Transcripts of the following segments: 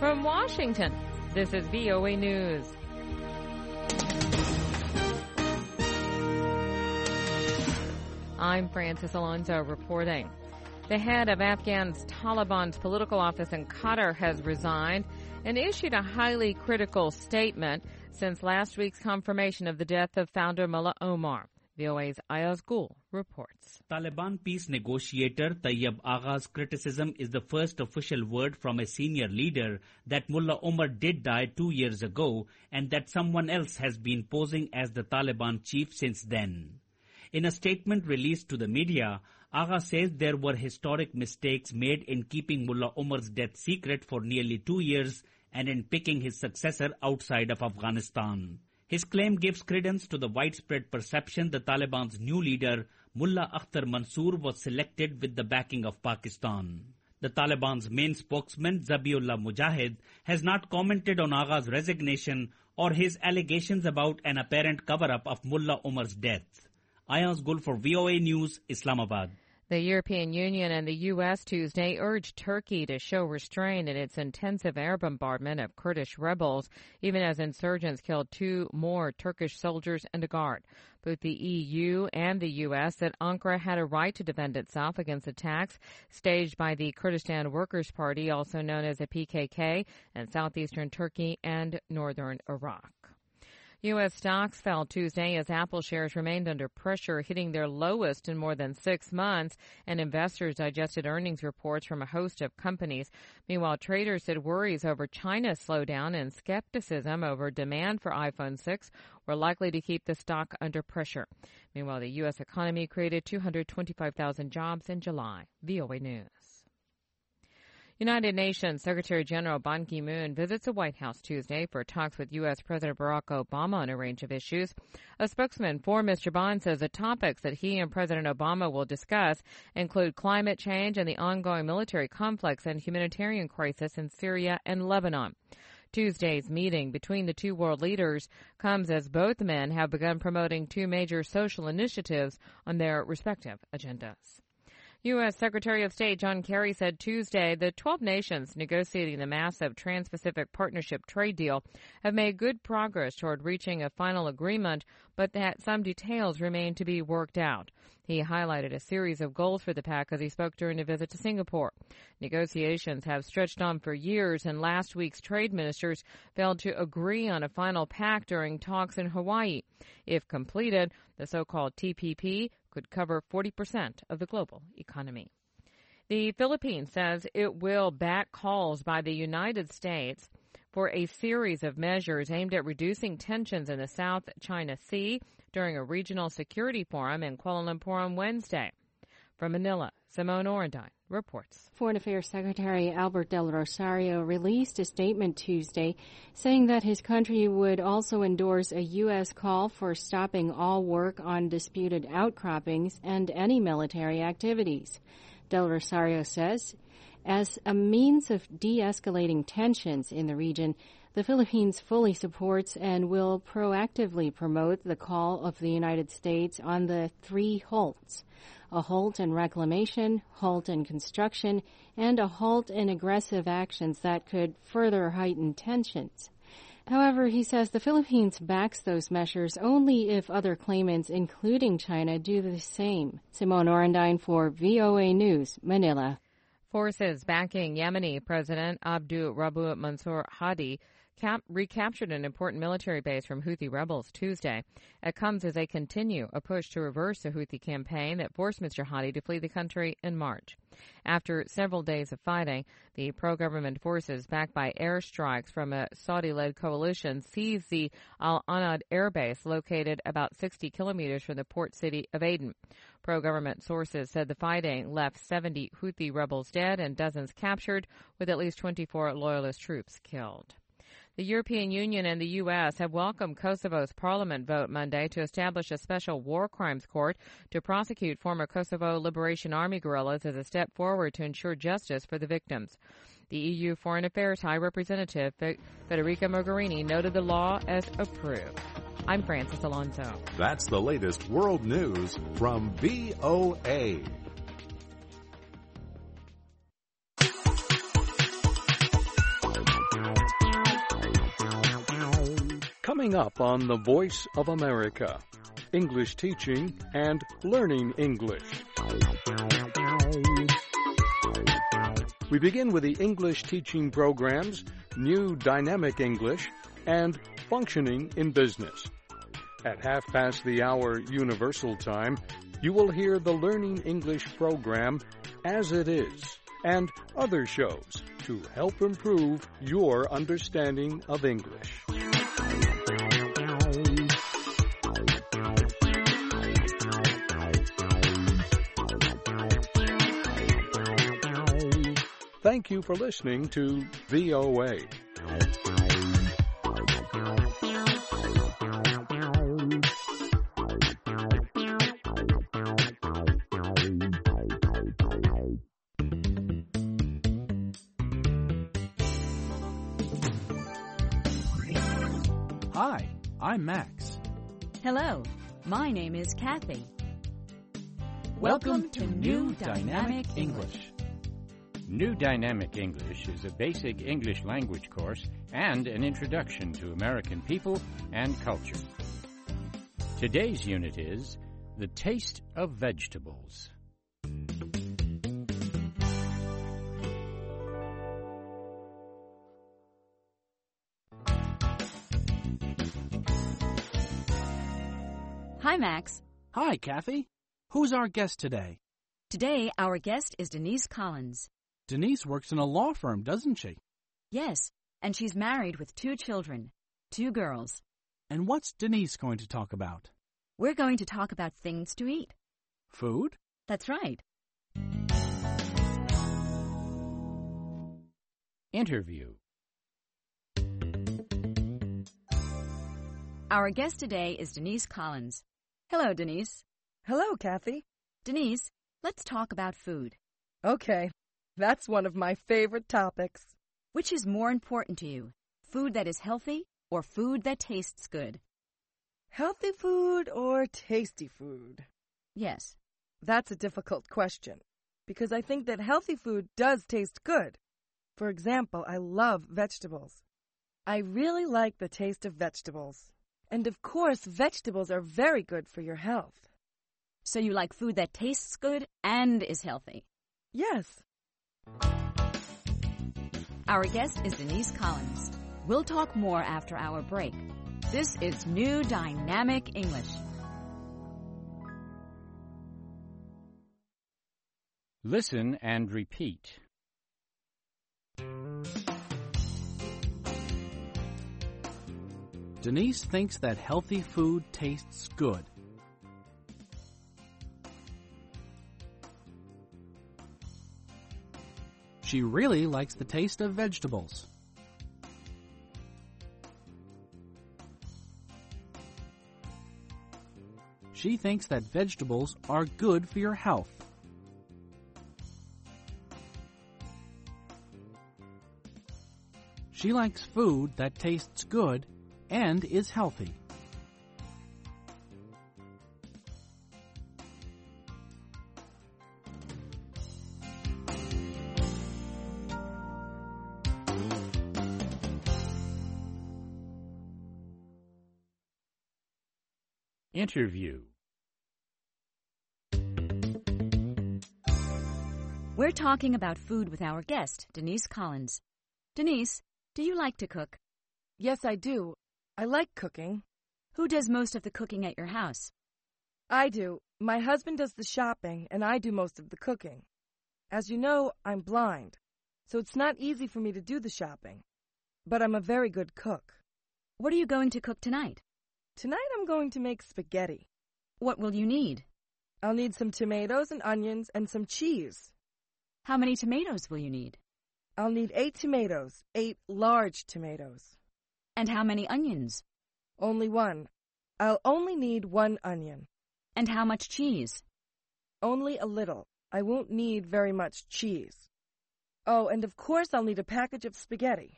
From Washington, this is VOA News. I'm Francis Alonso reporting. The head of Afghan's Taliban's political office in Qatar has resigned and issued a highly critical statement since last week's confirmation of the death of founder Mullah Omar. VOA's Ayaz Gul reports. Taliban peace negotiator Tayyab Agha's criticism is the first official word from a senior leader that Mullah Omar did die 2 years ago and that someone else has been posing as the Taliban chief since then. In a statement released to the media, Agha says there were historic mistakes made in keeping Mullah Omar's death secret for nearly 2 years and in picking his successor outside of Afghanistan. His claim gives credence to the widespread perception the Taliban's new leader, Mullah Akhtar Mansoor, was selected with the backing of Pakistan. The Taliban's main spokesman, Zabiullah Mujahid, has not commented on Agha's resignation or his allegations about an apparent cover-up of Mullah Omar's death. Ayaz Gul for VOA News, Islamabad. The European Union and the U.S. Tuesday urged Turkey to show restraint in its intensive air bombardment of Kurdish rebels, even as insurgents killed 2 more Turkish soldiers and a guard. Both the EU and the U.S. said Ankara had a right to defend itself against attacks staged by the Kurdistan Workers' Party, also known as the PKK, in southeastern Turkey and northern Iraq. U.S. stocks fell Tuesday as Apple shares remained under pressure, hitting their lowest in more than 6 months, and investors digested earnings reports from a host of companies. Meanwhile, traders said worries over China's slowdown and skepticism over demand for iPhone 6 were likely to keep the stock under pressure. Meanwhile, the U.S. economy created 225,000 jobs in July. VOA News. United Nations Secretary-General Ban Ki-moon visits the White House Tuesday for talks with U.S. President Barack Obama on a range of issues. A spokesman for Mr. Ban says the topics that he and President Obama will discuss include climate change and the ongoing military conflicts and humanitarian crisis in Syria and Lebanon. Tuesday's meeting between the 2 world leaders comes as both men have begun promoting 2 major social initiatives on their respective agendas. U.S. Secretary of State John Kerry said Tuesday the 12 nations negotiating the massive Trans-Pacific Partnership trade deal have made good progress toward reaching a final agreement, but that some details remain to be worked out. He highlighted a series of goals for the pact as he spoke during a visit to Singapore. Negotiations have stretched on for years, and last week's trade ministers failed to agree on a final pact during talks in Hawaii. If completed, the so-called TPP could cover 40% of the global economy. The Philippines says it will back calls by the United States for a series of measures aimed at reducing tensions in the South China Sea during a regional security forum in Kuala Lumpur on Wednesday. From Manila, Simone Orendine reports. Foreign Affairs Secretary Albert Del Rosario released a statement Tuesday saying that his country would also endorse a U.S. call for stopping all work on disputed outcroppings and any military activities. Del Rosario says, as a means of de-escalating tensions in the region, the Philippines fully supports and will proactively promote the call of the United States on the 3 halts: a halt in reclamation, halt in construction, and a halt in aggressive actions that could further heighten tensions. However, he says the Philippines backs those measures only if other claimants, including China, do the same. Simone Orendine for VOA News, Manila. Forces backing Yemeni President Abdul Rabu Mansur Hadi recaptured an important military base from Houthi rebels Tuesday. It comes as they continue a push to reverse the Houthi campaign that forced Mr. Hadi to flee the country in March. After several days of fighting, the pro-government forces, backed by airstrikes from a Saudi-led coalition, seized the Al-Anad air base located about 60 kilometers from the port city of Aden. Pro-government sources said the fighting left 70 Houthi rebels dead and dozens captured, with at least 24 loyalist troops killed. The European Union and the U.S. have welcomed Kosovo's parliament vote Monday to establish a special war crimes court to prosecute former Kosovo Liberation Army guerrillas as a step forward to ensure justice for the victims. The EU Foreign Affairs High Representative Federica Mogherini noted the law as approved. I'm Francis Alonso. That's the latest world news from VOA. Coming up on The Voice of America, English teaching and learning English. We begin with the English teaching programs, New Dynamic English, and Functioning in Business. At 1:30 Universal Time, you will hear the Learning English program, As It Is, and other shows to help improve your understanding of English. Thank you for listening to VOA. Hi, I'm Max. Hello, my name is Kathy. Welcome to New Dynamic English. New Dynamic English is a basic English language course and an introduction to American people and culture. Today's unit is The Taste of Vegetables. Hi, Max. Hi, Kathy. Who's our guest today? Today, our guest is Denise Collins. Denise works in a law firm, doesn't she? Yes, and she's married with 2 children, 2 girls. And what's Denise going to talk about? We're going to talk about things to eat. Food? That's right. Interview. Our guest today is Denise Collins. Hello, Denise. Hello, Kathy. Denise, let's talk about food. Okay, that's one of my favorite topics. Which is more important to you, food that is healthy or food that tastes good? Healthy food or tasty food? Yes. That's a difficult question, because I think that healthy food does taste good. For example, I love vegetables. I really like the taste of vegetables. And of course, vegetables are very good for your health. So you like food that tastes good and is healthy? Yes. Our guest is Denise Collins. We'll talk more after our break. This is New Dynamic English. Listen and repeat. Denise thinks that healthy food tastes good. She really likes the taste of vegetables. She thinks that vegetables are good for your health. She likes food that tastes good and is healthy. Interview. We're talking about food with our guest, Denise Collins. Denise, do you like to cook? Yes, I do. I like cooking. Who does most of the cooking at your house? I do. My husband does the shopping, and I do most of the cooking. As you know, I'm blind, so it's not easy for me to do the shopping. But I'm a very good cook. What are you going to cook tonight? Tonight I'm going to make spaghetti. What will you need? I'll need some tomatoes and onions and some cheese. How many tomatoes will you need? I'll need 8 tomatoes, 8 large tomatoes. And how many onions? Only 1. I'll only need 1 onion. And how much cheese? Only a little. I won't need very much cheese. Oh, and of course I'll need a package of spaghetti.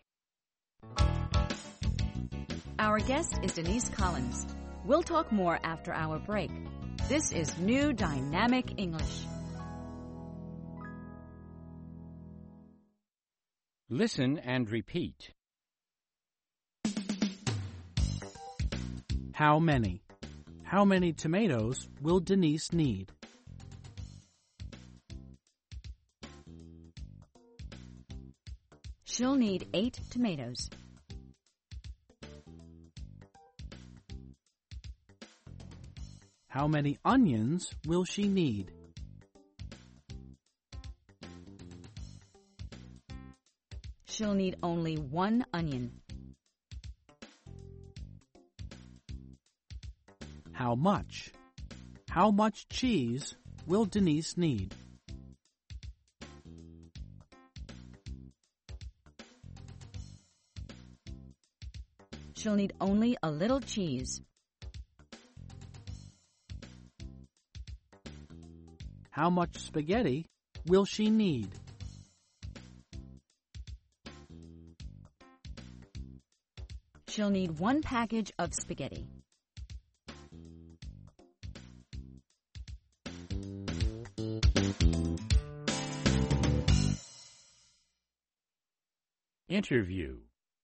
Our guest is Denise Collins. We'll talk more after our break. This is New Dynamic English. Listen and repeat. How many? How many tomatoes will Denise need? She'll need 8 tomatoes. How many onions will she need? She'll need only 1 onion. How much? How much cheese will Denise need? She'll need only a little cheese. How much spaghetti will she need? She'll need 1 package of spaghetti. Interview.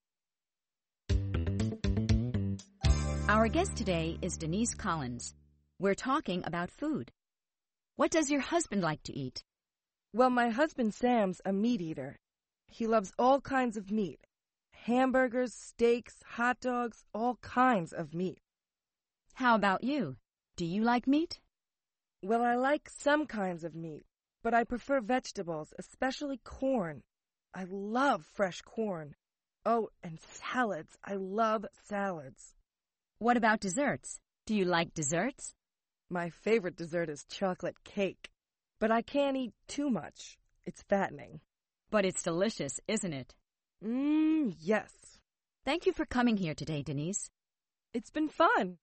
Our guest today is Denise Collins. We're talking about food. What does your husband like to eat? Well, my husband Sam's a meat eater. He loves all kinds of meat. Hamburgers, steaks, hot dogs, all kinds of meat. How about you? Do you like meat? Well, I like some kinds of meat, but I prefer vegetables, especially corn. I love fresh corn. Oh, and salads. I love salads. What about desserts? Do you like desserts? My favorite dessert is chocolate cake, but I can't eat too much. It's fattening. But it's delicious, isn't it? Yes. Thank you for coming here today, Denise. It's been fun.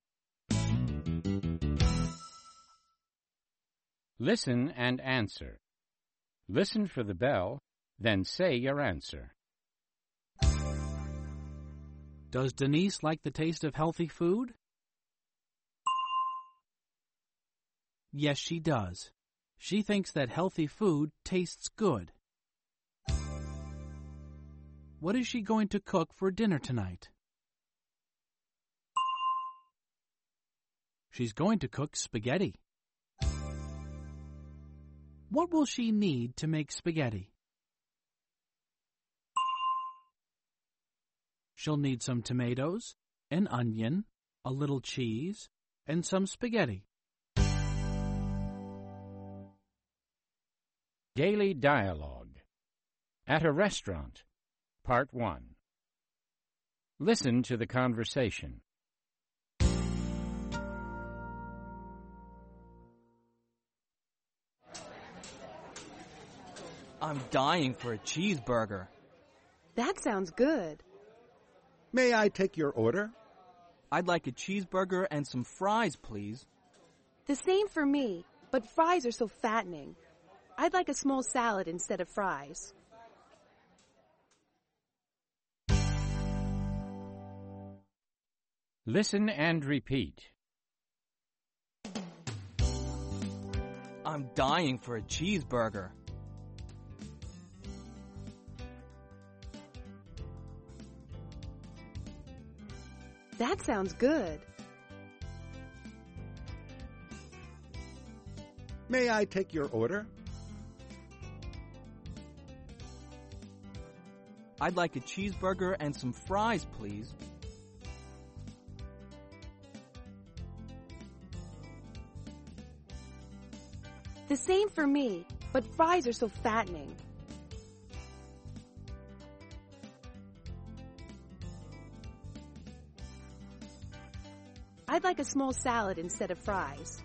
Listen and answer. Listen for the bell, then say your answer. Does Denise like the taste of healthy food? Yes, she does. She thinks that healthy food tastes good. What is she going to cook for dinner tonight? She's going to cook spaghetti. What will she need to make spaghetti? She'll need some tomatoes, an onion, a little cheese, and some spaghetti. Daily Dialogue. At a Restaurant. Part 1. Listen to the conversation. I'm dying for a cheeseburger. That sounds good. May I take your order? I'd like a cheeseburger and some fries, please. The same for me, but fries are so fattening. I'd like a small salad instead of fries. Listen and repeat. I'm dying for a cheeseburger. That sounds good. May I take your order? I'd like a cheeseburger and some fries, please. The same for me, but fries are so fattening. I'd like a small salad instead of fries.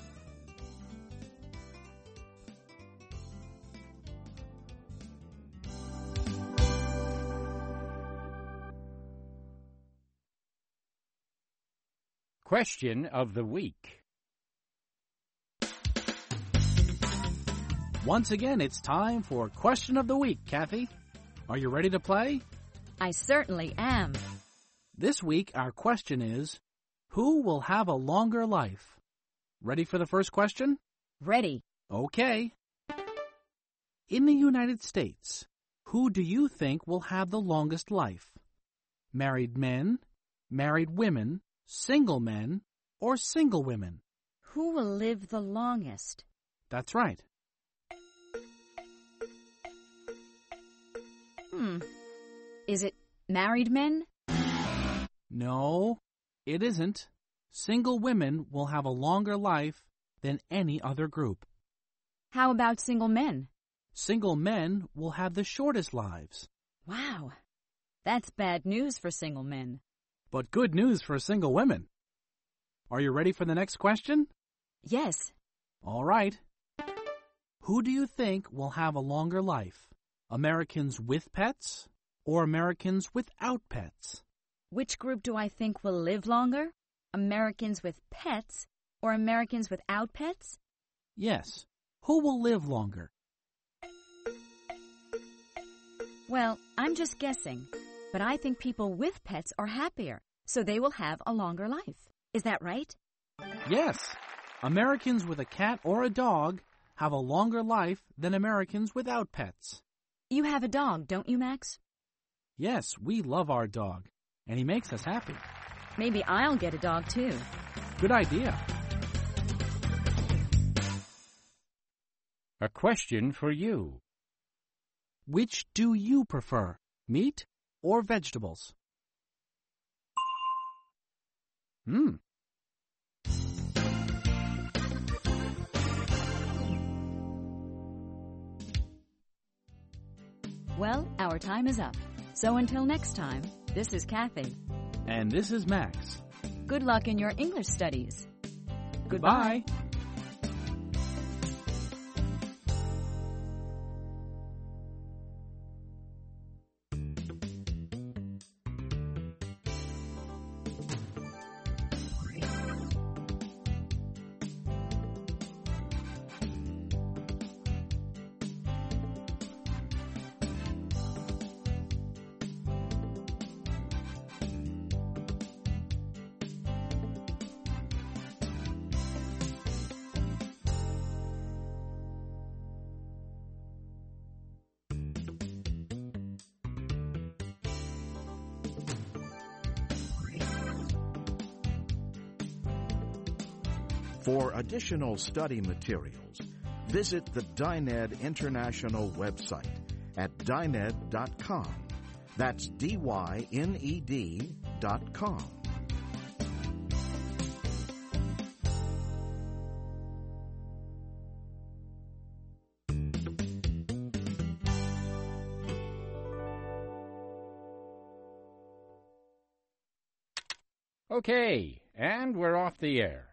Question of the Week. Once again, it's time for Question of the Week, Kathy. Are you ready to play? I certainly am. This week, our question is, who will have a longer life? Ready for the first question? Ready. Okay. In the United States, who do you think will have the longest life? Married men, married women, single men or single women? Who will live the longest? That's right. Is it married men? No, it isn't. Single women will have a longer life than any other group. How about single men? Single men will have the shortest lives. Wow, that's bad news for single men. But good news for single women. Are you ready for the next question? Yes. All right. Who do you think will have a longer life? Americans with pets or Americans without pets? Which group do I think will live longer? Americans with pets or Americans without pets? Yes. Who will live longer? Well, I'm just guessing, but I think people with pets are happier, so they will have a longer life. Is that right? Yes. Americans with a cat or a dog have a longer life than Americans without pets. You have a dog, don't you, Max? Yes, we love our dog, and he makes us happy. Maybe I'll get a dog, too. Good idea. A question for you. Which do you prefer, meat or vegetables? Well, our time is up. So until next time, this is Kathy. And this is Max. Good luck in your English studies. Goodbye. For additional study materials, visit the Dined International website at dined.com. That's DYNED.com. Okay, and we're off the air.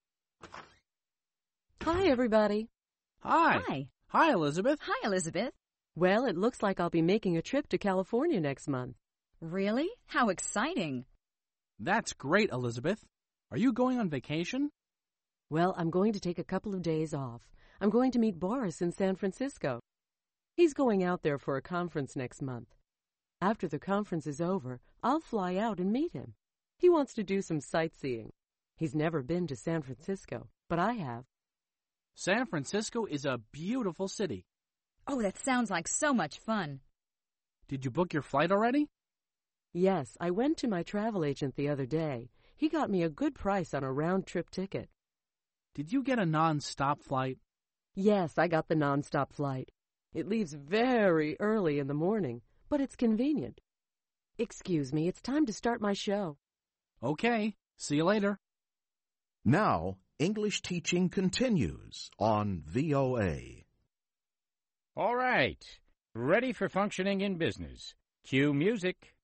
Hi, everybody. Hi. Hi. Hi, Elizabeth. Hi, Elizabeth. Well, it looks like I'll be making a trip to California next month. Really? How exciting. That's great, Elizabeth. Are you going on vacation? Well, I'm going to take a couple of days off. I'm going to meet Boris in San Francisco. He's going out there for a conference next month. After the conference is over, I'll fly out and meet him. He wants to do some sightseeing. He's never been to San Francisco, but I have. San Francisco is a beautiful city. Oh, that sounds like so much fun. Did you book your flight already? Yes, I went to my travel agent the other day. He got me a good price on a round-trip ticket. Did you get a non-stop flight? Yes, I got the non-stop flight. It leaves very early in the morning, but it's convenient. Excuse me, it's time to start my show. Okay, see you later. Now, English teaching continues on VOA. All right, ready for functioning in business. Cue music.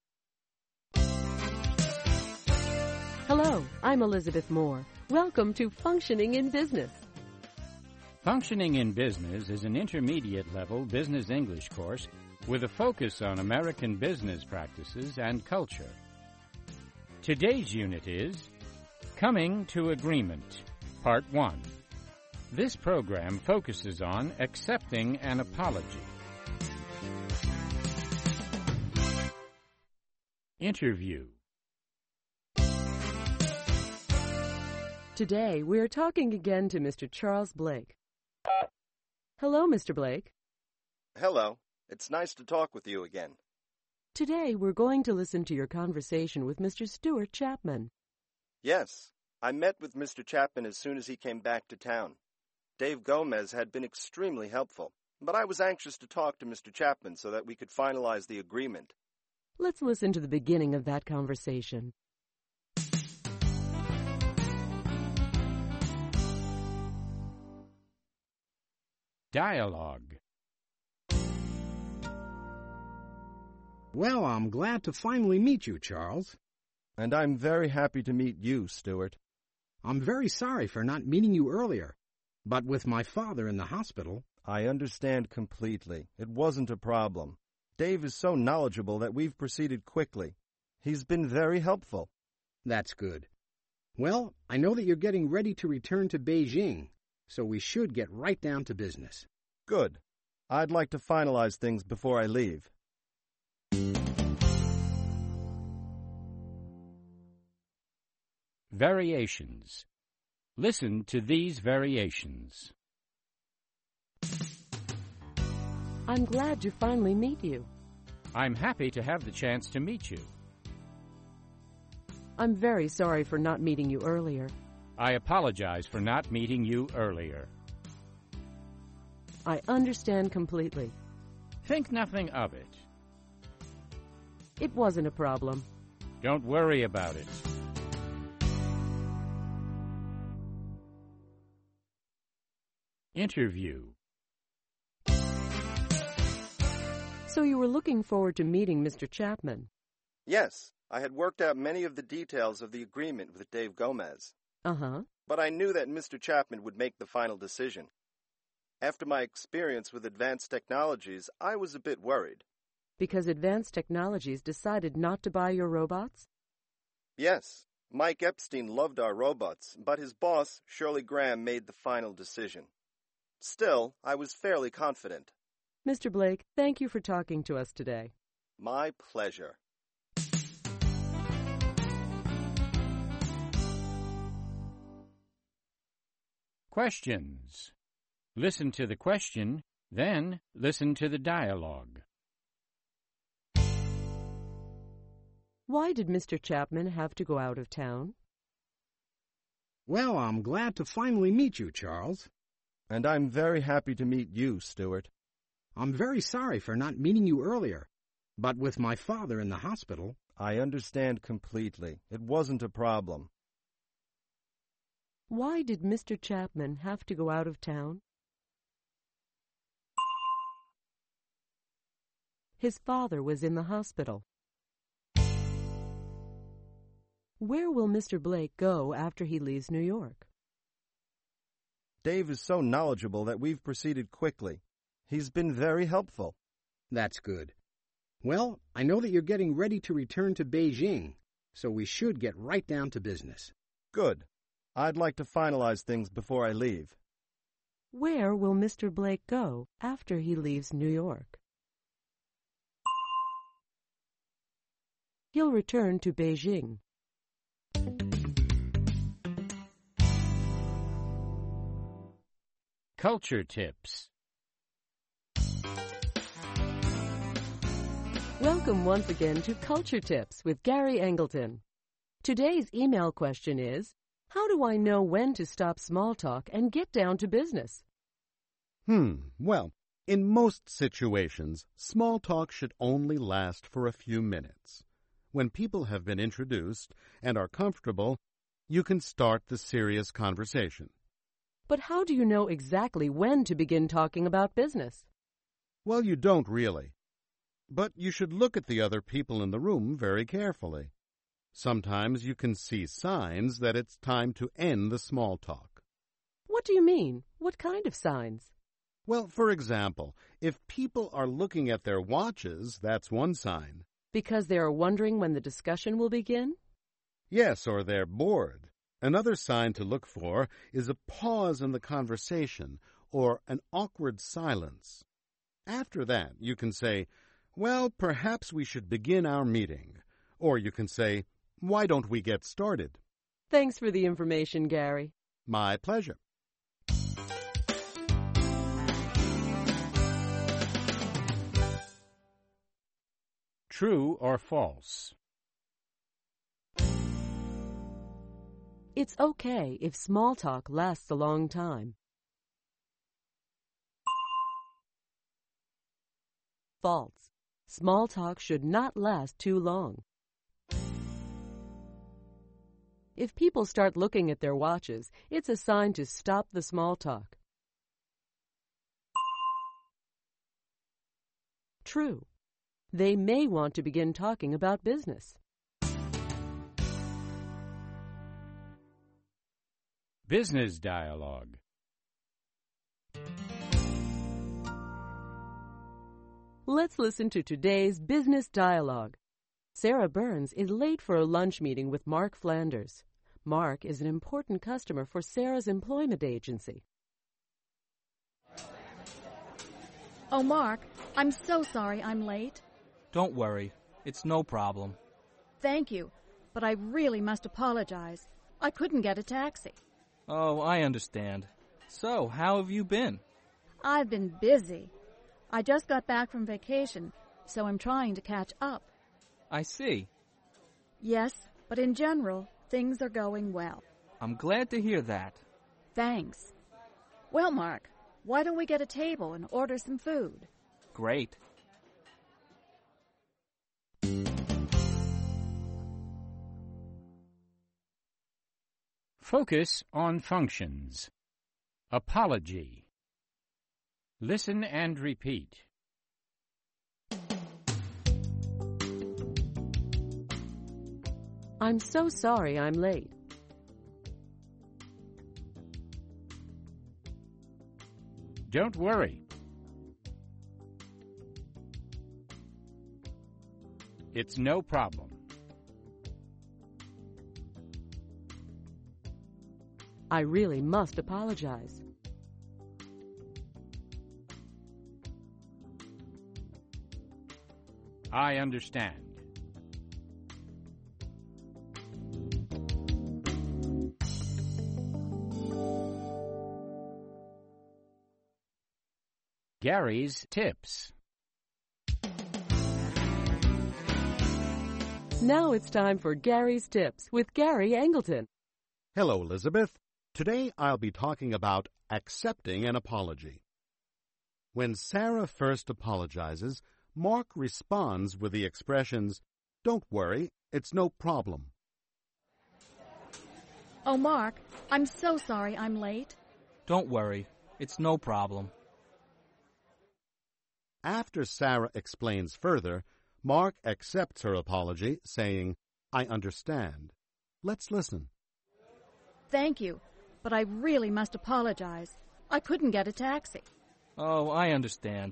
Hello, I'm Elizabeth Moore. Welcome to Functioning in Business. Functioning in Business is an intermediate-level business English course with a focus on American business practices and culture. Today's unit is Coming to Agreement, Part 1. This program focuses on accepting an apology. Interview. Today, we're talking again to Mr. Charles Blake. Hello, Mr. Blake. Hello. It's nice to talk with you again. Today, we're going to listen to your conversation with Mr. Stuart Chapman. Yes, I met with Mr. Chapman as soon as he came back to town. Dave Gomez had been extremely helpful, but I was anxious to talk to Mr. Chapman so that we could finalize the agreement. Let's listen to the beginning of that conversation. Dialogue. Well, I'm glad to finally meet you, Charles. And I'm very happy to meet you, Stuart. I'm very sorry for not meeting you earlier, but with my father in the hospital... I understand completely. It wasn't a problem. Dave is so knowledgeable that we've proceeded quickly. He's been very helpful. That's good. Well, I know that you're getting ready to return to Beijing, so we should get right down to business. Good. I'd like to finalize things before I leave. Variations. Listen to these variations. I'm glad to finally meet you. I'm happy to have the chance to meet you. I'm very sorry for not meeting you earlier. I apologize for not meeting you earlier. I understand completely. Think nothing of it. It wasn't a problem. Don't worry about it. Interview. So you were looking forward to meeting Mr. Chapman? Yes, I had worked out many of the details of the agreement with Dave Gomez. Uh-huh. But I knew that Mr. Chapman would make the final decision. After my experience with Advanced Technologies, I was a bit worried. Because Advanced Technologies decided not to buy your robots? Yes, Mike Epstein loved our robots, but his boss, Shirley Graham, made the final decision. Still, I was fairly confident. Mr. Blake, thank you for talking to us today. My pleasure. Questions. Listen to the question, then listen to the dialogue. Why did Mr. Chapman have to go out of town? Well, I'm glad to finally meet you, Charles. And I'm very happy to meet you, Stuart. I'm very sorry for not meeting you earlier, but with my father in the hospital... I understand completely. It wasn't a problem. Why did Mr. Chapman have to go out of town? His father was in the hospital. Where will Mr. Blake go after he leaves New York? Dave is so knowledgeable that we've proceeded quickly. He's been very helpful. That's good. Well, I know that you're getting ready to return to Beijing, so we should get right down to business. Good. I'd like to finalize things before I leave. Where will Mr. Blake go after he leaves New York? He'll return to Beijing. Culture tips. Welcome once again to Culture Tips with Gary Angleton. Today's email question is, how do I know when to stop small talk and get down to business? Well, in most situations, small talk should only last for a few minutes. When people have been introduced and are comfortable, you can start the serious conversation. But how do you know exactly when to begin talking about business? Well, you don't really. But you should look at the other people in the room very carefully. Sometimes you can see signs that it's time to end the small talk. What do you mean? What kind of signs? Well, for example, if people are looking at their watches, that's one sign. Because they are wondering when the discussion will begin? Yes, or they're bored. Another sign to look for is a pause in the conversation or an awkward silence. After that, you can say, well, perhaps we should begin our meeting. Or you can say, why don't we get started? Thanks for the information, Gary. My pleasure. True or false? It's okay if small talk lasts a long time. False. Small talk should not last too long. If people start looking at their watches, it's a sign to stop the small talk. True. They may want to begin talking about business. Business dialogue. Let's listen to today's business dialogue. Sarah Burns is late for a lunch meeting with Mark Flanders. Mark is an important customer for Sarah's employment agency. Oh, Mark, I'm so sorry I'm late. Don't worry. It's no problem. Thank you, but I really must apologize. I couldn't get a taxi. Oh, I understand. So, how have you been? I've been busy. I just got back from vacation, so I'm trying to catch up. I see. Yes, but in general, things are going well. I'm glad to hear that. Thanks. Well, Mark, why don't we get a table and order some food? Great. Focus on functions. Apology. Listen and repeat. I'm so sorry I'm late. Don't worry. It's no problem. I really must apologize. I understand. Gary's tips. Now it's time for Gary's tips with Gary Angleton. Hello, Elizabeth. Today I'll be talking about accepting an apology. When Sarah first apologizes, Mark responds with the expressions, "Don't worry, it's no problem." Oh, Mark, I'm so sorry I'm late. Don't worry. It's no problem. After Sarah explains further, Mark accepts her apology, saying, "I understand." Let's listen. Thank you, but I really must apologize. I couldn't get a taxi. Oh, I understand.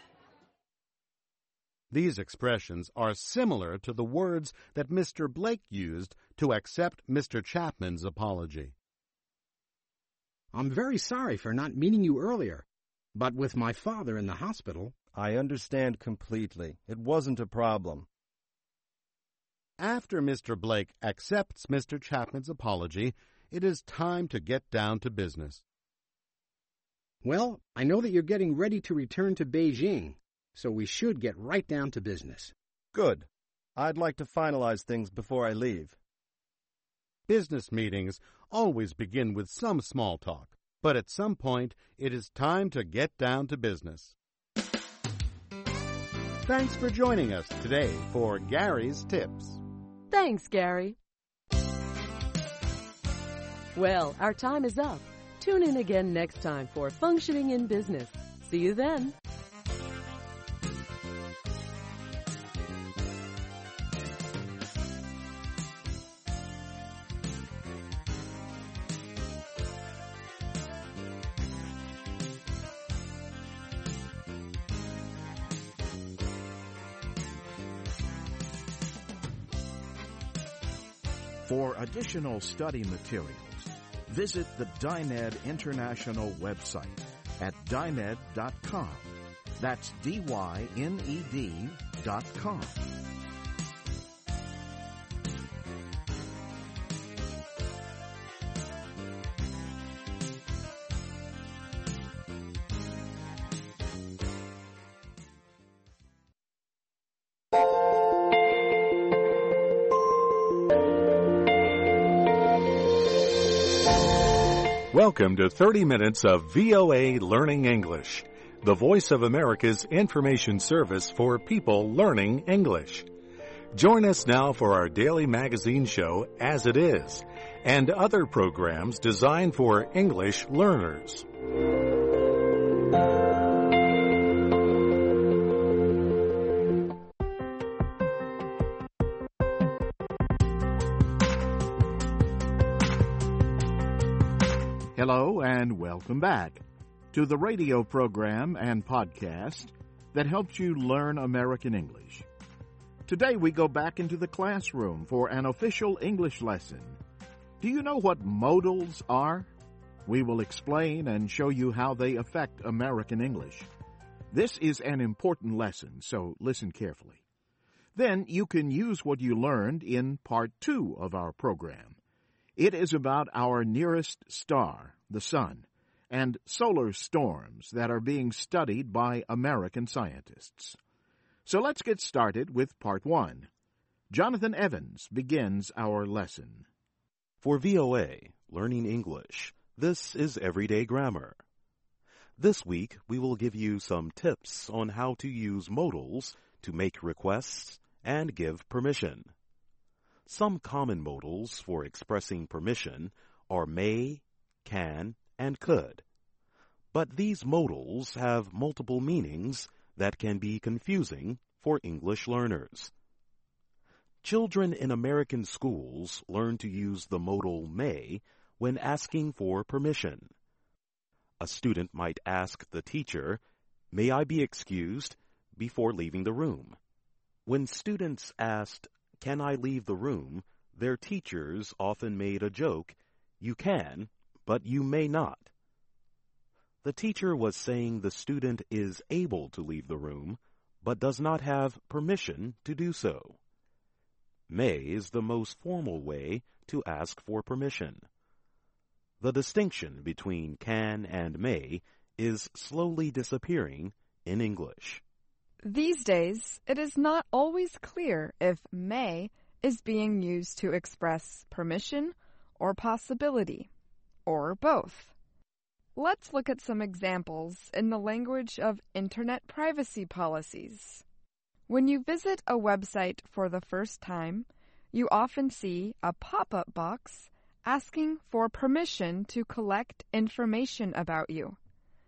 These expressions are similar to the words that Mr. Blake used to accept Mr. Chapman's apology. I'm very sorry for not meeting you earlier, but with my father in the hospital... I understand completely. It wasn't a problem. After Mr. Blake accepts Mr. Chapman's apology, it is time to get down to business. Well, I know that you're getting ready to return to Beijing, so we should get right down to business. Good. I'd like to finalize things before I leave. Business meetings always begin with some small talk, but at some point it is time to get down to business. Thanks for joining us today for Gary's Tips. Thanks, Gary. Well, our time is up. Tune in again next time for Functioning in Business. See you then. For additional study materials, visit the DINED International website at dined.com. That's DYNED.com. Welcome to 30 minutes of VOA Learning English, the Voice of America's information service for people learning English. Join us now for our daily magazine show, As It Is, and other programs designed for English learners. Hello and welcome back to the radio program and podcast that helps you learn American English. Today we go back into the classroom for an official English lesson. Do you know what modals are? We will explain and show you how they affect American English. This is an important lesson, so listen carefully. Then you can use what you learned in Part 2 of our program. It is about our nearest star, the Sun, and solar storms that are being studied by American scientists. So let's get started with Part 1. Jonathan Evans begins our lesson. For VOA, Learning English, this is Everyday Grammar. This week, we will give you some tips on how to use modals to make requests and give permission. Some common modals for expressing permission are may, can, and could. But these modals have multiple meanings that can be confusing for English learners. Children in American schools learn to use the modal may when asking for permission. A student might ask the teacher, "May I be excused?" before leaving the room. When students asked, "Can I leave the room?" their teachers often made a joke, "You can, but you may not." The teacher was saying the student is able to leave the room, but does not have permission to do so. May is the most formal way to ask for permission. The distinction between can and may is slowly disappearing in English. These days, it is not always clear if may is being used to express permission or possibility, or both. Let's look at some examples in the language of Internet privacy policies. When you visit a website for the first time, you often see a pop-up box asking for permission to collect information about you.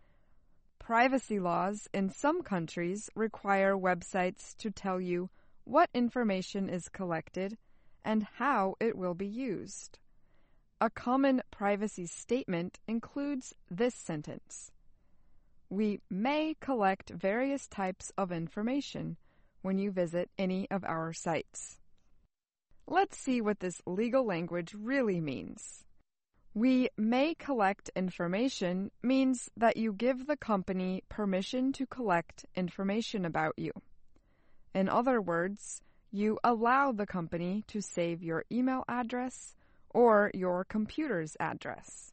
Privacy laws in some countries require websites to tell you what information is collected and how it will be used. A common privacy statement includes this sentence: "We may collect various types of information when you visit any of our sites." Let's see what this legal language really means. "We may collect information" means that you give the company permission to collect information about you. In other words, you allow the company to save your email address or your computer's address.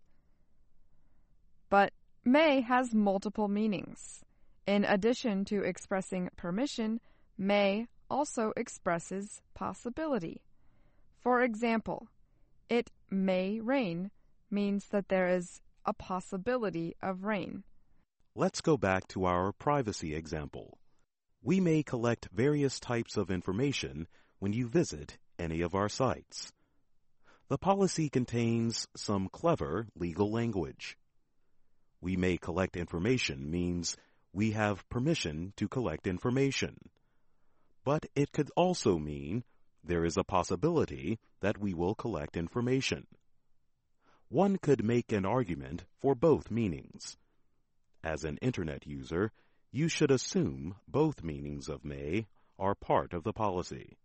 But may has multiple meanings. In addition to expressing permission, may also expresses possibility. For example, "It may rain" means that there is a possibility of rain. Let's go back to our privacy example. We may collect various types of information when you visit any of our sites. The policy contains some clever legal language. We may collect information means we have permission to collect information. But it could also mean there is a possibility that we will collect information. One could make an argument for both meanings. As an Internet user, you should assume both meanings of may are part of the policy.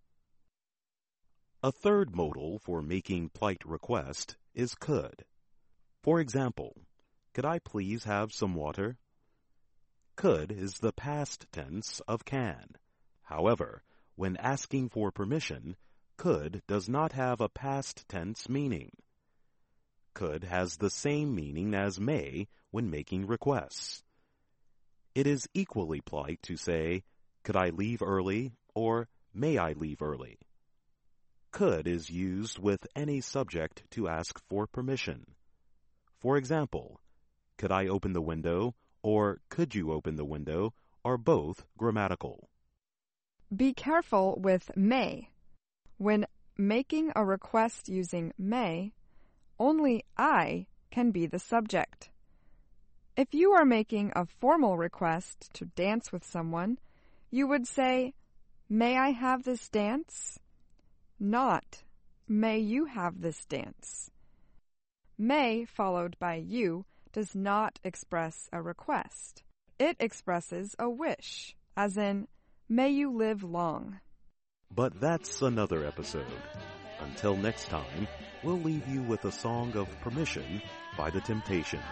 A third modal for making polite request is could. For example, "Could I please have some water?" Could is the past tense of can. However, when asking for permission, could does not have a past tense meaning. Could has the same meaning as may when making requests. It is equally polite to say, "Could I leave early?" or "May I leave early?" Could is used with any subject to ask for permission. For example, could I open the window or could you open the window are both grammatical. Be careful with may. When making a request using may, only I can be the subject. If you are making a formal request to dance with someone, you would say, "May I have this dance?" Not, "May you have this dance?" May followed by you does not express a request. It expresses a wish, as in, "May you live long." But that's another episode. Until next time, we'll leave you with a song of permission by the Temptations.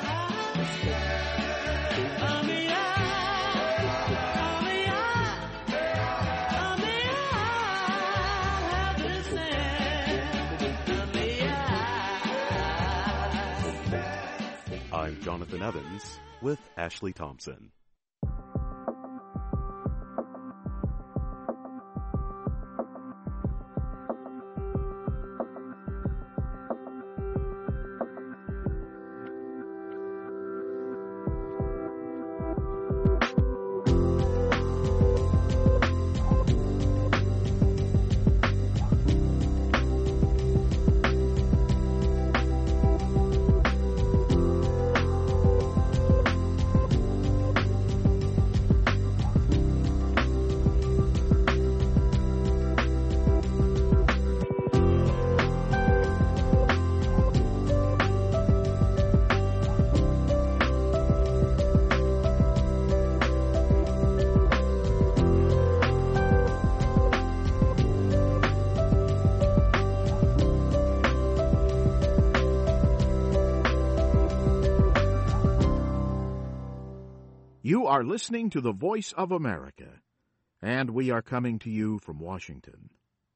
I'm Jonathan Evans with Ashley Thompson. You are listening to the Voice of America, and we are coming to you from Washington.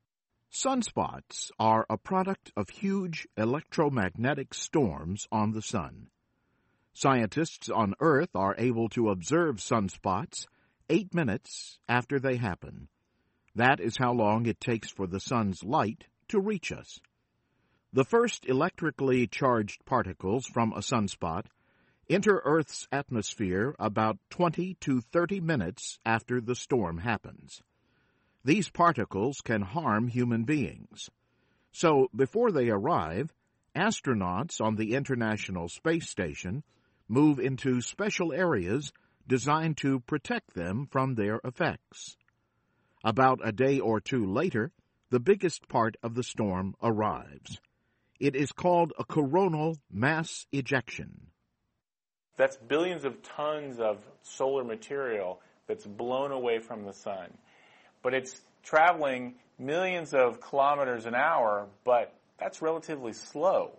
Sunspots are a product of huge electromagnetic storms on the sun. Scientists on Earth are able to observe sunspots 8 minutes after they happen. That is how long it takes for the sun's light to reach us. The first electrically charged particles from a sunspot enter Earth's atmosphere about 20 to 30 minutes after the storm happens. These particles can harm human beings. So, before they arrive, astronauts on the International Space Station move into special areas designed to protect them from their effects. About a day or two later, the biggest part of the storm arrives. It is called a coronal mass ejection. That's billions of tons of solar material that's blown away from the sun. But it's traveling millions of kilometers an hour, but that's relatively slow.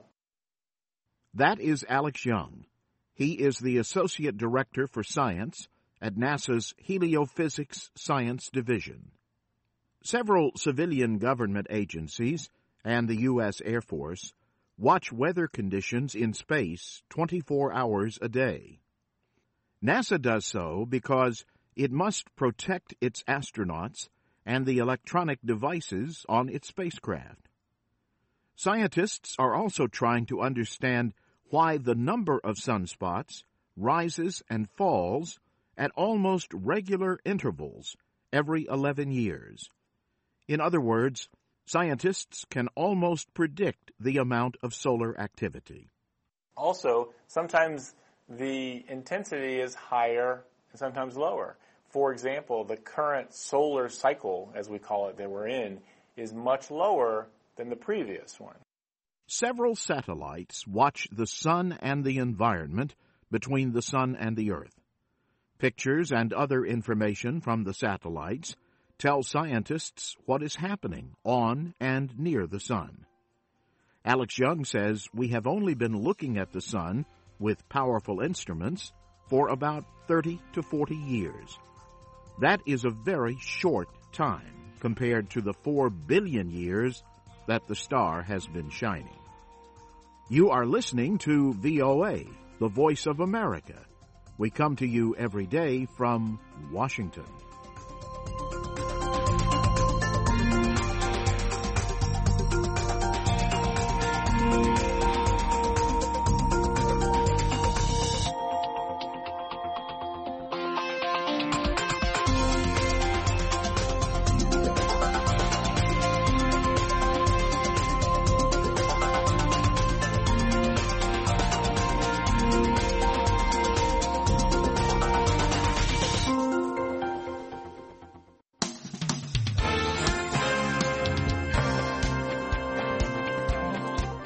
That is Alex Young. He is the Associate Director for Science at NASA's Heliophysics Science Division. Several civilian government agencies and the U.S. Air Force watch weather conditions in space 24 hours a day. NASA does so because it must protect its astronauts and the electronic devices on its spacecraft. Scientists are also trying to understand why the number of sunspots rises and falls at almost regular intervals every 11 years. In other words, scientists can almost predict the amount of solar activity. Also, sometimes the intensity is higher and sometimes lower. For example, the current solar cycle, as we call it, that we're in, is much lower than the previous one. Several satellites watch the sun and the environment between the sun and the Earth. Pictures and other information from the satellites tell scientists what is happening on and near the sun. Alex Young says we have only been looking at the sun with powerful instruments for about 30 to 40 years. That is a very short time compared to the 4 billion years that the star has been shining. You are listening to VOA, the Voice of America. We come to you every day from Washington.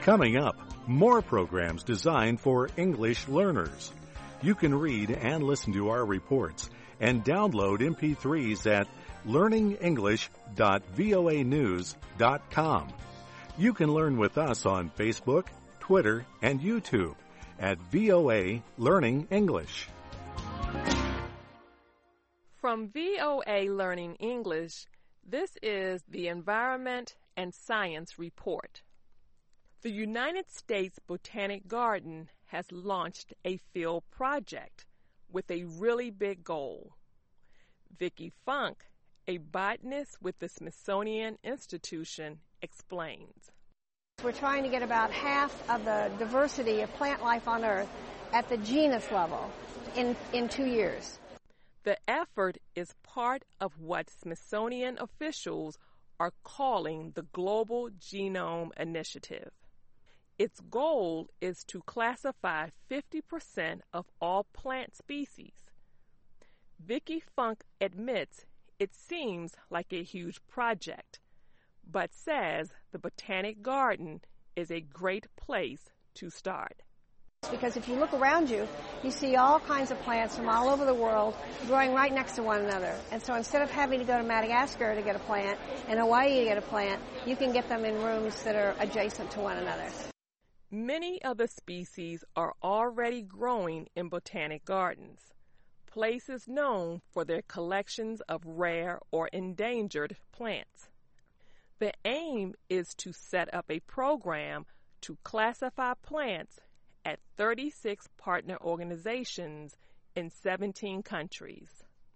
Coming up, more programs designed for English learners. You can read and listen to our reports and download MP3s at learningenglish.voanews.com. You can learn with us on Facebook, Twitter, and YouTube at VOA Learning English. From VOA Learning English, this is the Environment and Science Report. The United States Botanic Garden has launched a field project with a really big goal. Vicki Funk, a botanist with the Smithsonian Institution, explains. We're trying to get about half of the diversity of plant life on Earth at the genus level in 2 years. The effort is part of what Smithsonian officials are calling the Global Genome Initiative. Its goal is to classify 50% of all plant species. Vicki Funk admits it seems like a huge project, but says the Botanic Garden is a great place to start. Because if you look around you, you see all kinds of plants from all over the world growing right next to one another. And so instead of having to go to Madagascar to get a plant and Hawaii to get a plant, you can get them in rooms that are adjacent to one another. Many of the species are already growing in botanic gardens, places known for their collections of rare or endangered plants. The aim is to set up a program to classify plants at 36 partner organizations in 17 countries.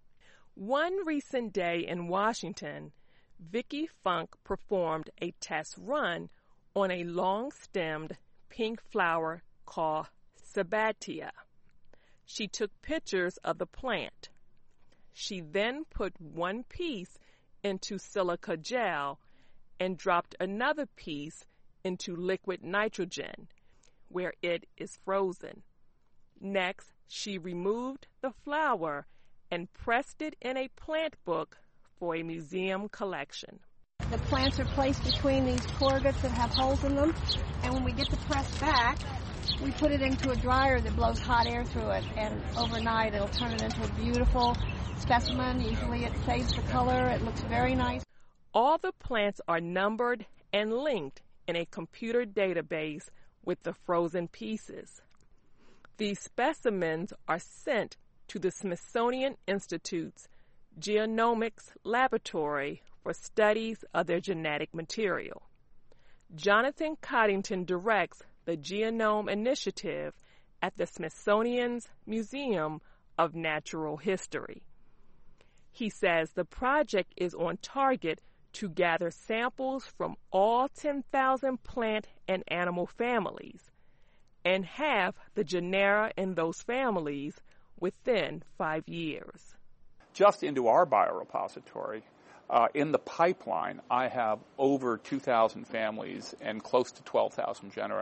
One recent day in Washington, Vicki Funk performed a test run on a long-stemmed pink flower called Sabbatia. She took pictures of the plant. She then put one piece into silica gel and dropped another piece into liquid nitrogen, where it is frozen. Next, she removed the flower and pressed it in a plant book for a museum collection. The plants are placed between these corrugates that have holes in them, and when we get the press back, we put it into a dryer that blows hot air through it, and overnight it'll turn it into a beautiful specimen. Usually it saves the color. It looks very nice. All the plants are numbered and linked in a computer database with the frozen pieces. These specimens are sent to the Smithsonian Institute's Genomics Laboratory for studies of their genetic material. Jonathan Coddington directs the Genome Initiative at the Smithsonian's Museum of Natural History. He says the project is on target to gather samples from all 10,000 plant and animal families and have the genera in those families within 5 years. Just into our biorepository, in the pipeline, I have over 2,000 families and close to 12,000 genera.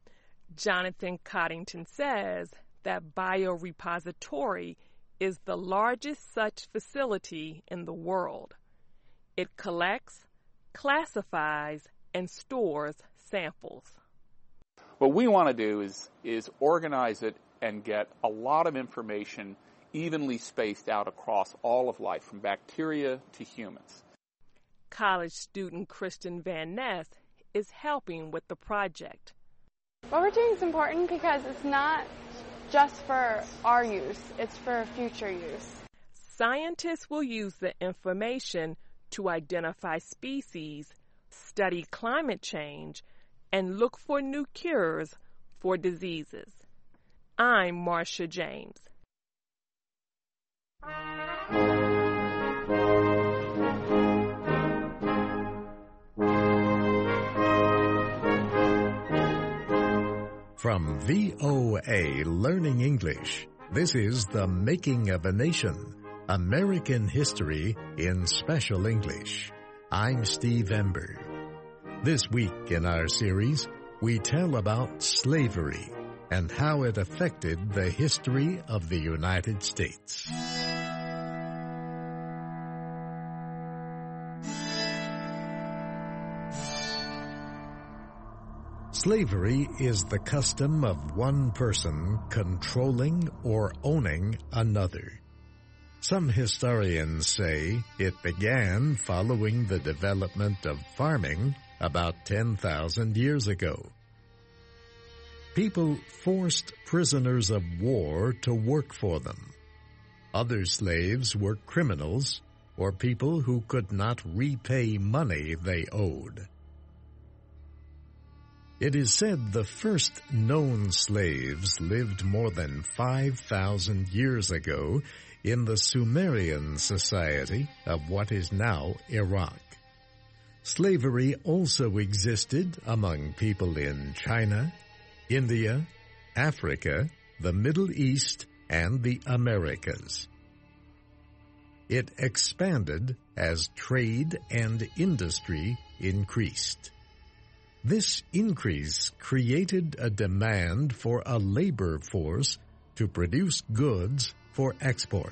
Jonathan Coddington says that biorepository is the largest such facility in the world. It collects, classifies, and stores samples. What we want to do is organize it and get a lot of information evenly spaced out across all of life, from bacteria to humans. College student Kristen Van Ness is helping with the project. What we're doing is important because it's not just for our use, it's for future use. Scientists will use the information to identify species, study climate change, and look for new cures for diseases. I'm Marcia James. From VOA Learning English, this is The Making of a Nation, American History in Special English. I'm Steve Ember. This week in our series, we tell about slavery and how it affected the history of the United States. Slavery is the custom of one person controlling or owning another. Some historians say it began following the development of farming about 10,000 years ago. People forced prisoners of war to work for them. Other slaves were criminals or people who could not repay money they owed. It is said the first known slaves lived more than 5,000 years ago in the Sumerian society of what is now Iraq. Slavery also existed among people in China, India, Africa, the Middle East, and the Americas. It expanded as trade and industry increased. This increase created a demand for a labor force to produce goods for export.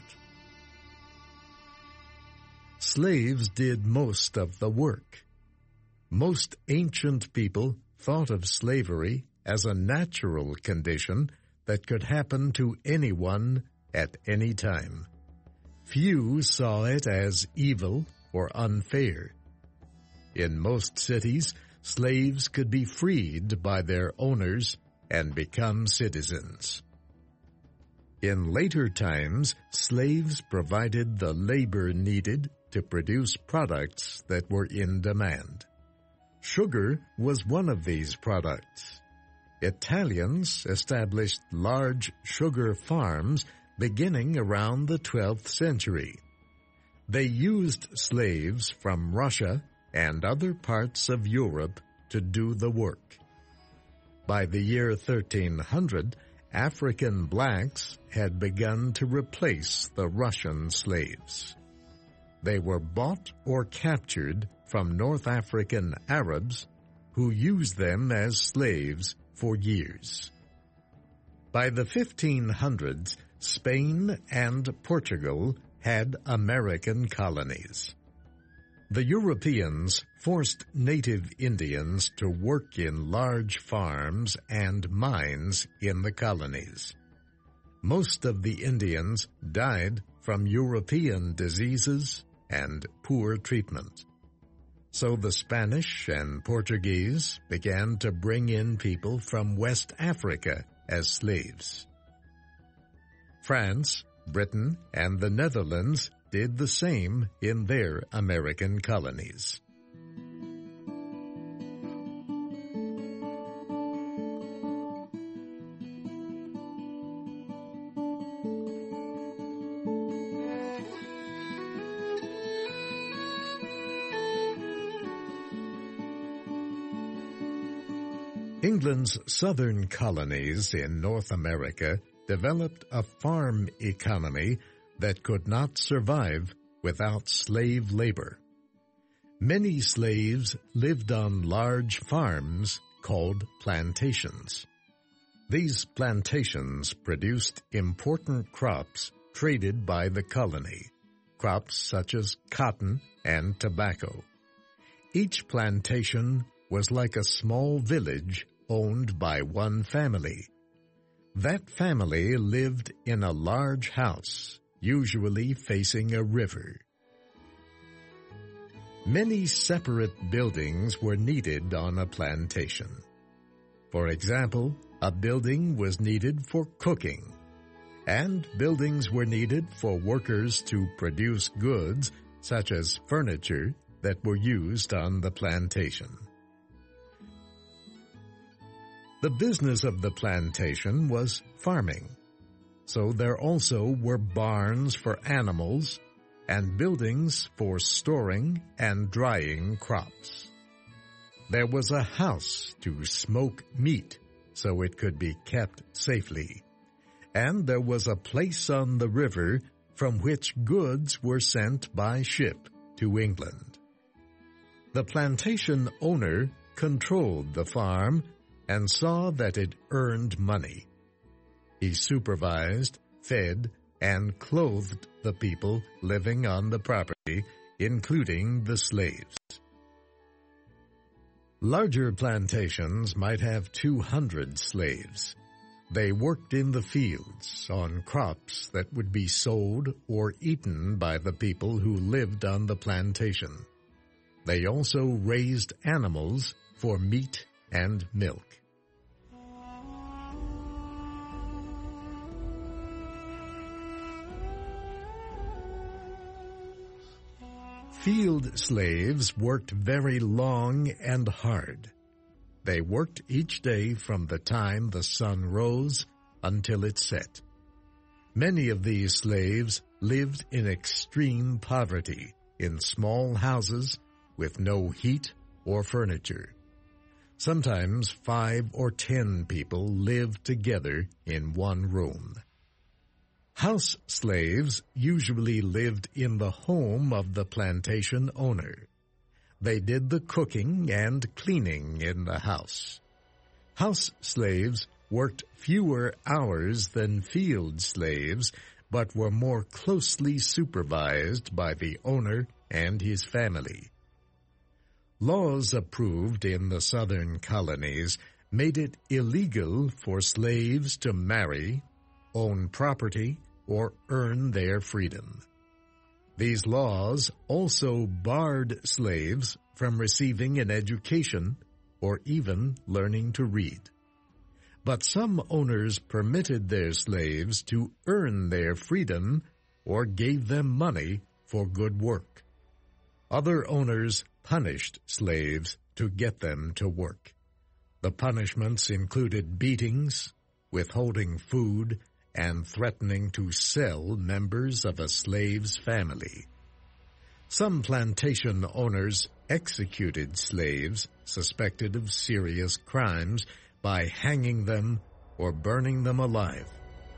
Slaves did most of the work. Most ancient people thought of slavery as a natural condition that could happen to anyone at any time. Few saw it as evil or unfair. In most cities, slaves could be freed by their owners and become citizens. In later times, slaves provided the labor needed to produce products that were in demand. Sugar was one of these products. Italians established large sugar farms beginning around the 12th century. They used slaves from Russia and other parts of Europe to do the work. By the year 1300, African blacks had begun to replace the Russian slaves. They were bought or captured from North African Arabs who used them as slaves for years. By the 1500s, Spain and Portugal had American colonies. The Europeans forced native Indians to work in large farms and mines in the colonies. Most of the Indians died from European diseases and poor treatment. So the Spanish and Portuguese began to bring in people from West Africa as slaves. France, Britain, and the Netherlands did the same in their American colonies. England's southern colonies in North America developed a farm economy that could not survive without slave labor. Many slaves lived on large farms called plantations. These plantations produced important crops traded by the colony, crops such as cotton and tobacco. Each plantation was like a small village owned by one family. That family lived in a large house, usually facing a river. Many separate buildings were needed on a plantation. For example, a building was needed for cooking, and buildings were needed for workers to produce goods such as furniture that were used on the plantation. The business of the plantation was farming, so there also were barns for animals and buildings for storing and drying crops. There was a house to smoke meat so it could be kept safely, and there was a place on the river from which goods were sent by ship to England. The plantation owner controlled the farm and saw that it earned money. He supervised, fed, and clothed the people living on the property, including the slaves. Larger plantations might have 200 slaves. They worked in the fields on crops that would be sold or eaten by the people who lived on the plantation. They also raised animals for meat and milk. Field slaves worked very long and hard. They worked each day from the time the sun rose until it set. Many of these slaves lived in extreme poverty, in small houses with no heat or furniture. Sometimes 5 or 10 people lived together in one room. House slaves usually lived in the home of the plantation owner. They did the cooking and cleaning in the house. House slaves worked fewer hours than field slaves, but were more closely supervised by the owner and his family. Laws approved in the southern colonies made it illegal for slaves to marry, own property, or earn their freedom. These laws also barred slaves from receiving an education or even learning to read. But some owners permitted their slaves to earn their freedom or gave them money for good work. Other owners punished slaves to get them to work. The punishments included beatings, withholding food, and threatening to sell members of a slave's family. Some plantation owners executed slaves suspected of serious crimes by hanging them or burning them alive.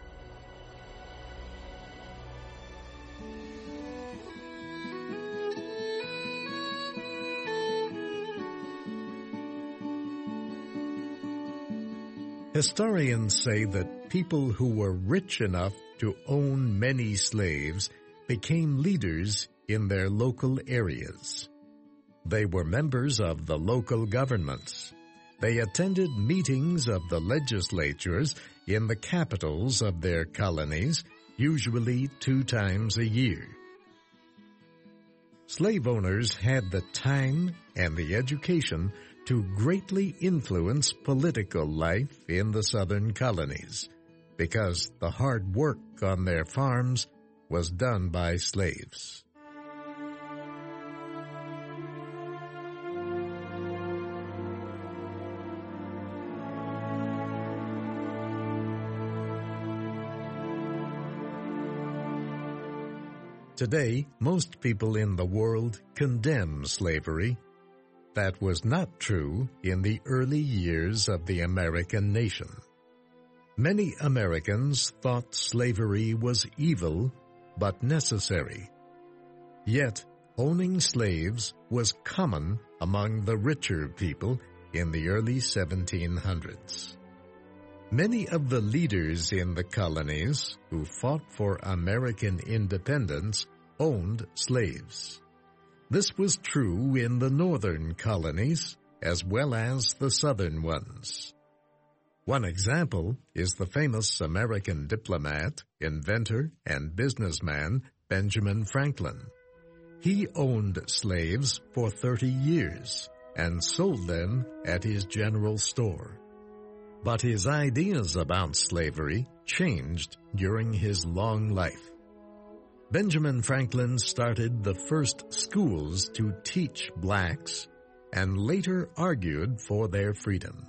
Historians say that people who were rich enough to own many slaves became leaders in their local areas. They were members of the local governments. They attended meetings of the legislatures in the capitals of their colonies, usually 2 times a year. Slave owners had the time and the education to greatly influence political life in the southern colonies, because the hard work on their farms was done by slaves. Today, most people in the world condemn slavery. That was not true in the early years of the American nation. Many Americans thought slavery was evil, but necessary. Yet, owning slaves was common among the richer people in the early 1700s. Many of the leaders in the colonies who fought for American independence owned slaves. This was true in the northern colonies as well as the southern ones. One example is the famous American diplomat, inventor, and businessman Benjamin Franklin. He owned slaves for 30 years and sold them at his general store. But his ideas about slavery changed during his long life. Benjamin Franklin started the first schools to teach blacks and later argued for their freedom.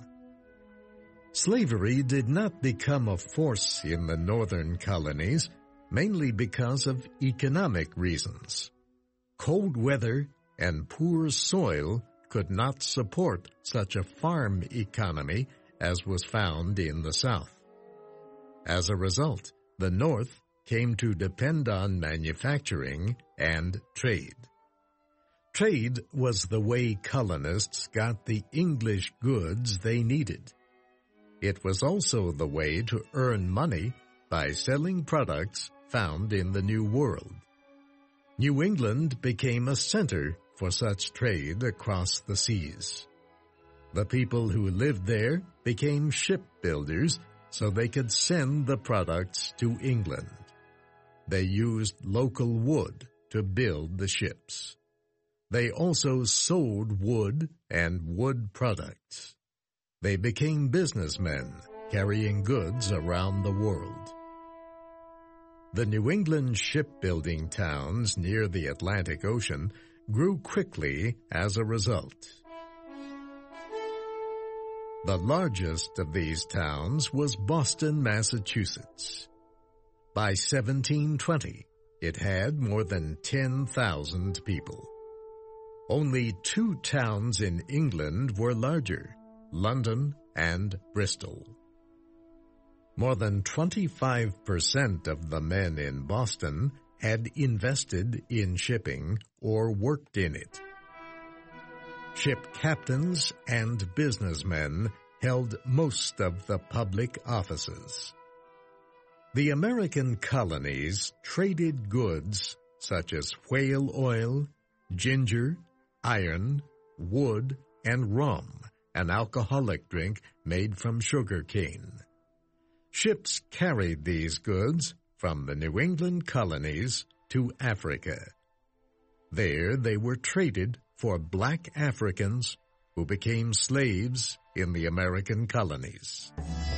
Slavery did not become a force in the northern colonies, mainly because of economic reasons. Cold weather and poor soil could not support such a farm economy as was found in the South. As a result, the North came to depend on manufacturing and trade. Trade was the way colonists got the English goods they needed. It was also the way to earn money by selling products found in the New World. New England became a center for such trade across the seas. The people who lived there became shipbuilders so they could send the products to England. They used local wood to build the ships. They also sold wood and wood products. They became businessmen carrying goods around the world. The New England shipbuilding towns near the Atlantic Ocean grew quickly as a result. The largest of these towns was Boston, Massachusetts. By 1720, it had more than 10,000 people. Only 2 towns in England were larger, London and Bristol. More than 25% of the men in Boston had invested in shipping or worked in it. Ship captains and businessmen held most of the public offices. The American colonies traded goods such as whale oil, ginger, iron, wood, and rum, an alcoholic drink made from sugar cane. Ships carried these goods from the New England colonies to Africa. There they were traded for black Africans who became slaves in the American colonies.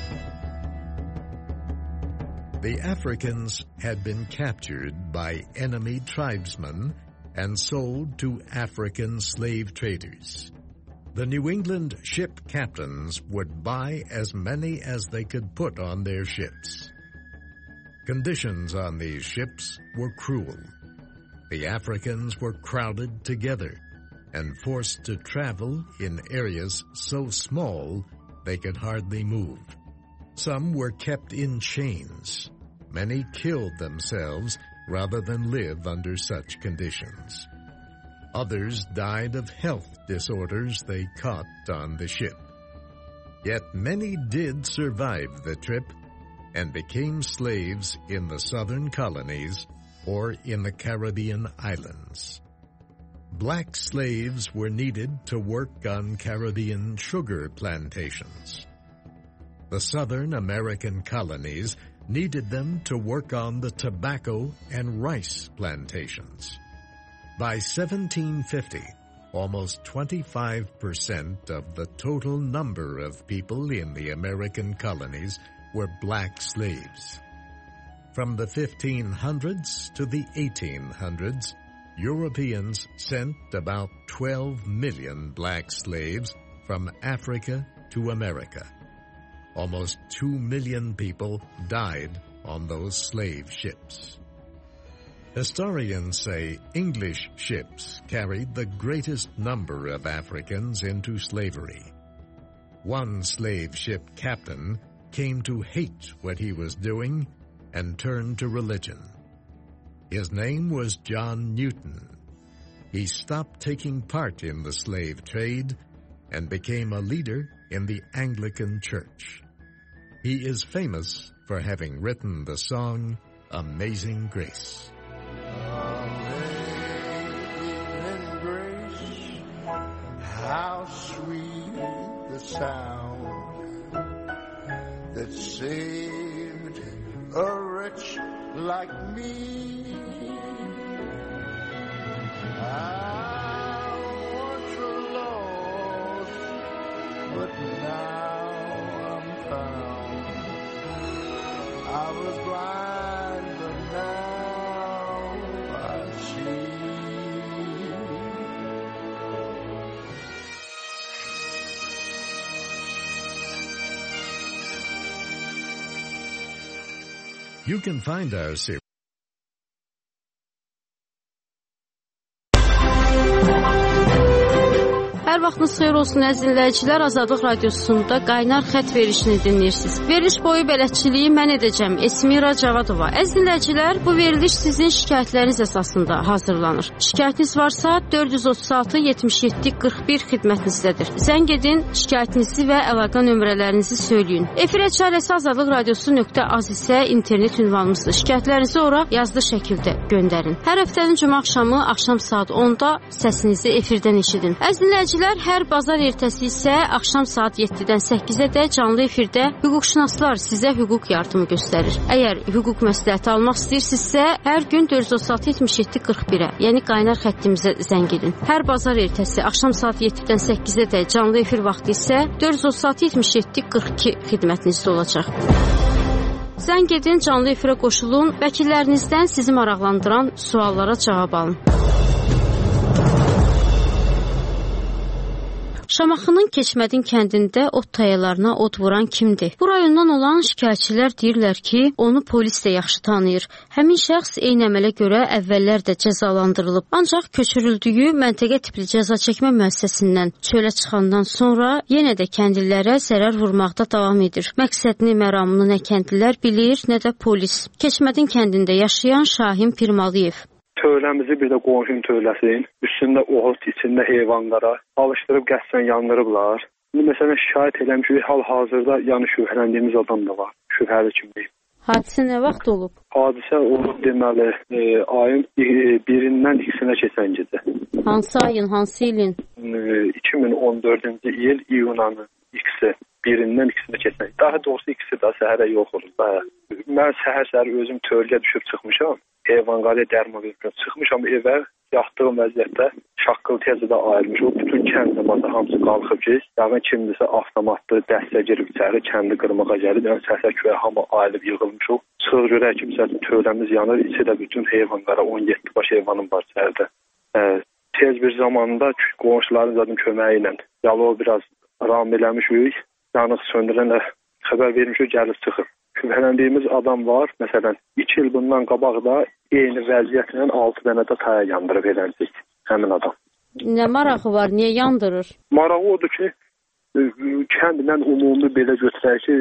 The Africans had been captured by enemy tribesmen and sold to African slave traders. The New England ship captains would buy as many as they could put on their ships. Conditions on these ships were cruel. The Africans were crowded together and forced to travel in areas so small they could hardly move. Some were kept in chains. Many killed themselves rather than live under such conditions. Others died of health disorders they caught on the ship. Yet many did survive the trip and became slaves in the southern colonies or in the Caribbean islands. Black slaves were needed to work on Caribbean sugar plantations. The Southern American colonies needed them to work on the tobacco and rice plantations. By 1750, almost 25% of the total number of people in the American colonies were black slaves. From the 1500s to the 1800s, Europeans sent about 12 million black slaves from Africa to America. Almost 2 million people died on those slave ships. Historians say English ships carried the greatest number of Africans into slavery. One slave ship captain came to hate what he was doing and turned to religion. His name was John Newton. He stopped taking part in the slave trade and became a leader in the Anglican Church. He is famous for having written the song Amazing Grace. Amazing grace, how sweet the sound that saved a wretch like me. I once was lost, but now I'm found. I was blind, but now I see. You can find our series. Hər vaxtınız xeyir olsun əziz dinləyicilər, Azadlıq Radiosunda qaynar xətt verilişini dinləyirsiniz. Veriliş boyu bələdçiliyi mən edəcəm, Esmira Cavadova. Əziz dinləyicilər, bu veriliş sizin şikayətləriniz əsasında hazırlanır. Şikayətiniz varsa 436-77-41 xidmətinizdədir. Zəng edin, şikayətinizi və əlaqə nömrələrinizi söyləyin. Efirə çarəsi azadlıqradiosu.az isə internet ünvanımızdır. Şikayətlərinizi ora yazılı şəkildə göndərin. Hər həftənin cümə axşamı axşam saat 10-da səsinizi efirdən eşidin. Əziz dinləyicilər, dinləyicilər, hər bazar ertəsi isə axşam saat 7-dən 8-ə canlı efirdə hüquqşünaslar sizə hüquq yardımı göstərir. Əgər hüquq məsləhəti almaq istəyirsinizsə, hər gün 436-77-41-ə, yəni qaynar xəttimizə zəng edin. Hər bazar ertəsi axşam saat 7-dən 8-ə canlı efir vaxtı isə 436-77-42 xidmətinizdə olacaq. Zəng edin, canlı efirə qoşulun, vəkillərinizdən sizi maraqlandıran suallara cavab alın. Şamaxının Keçmədin kəndində ot tayalarına od vuran kimdir? Bu rayondan olan şikayətçilər deyirlər ki, onu polis də yaxşı tanıyır. Həmin şəxs eyni əmələ görə əvvəllər də cəzalandırılıb. Ancaq köçürüldüyü məntəqə tipli cəza çəkmə müəssisəsindən çölə çıxandan sonra yenə də kəndlilərə zərər vurmaqda davam edir. Məqsədini, məramını nə kəndlilər bilir, nə də polis. Keçmədin kəndində yaşayan Şahin Pirmalıyev. Tövləmizi bir də qonşunun tövləsin, üstündə oğut, içində heyvanlara alışdırıb qəsdən yandırıblar. Məsələn, şikayət eləmişik, hal-hazırda yəni şübhələndiyimiz adam da var, şübhəli kimi. Hadisə nə vaxt olub? Hadisə olub deməli, ayın 1-dən 2-sinə keçən gecə. Hansı ayın, hansı ilin? 2014-cü il iyun ayının 1-dən 2-sinə keçən. Daha doğrusu ikisi də səhərə yox olub. Mən səhər özüm tövləyə düşüb çıxmışam. Heyvanqarıya dərman verib çıxmışam evə, yatdığım vəziyyətdə şaqqıl tezə də ayırmış. O bütün kənd zamanında hamısı qalxıb ki, yəni kimdisə avtomatlı dəstə girib içəri, kəndi qırmağa gəlib, yəni səsə köyə hamı ayılıb yığılmış o. Sığ görək ki, məsələn, tövləmiz yanır, içi də bütün heyvanqara 17 baş heyvanım var içəridə. Tez bir zamanda qonşuların zaten köməyi ilə yalo biraz ram eləmişik, yanıq söndürənə xəbər vermişik, gəlib çıxıb. Şübhələndiyimiz adam var. Məsələn, 2 il bundan qabaq da eyni vəziyyətlə 6 dənə də taya yandırıb eləncək həmin adam. Nə marağı var? Niyə yandırır? Marağı odur ki, kəndlə ümumi belə götürək ki,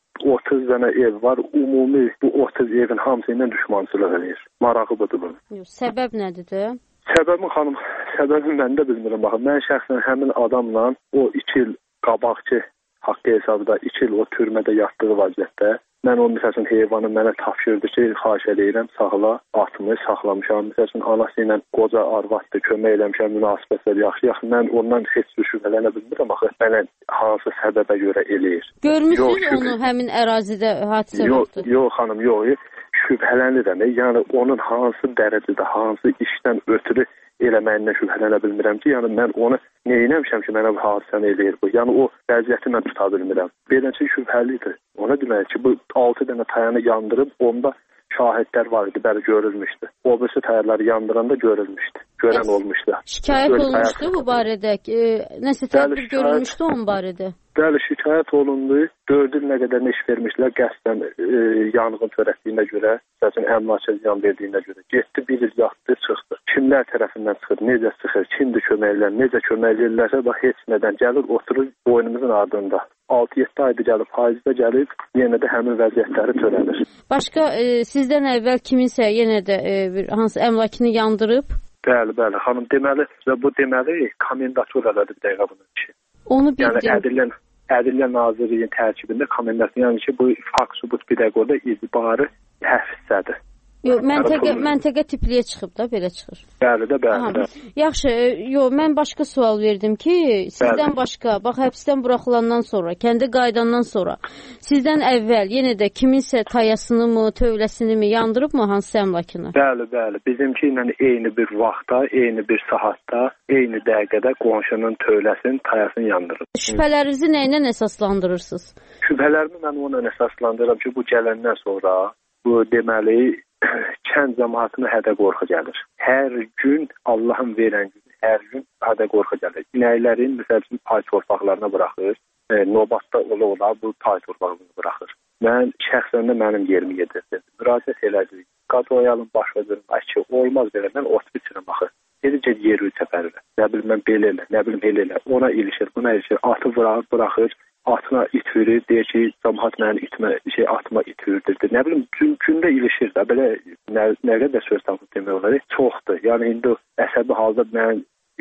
30 dənə ev var. Ümumi bu 30 evin hamısı ilə düşmançılıq edir. Marağı budur bunun. Səbəb nədir? Səbəbi xanım, səbəbi mən də bilmirəm. Baxın, mən şəxsən həmin adamla o 2 il qabaqki haqqı hesabda 2 il o türmədə yatdığı vəziyyətdə mən onun məsələn heyvanı mənə tapşırdı ki, xahiş edirəm, saxla, atımı saxlamışam. Məsələn, anası ilə qoca arvaddır, kömək eləmişəm, münasibətlər yaxşı. Mən ondan heç şübhələnə bilmirəm, axı mənə hansı səbəbə görə eləyir. Görmüsünüz onu həmin ərazidə hadisə vaxtı? Yox xanım, yox. Şübhələnirəm. Yəni onun hansı dərəcədə, hansı işdən ötürü eləməyindən şübhələnə bilmirəm ki, yəni mən onu neyinəmişəm ki, mənə bu hadisəni eləyir bu. Yəni o vəziyyəti mən tuta bilmirəm. Beləncə şübhəlidir. Ona demək ki, bu 6 dənə tayanı yandırıb, onda şahidlər var idi, bəli görülmüşdü. O birisi tayaları yandıranda görülmüşdü. Görən olmuşdu. Şikayət olmuşdu bu barədə? Nəsə tədbir görülmüşdü onun barədə? Bəli, şikayət olundu. 4 il nə qədər iş vermişlər qəsdən yanğın törətdiyinə görə, məsələn, əmlaka ziyan verdiyinə görə. Getdi, bir il yatdı, çıxdı. Kimlər tərəfindən çıxır, necə çıxır, kimdir köməklər, necə köməkləyirlərsə, bax, heç nədən gəlir, oturur boynumuzun ardında. 6-7 ayda gəlib, faizdə gəlib, yenə də həmin vəziyyətləri törədir. Başqa sizdən əvvəl kiminsə yenə də hansı əmlakını yandırıb? Bəli, xanım, deməli, bu deməli komendanturalardır bir dəqiqə bunun için. Onu bildim. Yəni Ədliyyə Nazirliyinin tərkibində komendantın, yəni ki, bu fakt sübut bir dəqiqə orada icbari təhsisədir. Yox, məntəqə tipliyə çıxıb da, belə çıxır. Bəli. Yaxşı, mən başqa sual verdim ki, sizdən başqa, bax, həbsdən buraxılandan sonra, kəndə qayıdandan sonra, sizdən əvvəl yenə də kiminsə tayasını mı, tövləsini mi yandırıb mı, hansı əmlakını? Bəli. Bizimki ilə eyni bir vaxtda, eyni bir saatda, eyni dəqiqədə qonşunun tövləsinin, tayasını yandırıb. Şübhələrinizi nə ilə əsaslandırırsınız? Şübhələrimi mən ona əsaslandırıram ki, bu gələndən sonra, bu deməli, kənd cəmaatına hədə qorxu gəlir. Hər gün Allahın verən günü, hər gün hədə qorxu gəlir. İnəklərin, məsələn, pay torpaqlarına buraxır. Növbətdə ola bu pay torpağını buraxır. Mən şəxsən də mənim yerimi yedirdim. Müraciət elədik. Qadoyalım, başa durun, ki, olmaz belə, mən ot bitirim, baxır. Dedikcə yeri səfərilə. Nə bilim, mən belə elə, nə bilim, elə elə. Ona ilişir, buna ilişir. Atı buraxır. Atına it verir, deyir ki, cəmaat məni atıma it verdirdi. Nə bilim, gündə ilişir də, belə nə qədər söz tapıb demək olar, çoxdur. Yəni, indi əsəbi halda mən heç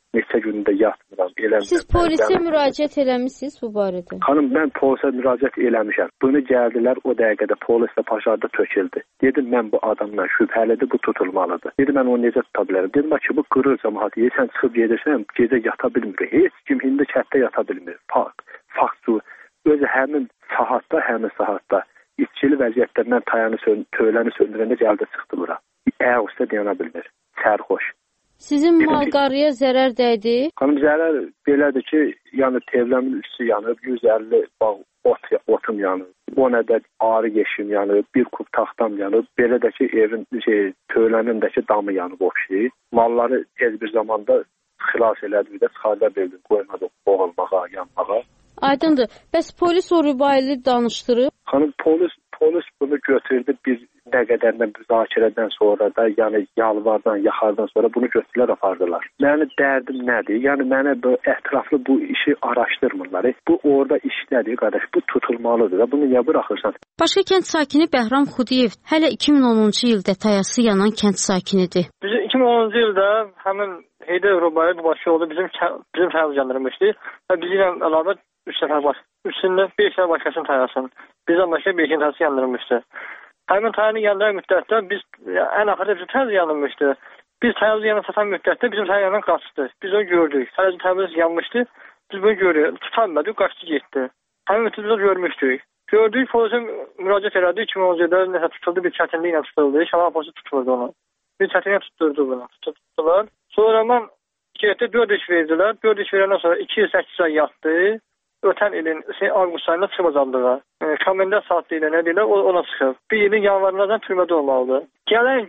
neçə gündə yatmıram. Siz polisə müraciət eləmisiniz bu barədə? Xanım, mən polisə müraciət eləmişəm. Bunu gəldilər, o dəqiqədə polislə paşarda töküldü. Dedim, mən bu adamdan şübhəlidir, bu tutulmalıdır. Dedim, mən onu necə tuta bilərəm? Dedim, ki, bu qırır cəmaatı, sən çıxıb gedirsən, gecə yata bilmir. Heç kim indi kətdə yata bilmir. Faktçu, özü həmin saatda içkili vəziyyətdə mən töyləni söndürəndə gəldi çıxdı bura. Ayaqüstə dayana bilmir. Sərxoş. Sizin mal-qarıya zərər dəydi? Xanım, zərər belədir ki, yəni tevləmin üstü yanıb, 150 bağ otum yanıb, 10 ədəd arı yeşim yanıb, bir kub taxtam yanıb, belə də ki, evin töylənindəki damı yanıb o şey. Malları tez bir zamanda xilas elədi, bir də çıxarda bildim, qoymadı boğulmağa, yanmağa. Aydındır. Bəs polis o rübaylı danışdırıb? Xanım, polis bunu götürdü bir nə qədərdən müzakirədən sonra da, yəni yalvardan, yaxardan sonra bunu götürülər apardılar. Mənim dərdim nədir? Yəni mənə bu ətraflı bu işi araşdırmırlar. Bu orada iş nədir, qardaş? Bu tutulmalıdır da. Bunu niyə buraxırsan? Başqa kənd sakini Bəhram Xudiyev hələ 2010-cu ildə tayası yanan kənd sakinidir. Biz 2010-cu ildə həmin Heydər Rubayı bu başı oldu, bizim tayası yandırmışdı və bizi ilə əlavə 3 nəfər başqasının tayasını. Bizdən başqa 5 tayası yandırmışdı. Həmin tayanı yandıran müddətdə biz ən axırda bizim tayası yanılmışdı. Biz tayası yanı satan müddətdə bizim tayandan qaçdı. Biz onu gördük. Sadəcə tayamız yanmışdı. Biz bunu görüyoruz. Tutanmadık, qaçdı getdi. Həmin müddətdə biz görmüşdük. Gördük, polisə müraciət elədi. 2010-cu ildə nəsə tutuldu, bir çətinliklə tutuldu. Şəmal polisi tutuldu onu. Bir çətinliklə tutturdu bunu. Tutdular. Sonra mən getdi 4 iş verdilər. 4 iş verəndən sonra 208 ay yatdı. Ötən ilin avqust ayında çıxacaqdılar. Komendant saatlığı nə deyirlər, ona çıxıb. Bir ilin yanvarından türmədə olmalıdır. Gələn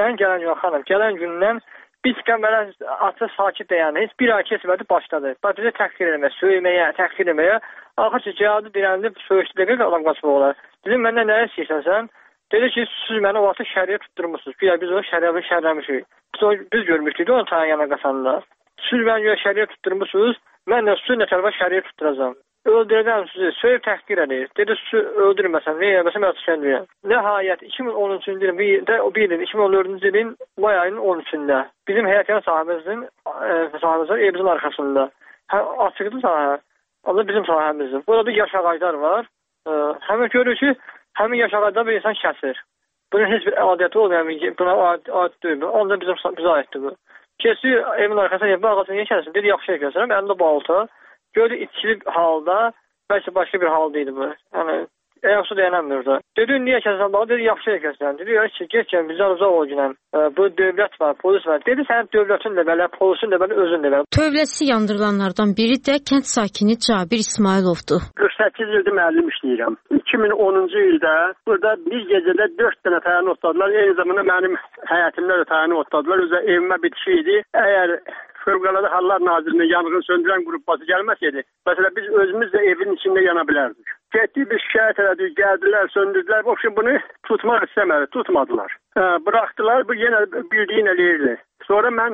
gündən biz qəmələ atı sakit dayandı. Heç bir ay keçmədi, başladı. Bizə təhqir eləməyə, təhqir eləməyə. Axır ki, gəldi, dirəndi, söyüşdü dəqiq adam qaçmaq olar. Dedim, məndən nə istəyirsən sən? Dedi ki, siz məni o vaxtı şəriyə tutturmuşsunuz. Biz onu şərləmişik. Biz görmüşdük, onun tayan yana qaçanda. Siz məni şəriyə tutturmuşsunuz. Mən də sizin nə tərəfə şəriyə tutturacam. Öldürəcəm sizi, söyüb təhqir edir. Dedi, sizi öldürməsən, nə eləməsən, mən tutuşan. Nəhayət, 2013-cü ilin, 2014-cü ilin bu ayının 13-də bizim həyətyan sahəmizin evimizin arxasında. Açıqdır sahə, o da bizim sahəmizdir. Burada yaş ağaclar var. Həmin görür ki, həmin yaş ağacda bir insan kəsir. Bunun heç bir adiyyəti olmayan, buna aid deyil. Onda bizə aiddir bu. Kesiyor, evin arxasına, bu ağacını niyə kəsir? Dedi, yaxşı kəsirəm, əlində balta. Gördü içkili halda, bəlkə başqa bir haldaydı bu. Yəni, ayaqsı dayanamıyor da. Dedi, niyə kəsən balı? Dedi, yaxşı kəsən. Dedi, geçən bizdən uzaq ol günən. Bu dövlət var, polis var. Dedi, sənin dövlətin də belə, polisin də belə, özün də belə. Tövləsi yandırılanlardan biri də kənd sakini Cabir İsmailovdur. 48 ildir müəllim işləyirəm. 2010-cu ildə burada bir gecədə 4 dənə tayan otladılar. Eyni zamanda mənim həyətimdə də tayanı otladılar. Özə evimə bitişi idi. Əgər Fövqəladə Hallar Nazirliyinin yanğın söndürən qrupası gəlməsəydi, məsələn, biz özümüz də evin içində yana bilərdik. Getdik, biz şikayət elədik, gəldilər, söndürdülər. O üçün bunu tutmaq istəmədi, tutmadılar. Bıraxdılar, bu yenə bildiyin eləyirdi. Sonra mən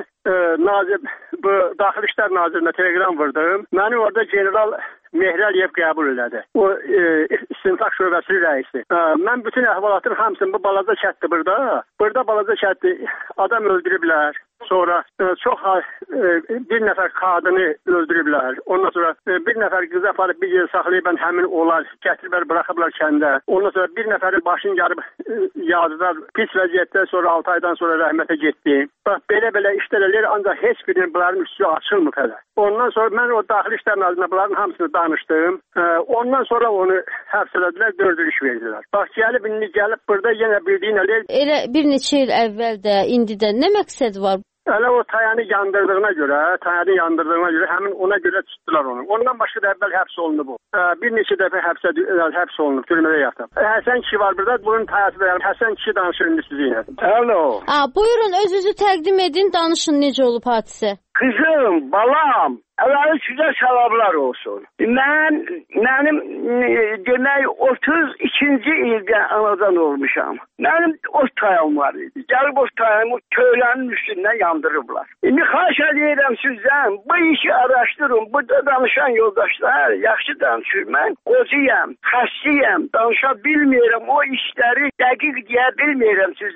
bu Daxili İşlər Nazirinə telegram vurdum. Məni orada General Mehri Əliyev qəbul elədi. O İstintaq şöbəsi rəisi. Mən bütün əhvalatın hamısını, bu balaca kətdir burada. Burada balaca kətdi, adam öldürüblər. Sonra çox bir nəfər qadını öldürüblər. Ondan sonra bir nəfər qızı aparıb bir yer saxlayıb həmin onlar gətiriblər, bıraxıblar kəndə. Ondan sonra bir nəfəri başını yarıb yazdılar. Pis vəziyyətdə sonra 6 aydan sonra rəhmətə getdi. Bax, belə işlər eləyir, ancaq heç birinin bunların üstü açılmır hələ. Ondan sonra mən o Daxili İşlər Nazirində bunların hamısını danışdım. Ondan sonra onu həbs elədilər, 4 iş verdilər. Bax, gəlib burada yenə bildiyin eləyir. Elə bir neçə il əvvəl də, indi də nə məqsəd var? Elə o tayanı yandırdığına görə həmin ona görə tutdular onu. Ondan başqa da əvvəl həbs olundu bu. Bir neçə dəfə həbs olunub, türmədə yatıb. Həsən kişi var burada, bunun tayası da Həsən kişi danışır indi sizinlə. Alo. Buyurun, özünüzü təqdim edin, danışın necə olub hadisə. Kızım, balam, evvəli sizə salamlar olsun. Mənim demək 32-ci ildə anadan olmuşam. Mənim o tayam var idi. Gəlib o tayamı töylənin üstündən yandırıblar. İndi xahiş edirəm sizdən, bu işi araşdırın. Burada danışan yoldaşlar yaxşı danışır. Mən qocuyam, xəstiyəm, danışa bilmirəm. O işləri dəqiq deyə bilmirəm sizə.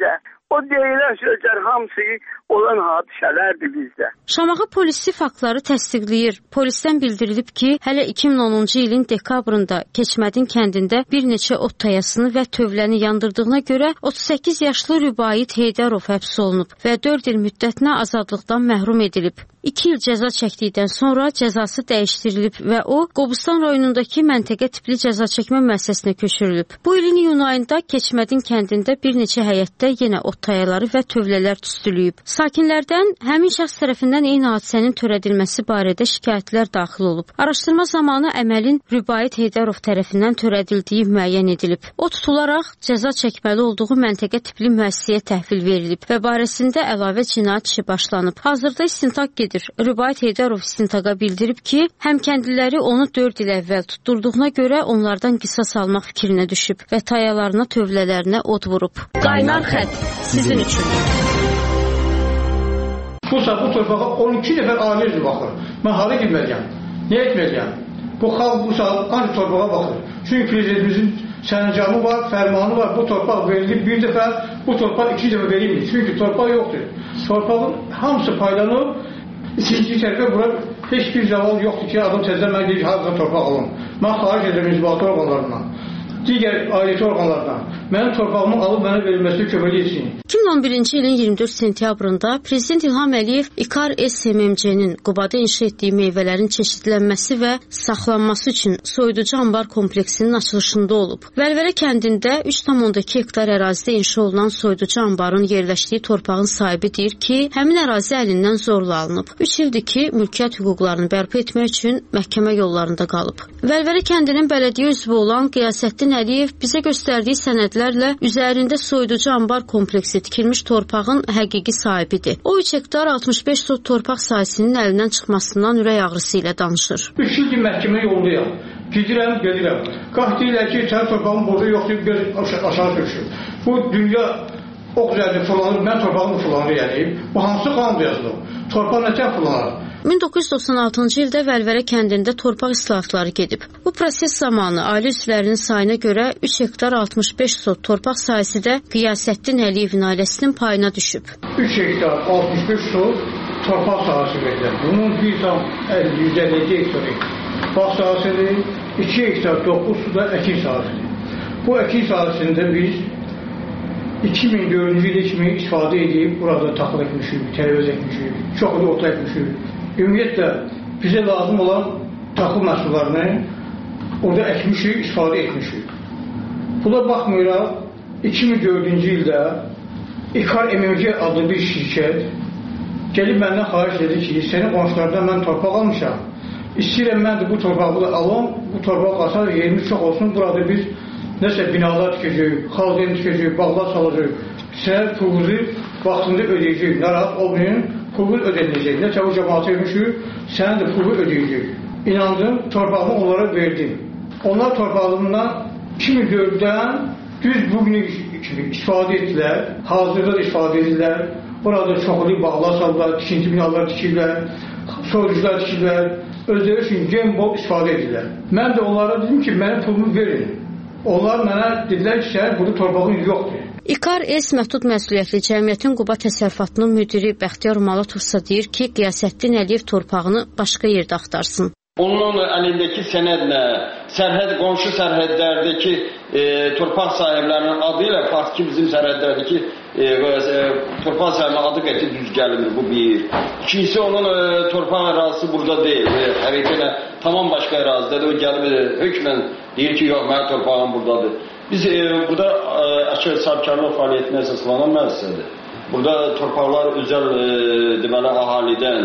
O deyilən sözlər hamısı olan hadisələrdir bizdə. Şamaxı polisi faktları təsdiqləyir. Polisdən bildirilib ki, hələ 2010-cu ilin dekabrında Keçmədin kəndində bir neçə ot tayasını və tövləni yandırdığına görə 38 yaşlı Rübait Heydərov həbs olunub və 4 il müddətinə azadlıqdan məhrum edilib. 2 il cəza çəkdikdən sonra cəzası dəyişdirilib və o, Qobustan rayonundakı məntəqə tipli cəza çəkmə müəssisəsinə köçürülüb. Bu ilin iyun ayında Keçmədin kəndində bir neçə həyətdə yenə ot tayaları və tövlələr tüstülüyüb. Sakinlərdən həmin şəxs tərəfindən eyni hadisənin törədilməsi barədə şikayətlər daxil olub. Araşdırma zamanı əməlin Rübait Heydərov tərəfindən törədildiyi müəyyən edilib. O tutularaq cəza çəkməli olduğu məntəqə tipli müəssisəyə təhvil verilib və barəsində əlavə cinayət işi başlanıb. Hazırda istintaq gedir. Rübait Heydərov istintaqa bildirib ki, həmkəndliləri onu 4 il əvvəl tutturduğuna görə onlardan qisas almaq fikrinə düşüb və tayalarına, tövlələrinə od vurub. Qaynar xətt sizin üçün. Bu torpağa 12 nəfər ailə üzrə baxır. Mən hara gitməliyəm? Niyə etməliyəm? Bu xalq bu saat ancaq torpağa baxır. Çünki prezidentimizin sərəncamı var, fərmanı var. Bu torpaq verilib bir dəfə, bu torpaq 2 dəfə verilmir. Çünki torpaq yoxdur. Torpağın hamısı paylanıb. İkinci tərəfə bura heç bir zaval yoxdur ki, adam təzdən mən deyir ki, hazırda torpaq alın. Mən xaric edirəm inzibati orqanlarından, digər ailəti orqanlardan. Mənim torpağımı alıb mənə verilməsini kömək etsin. 2011-ci ilin 24 sentyabrında Prezident İlham Əliyev İkar SMMC-nin Qubada inşa etdiyi meyvələrin çeşidlənməsi və saxlanması üçün soyuducu anbar kompleksinin açılışında olub. Vəlvərə kəndində 3,2 hektar ərazidə inşa olunan soyuducu anbarın yerləşdiyi torpağın sahibi deyir ki, həmin ərazi əlindən zorla alınıb. 3 ildir ki, mülkiyyət hüquqlarını bərpa etmək üçün məhkəmə yollarında qalıb. Vəlvərə kəndinin bələdiyyə üzvü olan Qiyasəddin Əliyev bizə göstərdiyi sənədlərlə üzərində soyuducu anbar kompleksi tikilmiş torpağın həqiqi sahibidir. O 3 hektar 65 sot torpaq sahəsinin əlindən çıxmasından ürək ağrısı ilə danışır. 3 ildir məhkəmə yolundayam. Gedirəm. Qaç deyirlər ki, sənin torpağın burada yoxdur, göz aşağı düşür. Bu dünya o güzəldir fırlanır, mən torpağımı fırlanır yəni. Bu hansı qanunda yazılıb? Torpaq nətər fırlanır? 1996-cı ildə Vəlvərə kəndində torpaq islahatları gedib. Bu proses zamanı ailə üzvlərinin sayına görə 3 hektar 65 sot torpaq sahəsi də Qiyasəddin Əliyevin ailəsinin payına düşüb. 3 hektar 65 sot torpaq sahəsi verilib. Bunun 157 hektarı bağ sahəsidir, 2 hektar 9 suda əkin sahəsidir. Bu əkin sahəsində biz 2004-cü ildə kimi istifadə edib burada taxıl etmişik, tərəvəz etmişik, çox da ota etmişik. Ümumiyyətlə, bizə lazım olan taxıl məhsullarını orada əkmişik, istifadə etmişik. Buna baxmayaraq, 2004-cü ildə İkar MMC adlı bir şirkət gəlib məndən xahiş dedi ki, sənin qonşulardan mən torpaq almışam. İstəyirəm mən də bu torpağı da alım, bu torpaq alsaq yerimiz çox olsun, burada biz nəsə binalar tikəcəyik, xalqəni tikəcəyik, bağlar salacaq. Sənə pulunuzu vaxtında ödəyəcək, narahat olmayın, pulu ödəniləcək. Nə çabuk cəmaatı etmişik, sənə də pulu ödəyəcək. İnandım, torpağımı onlara verdim. Onlar torpağımdan 2004-dən düz bugünü kimi istifadə etdilər, hazırda da istifadə edirlər. Orada çoxlu bağlar saldılar, tikinti binalar tikirlər, soyuducular tikirlər, özləri üçün gen bol istifadə edirlər. Mən də onlara dedim ki, mənim pulumu verin. Onlar mənə dedilər ki, sənin burada torpağın yoxdur. İkar S məhdud məsuliyyətli cəmiyyətin Quba təsərrüfatının müdiri Bəxtiyar Malatov isə deyir ki, Qiyasəddin Əliyev torpağını başqa yerdə axtarsın. Onun əlindəki sənədlə qonşu sərhədlərdəki torpaq sahiblərinin adı ilə faktiki bizim sərhədlərdəki torpaq sahiblərinin adı qəti düz gəlmir, bu bir. İkincisi, onun torpaq ərazisi burada deyil, həqiqətən tamam başqa ərazidədir, o gəlmir, hökmən deyir ki, yox, mənim torpağım buradadır. Biz burada açıq sahibkarlıq fəaliyyətinə əsaslanan müəssisədir. Burada torpaqlar özəl deməli ahalidən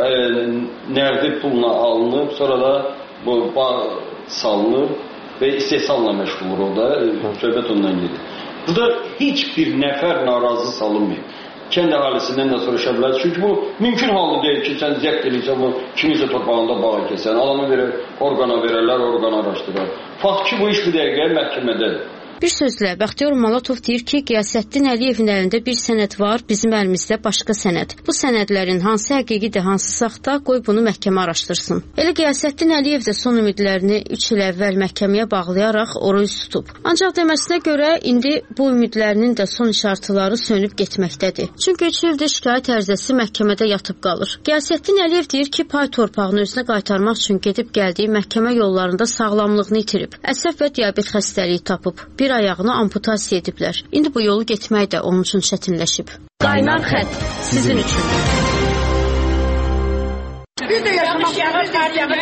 nərdi pulla alınıb, sonra da bu bağ salınıb və istehsalla məşğul orada, söhbət ondan gedir. Burada heç bir nəfər narazı salınmıyor. Kənd əhalisindən də soruşa bilər. Çünki bu mümkün halda deyil ki, sən zəbt edirsən, bu kimisə torpağında bağ kəsən, alanı verir, orqana verərlər, orqana araşdırır. Faktiki bu iş bir dəqiqə məhkəmədədir. Bir sözlə, Bəxtiyar Malatov deyir ki, Qiyasəddin Əliyevin əlində bir sənəd var, bizim əlimizdə başqa sənəd. Bu sənədlərin hansı həqiqidir, hansı saxta, qoy bunu məhkəmə araşdırsın. Elə Qiyasəddin Əliyev də son ümidlərini 3 il əvvəl məhkəməyə bağlayaraq ora üz tutub. Ancaq deməsinə görə indi bu ümidlərinin də son işartıları sönüb getməkdədir. Çünki 3 ildir şikayət ərizəsi məhkəmədə yatıb qalır. Qiyasəddin Əliyev deyir ki, pay torpağını özünə qaytarmaq üçün gedib gəldiyi məhkəmə yollarında sağlamlığını itirib. Əsəb və diabet xəstəliyi tapıb. Bir ayağını amputasiya ediblər. İndi bu yolu getmək də onun üçün çətinləşib. Qaynar xətt sizin üçün. Biz de yaşamak istiyoruz.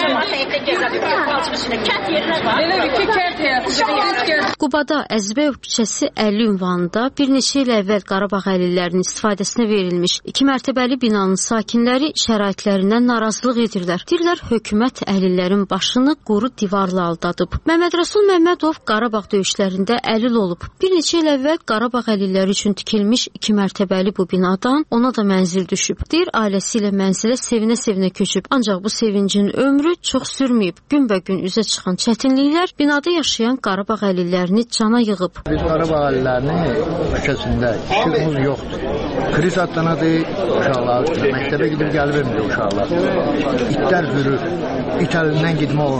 Qubada Əzbəyev küçəsi 50 ünvanında bir neçə il əvvəl Qarabağ əlillərinin istifadəsinə verilmiş 2 mərtəbəli binanın sakinləri şəraitlərindən narazılıq edirlər. Deyirlər, hökumət əlillərin başını quru divarla aldadıb. Məmməd Rəsul Məmmədov Qarabağ döyüşlərində əlil olub. Bir neçə il əvvəl Qarabağ əlilləri üçün tikilmiş 2 mərtəbəli bu binadan ona da mənzil düşüb. Deyir, ailəsi ilə mənzilə sevinə-sevinə köçüb. Ancaq bu sevincin ömrü çox sürməyib. Günbəgün üzə çıxan çətinliklər binada yaşayan Qarabağ əlillərini cana yığıb. Biz Qarabağ əlillərinin küçəsində işığımız yoxdur. Kriz adlanadır uşaqlar. Məktəbə gidib gələ bilmir uşaqlar. İtlər hürür. İt əlindən gitmə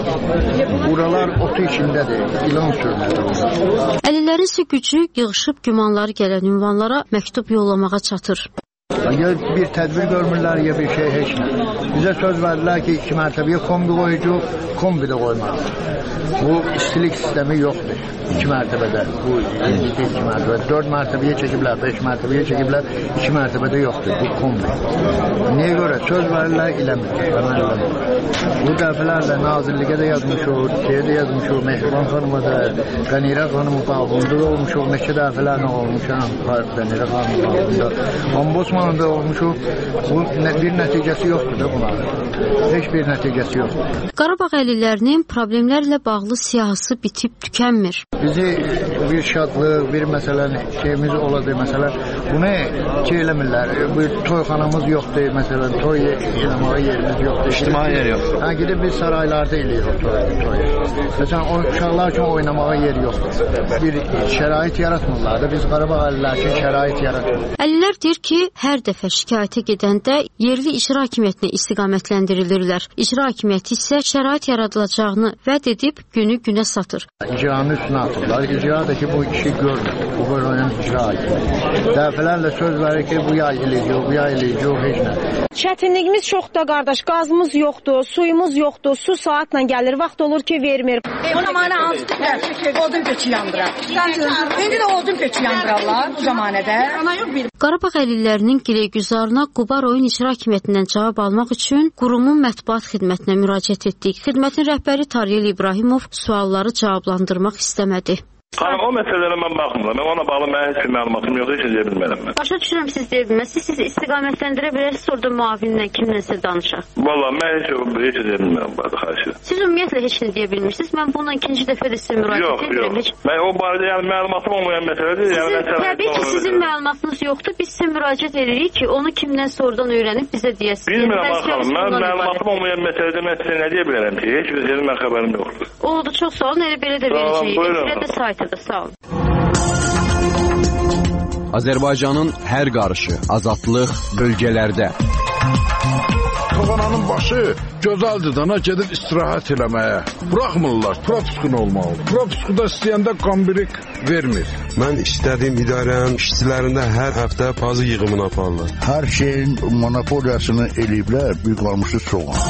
olmur. Buralar otu içindədir. İlan sürülür. Əlillərin isə gücü yığışıb gümanları gələn ünvanlara məktub yollamağa çatır. Ya bir tədbir görmürlər, ya bir şey heç nə. Bizə söz verdilər ki, 2 mərtəbəyə kombi qoyucuq, kombi də qoymaz. Bu istilik sistemi yoxdur 2 mərtəbədə. Bu 2 mərtəbədə. 4 mərtəbəyə çəkiblər, 5 mərtəbəyə çəkiblər, 2 mərtəbədə yoxdur bu kombi. Niyə görə? Söz verirlər, eləmir. Bu dəfələrlə nazirliyə də yazmışıq, şeyə də yazmışıq, Mehriban xanıma da, Qənirə xanımın bağında da olmuşuq, neçə dəfələrlə olmuşam, Qənirə xanımın bağında. Ombudsmanın da olmuşuq, bu bir nəticəsi yoxdur da bunların. Heç bir nəticəsi yoxdur. Qarabağ əlillərinin problemlərlə bağlı siyahısı bitib tükənmir. Bizi bir şadlıq, bir məsələn şeyimiz oladı, məsələn, bunu şey eləmirlər, bir toyxanamız yoxdur, məsələn, toy eləməyə yerimiz yoxdur. İctimai yer yoxdur. Gidib biz saraylarda eləyirik toy. Məsələn, uşaqlar üçün oynamağa yer yoxdur. Bir şərait yaratmırlar da, biz Qarabağ əlillər üçün şərait yaratmırıq. Əlillər deyir ki, hər dəfə şikayətə gedəndə yerli icra hakimiyyətinə istiqamətləndirilirlər. İcra hakimiyyəti isə şərait yaradılacağını vəd edib günü günə satır. İcranın üstünə atırlar. İcra da ki, bu işi görmür. Bu bölünün icra hakimiyyəti. Dəfələrlə söz verir ki, bu yay eləyəcək, heç nə. Çətinliyimiz çoxdur, qardaş. Qazımız yoxdur, suyumuz yoxdur. Su saatla gəlir, vaxt olur ki, vermir. Ona mənə azdır, odun köçü yandırar. İndi də odun köçü yandırarlar bu zamanədə. Qarabağ əlillərinin gileygüzarına Quba rayon icra hakimiyyətindən cavab almaq üçün qurumun mətbuat xidmətinə müraciət etdik. Xidmətin rəhbəri Tariyel İbrahimov sualları cavablandırmaq istəmədi. Xanım, o məsələlərə mən baxmıram. Mən ona bağlı mənə heç bir məlumatım yoxdur, heç deyə bilmərəm mən. Başa düşürəm, siz deyə bilməzsiniz. Siz istiqamətləndirə bilərsiniz, orada müavinlə kimləsə danışaq. Vallahi mən heç deyə bilmərəm, xahiş edirəm. Siz ümumiyyətlə heç nə deyə bilmirsiniz. Mən bununla ikinci dəfə də sizə müraciət edirəm. Yox. Mən o barədə məlumatım olmayan məsələdir. Təbii ki, sizin məlumatınız yoxdur. Biz sizə müraciət edirik ki, onu kimdən sonradan öyrənib bizə deyəsiniz. Bilmirəm, xanım. Mən məlumatım olmayan məsələdə mən sizə nə deyə bilərəm ki, heç bir şeyin mən xəbərim yoxdur. Oldu, çox sağ olun. Elə belə də verəcəyik. Elə də saytıda, sağ olun. Azərbaycanın hər qarışı, azadlıq bölgələrdə. Toğananın başı gözəldir dana gedib istirahət eləməyə. Buraxmırlar, propiskun olmalıdır. Propiskuda istəyəndə qambirik vermir. Mən istədiyim idarənin işçilərində hər həftə pazı yığımını aparırlar. Hər şeyin monopoliyasını eləyiblər, bir qalmışı soğan.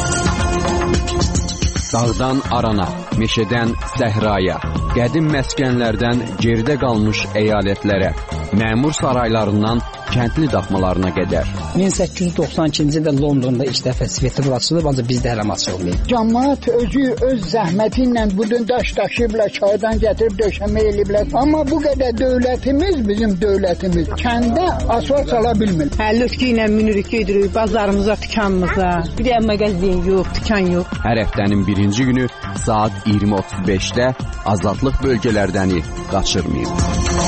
Dağdan arana, meşədən səhraya, qədim məskənlərdən geridə qalmış əyalətlərə, məmur saraylarından kəndli daxmalarına qədər. 1892-ci ildə Londonda ilk dəfə Svetlov açılıb, ancaq bizdə hələ açılmayıb. Cəmaət özü öz zəhməti ilə budun daş daşıyıblar, çaydan gətirib döşəmə eləyiblər. Amma bu qədər dövlətimiz, bizim dövlətimiz kəndə asfalt sala bilmir. Lütki ilə minirik gedirik bazarımıza, dükanımıza. Bir də mağazin yox, dükan yox. Hər həftənin birinci günü saat 20:35-də azadlıq bölgələrdəni qaçırmayın.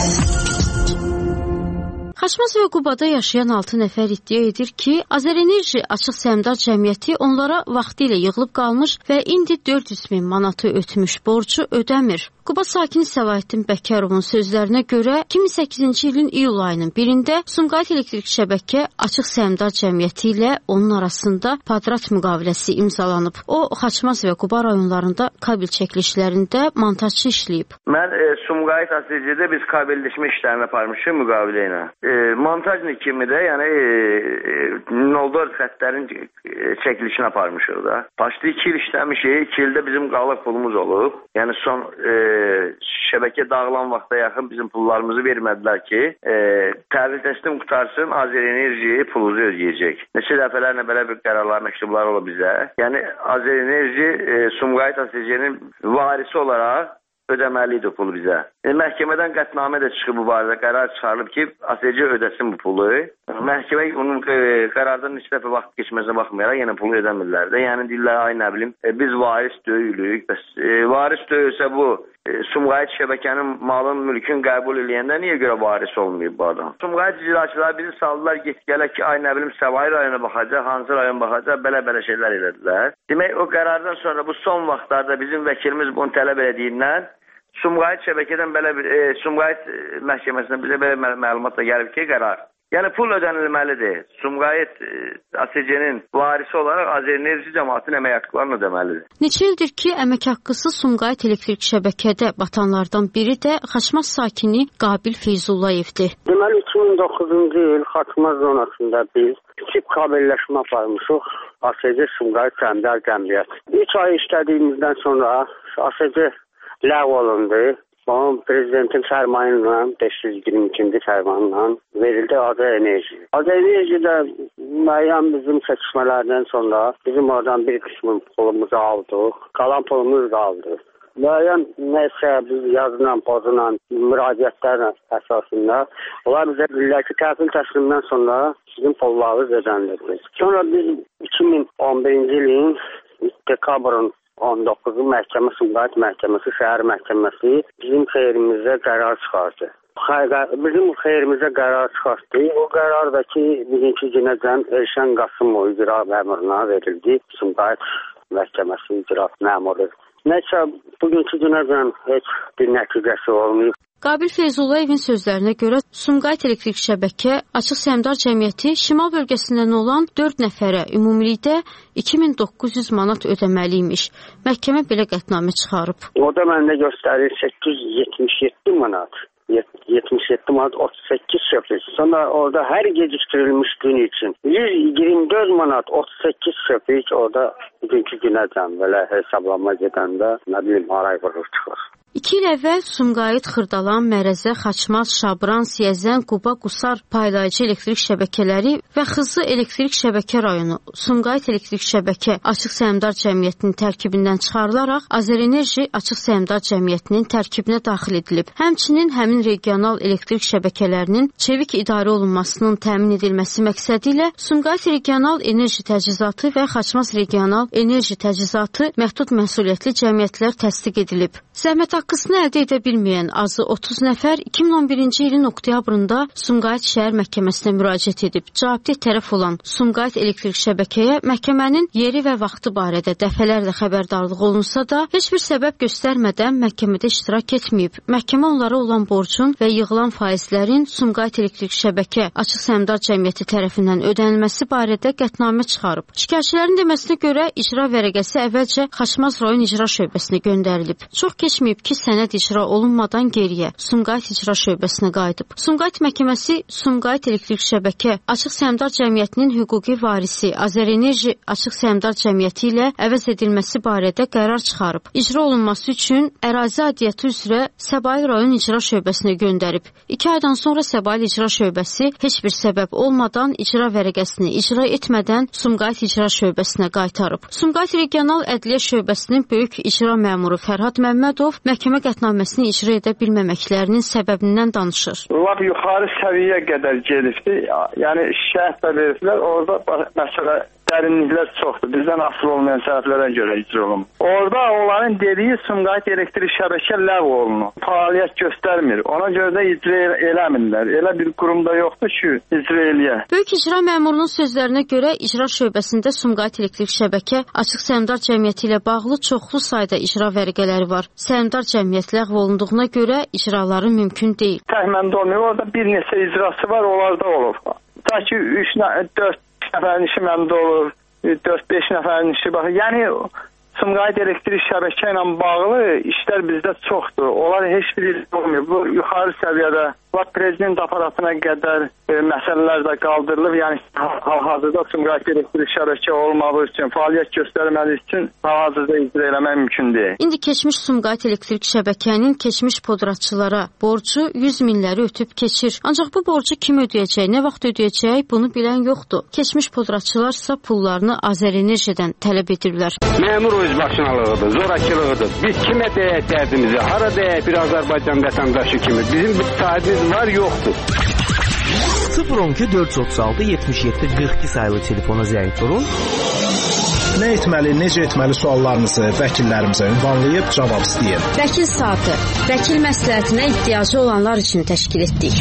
Xaçmaz və Qubada yaşayan 6 nəfər iddia edir ki, Azərenerji Açıq Səhmdar Cəmiyyəti onlara vaxtilə yığılıb qalmış və indi 400 min manatı ötmüş borcu ödəmir. Quba sakini Səlahiddin Bəkərovun sözlərinə görə 2008-ci ilin iyul ayının 1-də Sumqayıt Elektrik Şəbəkə Açıq Səhmdar Cəmiyyəti ilə onun arasında kvadrat müqaviləsi imzalanıb. O, Xaçmaz və Quba rayonlarında kabel çəkilişlərində montajçı işləyib. Mən Sumqayıt ASC-də biz kabelləşmə işlərini aparmışıq müqavilə ilə. Montajlı kimi də, yəni 04 xəttlərin çəkilişini aparmışıq da. Başda 2 il işləmişik, 2 ildə bizim qalıq pulumuz olub. Yəni son şəbəkə dağılan vaxta yaxın bizim pullarımızı vermədilər ki, təhvil təslim qutarsın, Azərenerji pulunuzu ödəyəcək. Neçə dəfələrlə belə bir qərarlar, məktublar olub bizə. Yəni Azərenerji Sumqayıt ASC-nin varisi olaraq ödəməlidir pulu bizə. Məhkəmədən qətnamə də çıxıb bu barədə qərar çıxarılıb ki, ASC ödəsin bu pulu. Məhkəmə onun qərardan neçə dəfə vaxt keçməsinə baxmayaraq yenə pulu ödəmirlər də. Yəni deyirlər, ay nə bilim, biz varis deyilük. Bəs varis deyilsə bu Sumqayıt şəbəkənin malın, mülkün qəbul eləyəndə niyə görə varis olmayıb bu adam? Sumqayıt icraçıları bizi saldılar, get-gələ ki, ay nə bilim, Səvayi rayona baxacaq, hansı rayon baxacaq, belə şeylər elədilər. Demək, o qərardan sonra bu son vaxtlarda bizim vəkilimiz bunu tələb elədiyindən Sumqayıt şəbəkədən belə bir, Sumqayıt məhkəməsindən bizə belə məlumatla gəlib ki, qərar. Yəni pul ödənilməlidir. Sumqayıt ASC-nin varisi olaraq Azərenerji cəmaatının əmək haqqlarını ödəməlidir. Neçə ildir ki, əmək haqqısı Sumqayıt elektrik şəbəkədə batanlardan biri də Xaçmaz sakini Qabil Feyzullayevdir. Deməli 2009-cu il Xaçmaz zonasında biz kiçik kabelləşmə aparmışıq. ASC Sumqayıt Səhmdar Cəmiyyəti. 3 ay işlədiyimizdən sonra ASC ləğv olundu. Onun prezidentin fərmanı ilə 522-ci fərmanla verildi Azərenerji. Azərenerji də müəyyən bizim çəkişmələrdən sonra bizim oradan bir qismin pulumuzu aldıq. Qalan pulumuz qaldı. Müəyyən nəsə biz yazılan, pozulan müraciətlər əsasında onlar bizə dedilər ki, təhvil təslimdən sonra sizin pullarınız ödənilir. Sonra biz 2011-ci ilin dekabrın 19-cu məhkəmə, Sumqayıt məhkəməsi, şəhər məhkəməsi bizim xeyrimizdə qərar çıxardı. Bizim xeyrimizdə qərar çıxartdı. O qərar da ki, bugünkü günəcən Elşən Qasımov icra məmuruna verildi. Sumqayıt məhkəməsi icra məmuru. Nəysə, bugünkü günəcən heç bir nəticəsi olmayıb. Qabil Feyzullayevin sözlərinə görə Sumqayıt Elektrik Şəbəkə Açıq Səhmdar Cəmiyyəti şimal bölgəsindən olan 4 nəfərə ümumilikdə 2900 manat ödəməliymiş. Məhkəmə belə qətnamə çıxarıb. O da məndə göstərir 877 manat. 77 manat 38 şöpük. Sonra orada hər gecikdirilmiş gün üçün 124 manat 38 şöpük orada bugünkü günəcən belə hesablanma gedəndə nə bilim haray vurur çıxır. 2 il əvvəl Sumqayıt, Xırdalan, Mərəzə, Xaçmaz, Şabran, Siyəzən, Quba, Qusar paylayıcı elektrik şəbəkələri və Xızı elektrik şəbəkə rayonu Sumqayıt Elektrik Şəbəkə Açıq Səhmdar Cəmiyyətinin tərkibindən çıxarılaraq Azərenerji Açıq Səhmdar Cəmiyyətinin tərkibinə daxil edilib. Həmçinin həmin regional elektrik şəbəkələrinin çevik idarə olunmasının təmin edilməsi məqsədi ilə Sumqayıt Regional Enerji Təchizatı və Xaçmaz Regional Enerji Təchizatı məhdud məsuliyyətli cəmiyyətlər təsdiq edilib. Zəhmət haqqısını əldə edə bilməyən azı 30 nəfər 2011-ci ilin oktyabrında Sumqayıt şəhər məhkəməsinə müraciət edib. Cavabdeh tərəf olan Sumqayıt elektrik şəbəkəyə məhkəmənin yeri və vaxtı barədə dəfələrlə xəbərdarlıq olunsa da, heç bir səbəb göstərmədən məhkəmədə iştirak etməyib. Məhkəmə onlara olan borcun və yığılan faizlərin Sumqayıt elektrik şəbəkə Açıq Səhmdar Cəmiyyəti tərəfindən ödənilməsi barədə qətnamə çıxarıb. Şikayətçilərin deməsinə görə icra vərəqəsi əvvəlcə Xaçmaz rayon icra şöbəsinə göndərilib. Çox keçməyib ki, sənəd icra olunmadan geriyə Sumqayıt icra şöbəsinə qayıdıb. Sumqayıt məhkəməsi Sumqayıt elektrik şəbəkə Açıq Səhmdar Cəmiyyətinin hüquqi varisi Azərenerji Açıq Səhmdar Cəmiyyəti ilə əvəz edilməsi barədə qərar çıxarıb. İcra olunması üçün ərazi aidiyyatı üzrə Səbail rayon icra şöbəsinə göndərib. 2 aydan sonra Səbail icra şöbəsi heç bir səbəb olmadan icra vərəqəsini icra etmədən Sumqayıt icra şöbəsinə qaytarıb. Sumqayıt regional ədliyyə şöbəsinin böyük icra məmuru Fərhad Məmmədov məhkəmə qətnaməsini icra edə bilməməklərinin səbəbindən danışır. Lap yuxarı səviyyə qədər gedibdi. Yəni şikayət də verdilər. Orada məsələ dərinliklər çoxdur. Bizdən asılı olmayan səbəblərə görə icra olunur. Orada onların dediyi Sumqayıt elektrik şəbəkə ləğv olunur. Fəaliyyət göstərmir. Ona görə də icra eləmirlər. Elə bir qurumda yoxdur ki, icra eləyə. Böyük İcra məmurunun sözlərinə görə icra şöbəsində Sumqayıt elektrik şəbəkə Açıq Səhmdar Cəmiyyəti ilə bağlı çoxlu sayda icra vərəqələri var. Səhmdar cəmiyyət ləğv olunduğuna görə icraları mümkün deyil. Təhməndə olmuyor. Orada bir neçə icrası var, onlarda olur. Ta ki 3-4 nəfərin işi məndə olur, 4-5 nəfərin işi baxır. Yəni Sumqayıt elektrik şəbəkə ilə bağlı işlər bizdə çoxdur. Onlar heç bir olmuyor. Bu yuxarı səviyyədə prezident aparatına qədər məsələlər də qaldırılıb. Yəni hal-hazırda Sumqayıt elektrik şəbəkə olmadığı üçün, fəaliyyət göstərmədiyi üçün hal-hazırda icra eləmək mümkün deyil. İndi keçmiş Sumqayıt elektrik şəbəkənin keçmiş podratçılara borcu 100 minləri ötüb keçir. Ancaq bu borcu kim ödəyəcək, nə vaxt ödəyəcək bunu bilən yoxdur. Keçmiş podratçılarsa pullarını Azərenerjidən tələb edirlər. Məmur özbaşınalığıdır, zorakılığıdır. Biz kimə deyək dərdimizi, hara deyək bir Azərbaycan vətəndaşı kimi. Bizim bir sahibimiz var, yoxdur. 012 436 77 42 sayılı telefona zəng vurun. Nə etməli, necə etməli suallarınızı vəkillərimizə ünvanlayıb cavab istəyin. Vəkil saatı, vəkil məsləhətinə ehtiyacı olanlar üçün təşkil etdik.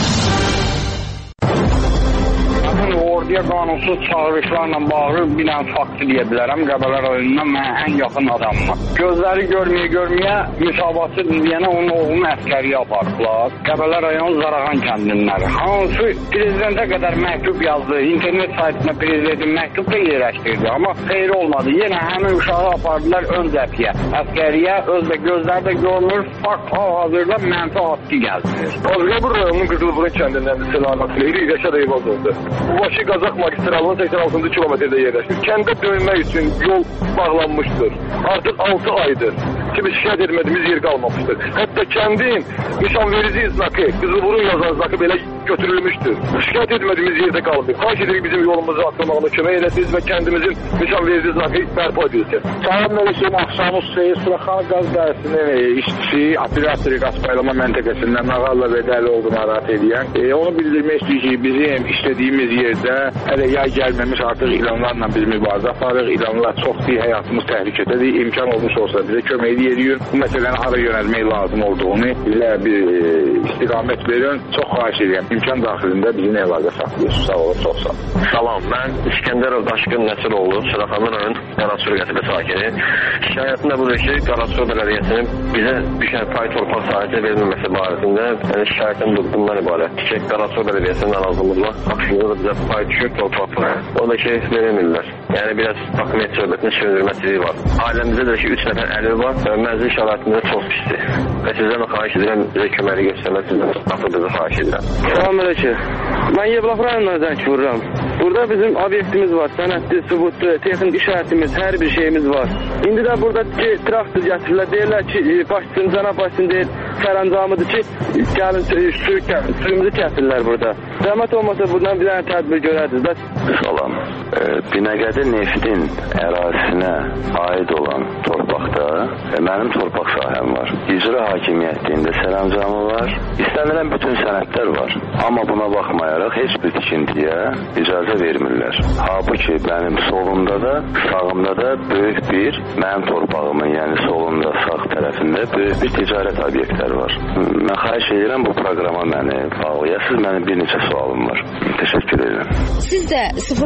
Orduya qanunsuz çağırışlarla bağlı bir dənə fakt deyə bilərəm. Qəbələ rayonundan mən ən yaxın adamım. Gözləri görməyə müsabatı deyənə onun oğlunu əskəriyə aparıblar. Qəbələ rayonu Zarağan kəndinləri. Hansı prezidentə qədər məktub yazdı. İnternet saytına prezidentin məktub da yerləşdirdi. Amma xeyri olmadı. Yenə həmin uşağı apardılar ön cəbhəyə. Əskəriyə özdə gözləri də görmür. Fakt hal-hazırda mənfi haqqı gəldirir. Azqabur rayonunun Qızılburun kəndindən selamat eləyir. Rəşad Eyvazovdur. Bu başı Qazaq magistralının 86-cı kilometrdə yerləşir. Kəndə dönmək üçün yol bağlanmışdır. Artıq 6 aydır ki, biz şikayət etmədiyimiz yer qalmamışdır. Hətta kəndin nişanverici znakı, Qızılburun yazan znakı belə götürülmüşdür. Şikayət etmədiyimiz yerdə qalıb. Xahiş edirik bizim yolumuzu atılmağına kömək edəsiniz və kəndimizin nişanverici znakı bərpa edilsin. Sağ Mələkəyin Axşamı Hüseyin Suraxan qaz dairesinin işçisi, operatori qaz paylama məntəqəsindən Nağalla və Dəli oldu narahat edən. Onu bildirmək istəyir ki, bizim işlədiyimiz yerdə hələ yay gəlməmiş artıq ilanlarla biz mübarizə aparırıq. İlanlar çoxdur, həyatımız təhlükədədir. İmkan olmuş olsa bizə kömək edirik. Bu məsələni hara yönəlmək lazım olduğunu bizə bir istiqamət verin. Çox xahiş edirəm. İmkan daxilində bizimlə əlaqə saxlayırsınız. Sağ olun, çox sağ olun. Salam, mən İskəndərov Daşqın Nəsiroğlu, Suraxanlı rayon Qarasur qəsəbə sakini. Şikayətim də budur ki, Qarasur bələdiyyəsinin bizə düşən pay torpaq sahəsi verilməməsi barəsində şikayətim bundan ibarət. Ki, Qarasur bələdiyyəsinin narazılıqla aksiyonu da bizə pay düşür torpaqla. O da ki, verilmirlər. Yəni, biraz hakimiyyət söhbətinin söndürməsiliyi var. Ailəmizdə də ki, 3 nəfər əlil var və mənzil şəraitində çox pisdir. Və sizdən də xahiş edirəm, bizə köməkli göstərmək sizdən atıldığı xahiş edirəm. Salam əleykum. Mən Yevlax rayonundan zəng vururam. Burada bizim obyektimiz var, sənədli, sübutlu, texnik işarətimiz, hər bir şeyimiz var. İndi də burada ki, traktor gətirirlər, deyirlər ki, başçısını, cənab başçısını deyir, sərəncamıdır ki, gəlin suyumuzu kəsirlər burada. Zəhmət olmasa buradan bir dənə tədbir görərdiniz. Salam. Binəqədi Neftin ərazisinə aid olan torpaqda mənim torpaq sahəm var. İcra hakimiyyətində sərəncamı var. İstənilən bütün sənədlər var. Amma buna baxmayaraq heç bir tikintiyə icazə vermirlər. Halbuki mənim solumda da, sağımda da böyük bir mənim torpağımın, yəni solumda, sağ tərəfində böyük bir ticarət obyektləri var. Mən xahiş edirəm bu proqrama məni bağlayasınız. Mənim bir neçə sualım var. Təşəkkür edirəm. Siz də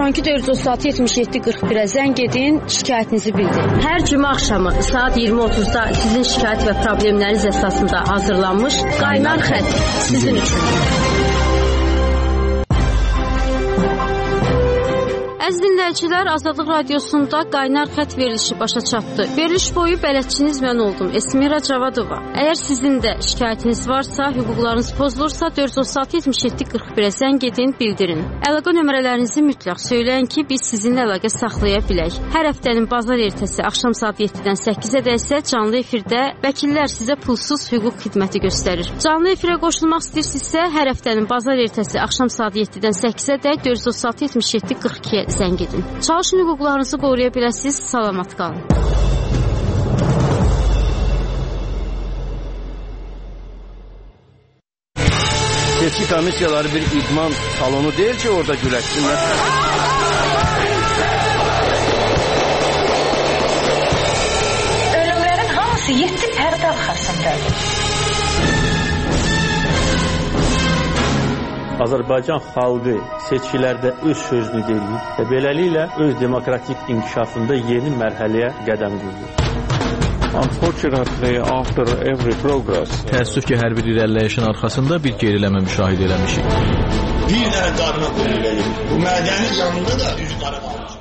012-436-77-41-ə zəng edin, şikayətinizi bildirin. Hər cümə axşamı saat 20:30-da sizin şikayət və problemləriniz əsasında hazırlanmış Qaynar Xətt sizin üçün. Əziz dinləyicilər, Azadlıq Radiosunda Qaynar Xətt verilişi başa çatdı. Veriliş boyu bələdçiniz mən oldum, Esmira Cavadova. Əgər sizin də şikayətiniz varsa, hüquqlarınız pozulursa 436-77-41-ə zəng edin, bildirin. Əlaqə nömrələrinizi mütləq söyləyin ki, biz sizinlə əlaqə saxlaya bilək. Hər həftənin bazar ertəsi axşam saat 7-dən 8-ə isə canlı efirdə vəkillər sizə pulsuz hüquq xidməti göstərir. Canlı efirə qoşulmaq istəyirsinizsə, hər həftənin bazar ertəsi axşam saat 7-dən 8-ə də 436-77-42-ə zəng edin. Çalışın hüquqlarınızı qoruya biləsiniz. Salamat qalın. Seçki komissiyaları bir idman salonu deyil ki, orada güləşsinlər. Azərbaycan xalqı seçkilərdə öz sözünü deyir və beləliklə öz demokratik inkişafında yeni mərhələyə qədəm qoyur. Təəssüf ki, hər bir irəliləyişin arxasında bir geriləmə müşahidə eləmişik. Bir dənə qarına qoyulur. Bu mədənin yanında da üz qarı qalmış.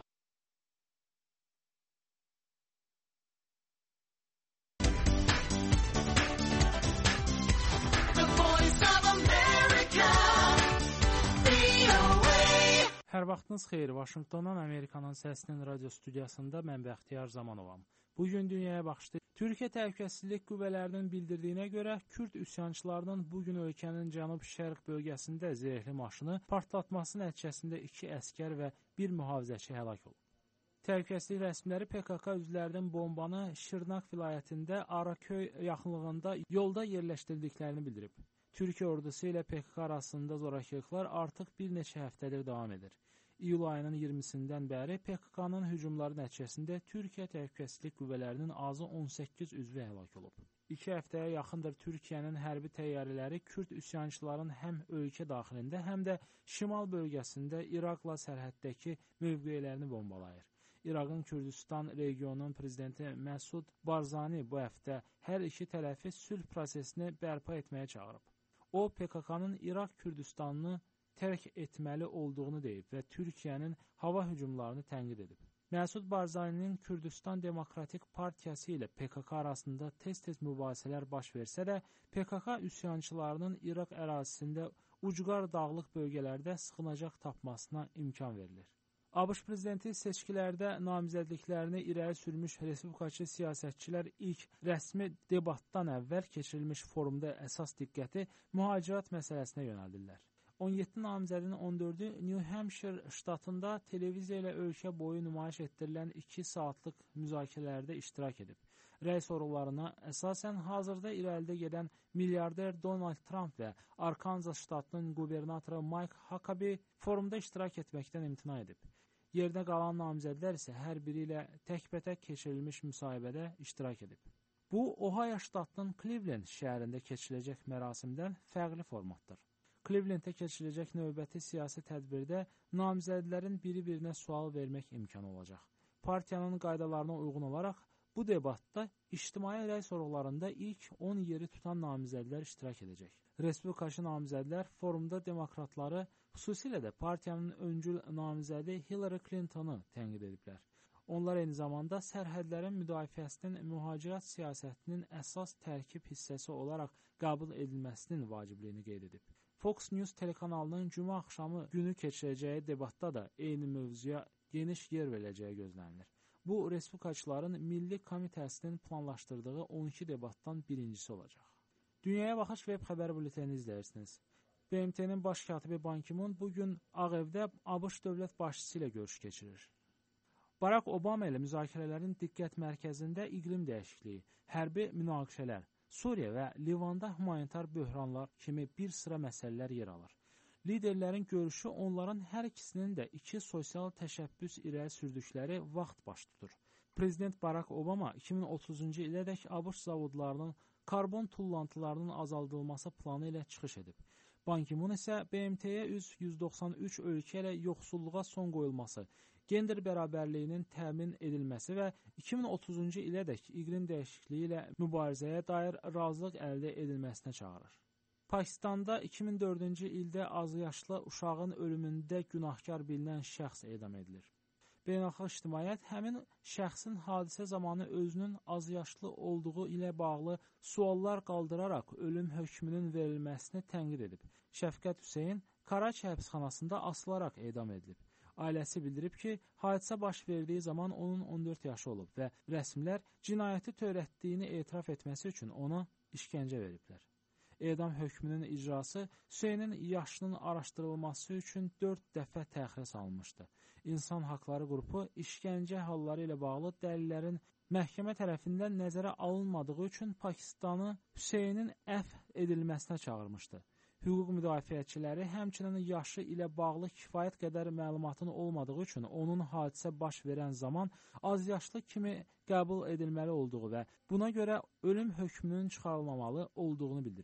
Hər vaxtınız xeyir. Vaşinqtondan Amerikanın səsinin radio studiyasında mən Bəxtiyar Zamanovam. Bugün dünyaya baxışda Türkiyə Təhlükəsizlik Qüvvələrinin bildirdiyinə görə Kürd üsyançılarının bugün ölkənin cənub-şərq bölgəsində zirehli maşını partlatması nəticəsində 2 əskər və 1 mühafizəçi həlak olub. Təhlükəsizlik rəsmiləri PKK üzvlərinin bombanı Şırnaq vilayətində Araköy yaxınlığında yolda yerləşdirdiklərini bildirib. Türkiyə ordusu ilə PKK arasında zorakılıqlar artıq bir neçə həftədir davam edir. İyul ayının 20-sindən bəri PKK-nın hücumları nəticəsində Türkiyə Təhlükəsizlik Qüvvələrinin azı 18 üzvü həlak olub. 2 həftəyə yaxındır Türkiyənin hərbi təyyarələri Kürd üsyançıların həm ölkə daxilində, həm də şimal bölgəsində İraqla sərhəddəki mövqeylərini bombalayır. İraqın Kürdistan regionunun prezidenti Məsud Barzani bu həftə hər iki tərəfi sülh prosesini bərpa etməyə çağırıb. O, PKK-nın İraq Kürdistanını tərk etməli olduğunu deyib və Türkiyənin hava hücumlarını tənqid edib. Məsud Barzaninin Kürdistan Demokratik Partiyası ilə PKK arasında tez-tez mübahisələr baş versə də, PKK üsyançılarının İraq ərazisində ucqar dağlıq bölgələrdə sıxınacaq tapmasına imkan verilir. ABŞ prezidenti seçkilərdə namizədliklərini irəli sürmüş respublikaçı siyasətçilər ilk rəsmi debatdan əvvəl keçirilmiş forumda əsas diqqəti mühacirət məsələsinə yönəldirlər. 17 namizədin 14-ü New Hampshire ştatında televiziya ilə ölkə boyu nümayiş etdirilən 2 saatlıq müzakirələrdə iştirak edib. Rəy sorularına əsasən hazırda irəlidə gedən milyarder Donald Trump və Arkansas ştatının qubernatoru Mike Huckabee forumda iştirak etməkdən imtina edib. Yerdə qalan namizədlər isə hər biri ilə təkbətək keçirilmiş müsahibədə iştirak edib. Bu, Ohio ştatının Cleveland şəhərində keçiriləcək mərasimdən fərqli formatdır. Clevelanddə keçiriləcək növbəti siyasi tədbirdə namizədlərin biri-birinə sual vermək imkanı olacaq. Partiyanın qaydalarına uyğun olaraq bu debatda ictimai rəy sorularında ilk 10 yeri tutan namizədlər iştirak edəcək. Respublikaçı namizədlər forumda demokratları, xüsusilə də partiyanın öncül namizədi Hillary Clintonu tənqid ediblər. Onlar eyni zamanda sərhədlərin müdafiəsinin mühacirət siyasətinin əsas tərkib hissəsi olaraq qəbul edilməsinin vacibliyini qeyd edib. Fox News telekanalının cümə axşamı günü keçirəcəyi debatda da eyni mövzuya geniş yer veriləcəyi gözlənilir. Bu, Respublikaçıların Milli Komitəsinin planlaşdırdığı 12 debatdan birincisi olacaq. Dünyaya Baxış web xəbər bültenini izləyirsiniz. BMT-nin baş katibi Ban Ki-mun bugün Ağ Evdə ABŞ dövlət başçısı ilə görüş keçirir. Barack Obama ilə müzakirələrin diqqət mərkəzində iqlim dəyişikliyi, hərbi münaqişələr, Suriya və Livanda humanitar böhranlar kimi bir sıra məsələlər yer alır. Liderlərin görüşü onların hər ikisinin də 2 sosial təşəbbüs irəli sürdükləri vaxt baş tutur. Prezident Barack Obama 2030-cu ilədək ABŞ zavodlarının karbon tullantılarının azaldılması planı ilə çıxış edib. Ban Ki-mun isə BMT-yə üzv 193 ölkə ilə yoxsulluğa son qoyulması, gender bərabərliyinin təmin edilməsi və 2030-cu ilədək iqlim dəyişikliyi ilə mübarizəyə dair razılıq əldə edilməsinə çağırır. Pakistanda 2004-cü ildə azyaşlı uşağın ölümündə günahkar bilinən şəxs edam edilir. Beynəlxalq ictimaiyyət həmin şəxsin hadisə zamanı özünün azyaşlı olduğu ilə bağlı suallar qaldıraraq ölüm hökmünün verilməsini tənqid edib. Şəfqət Hüseyn Karachi həbsxanasında asılaraq edam edilib. Ailəsi bildirib ki, hadisə baş verdiyi zaman onun 14 yaşı olub və rəsmilər cinayəti törətdiyini etiraf etməsi üçün ona işgəncə veriblər. Edam hökmünün icrası Hüseynin yaşının araşdırılması üçün 4 dəfə təxirə salınmışdı. İnsan haqları qrupu işgəncə halları ilə bağlı dəlillərin məhkəmə tərəfindən nəzərə alınmadığı üçün Pakistanı Hüseynin əfv edilməsinə çağırmışdı. Hüquq müdafiəçiləri həmçinin yaşı ilə bağlı kifayət qədər məlumatın olmadığı üçün onun hadisə baş verən zaman azyaşlı kimi qəbul edilməli olduğu və buna görə ölüm hökmünün çıxarılmamalı olduğunu bildirib.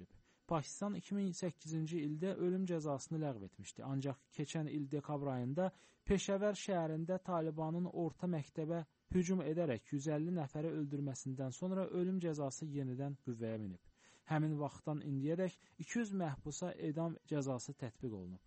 Pakistan 2008-ci ildə ölüm cəzasını ləğv etmişdi. Ancaq keçən il dekabr ayında Peşəvər şəhərində Talibanın orta məktəbə hücum edərək 150 nəfəri öldürməsindən sonra ölüm cəzası yenidən qüvvəyə minib. Həmin vaxtdan indiyədək 200 məhbusa edam cəzası tətbiq olunub.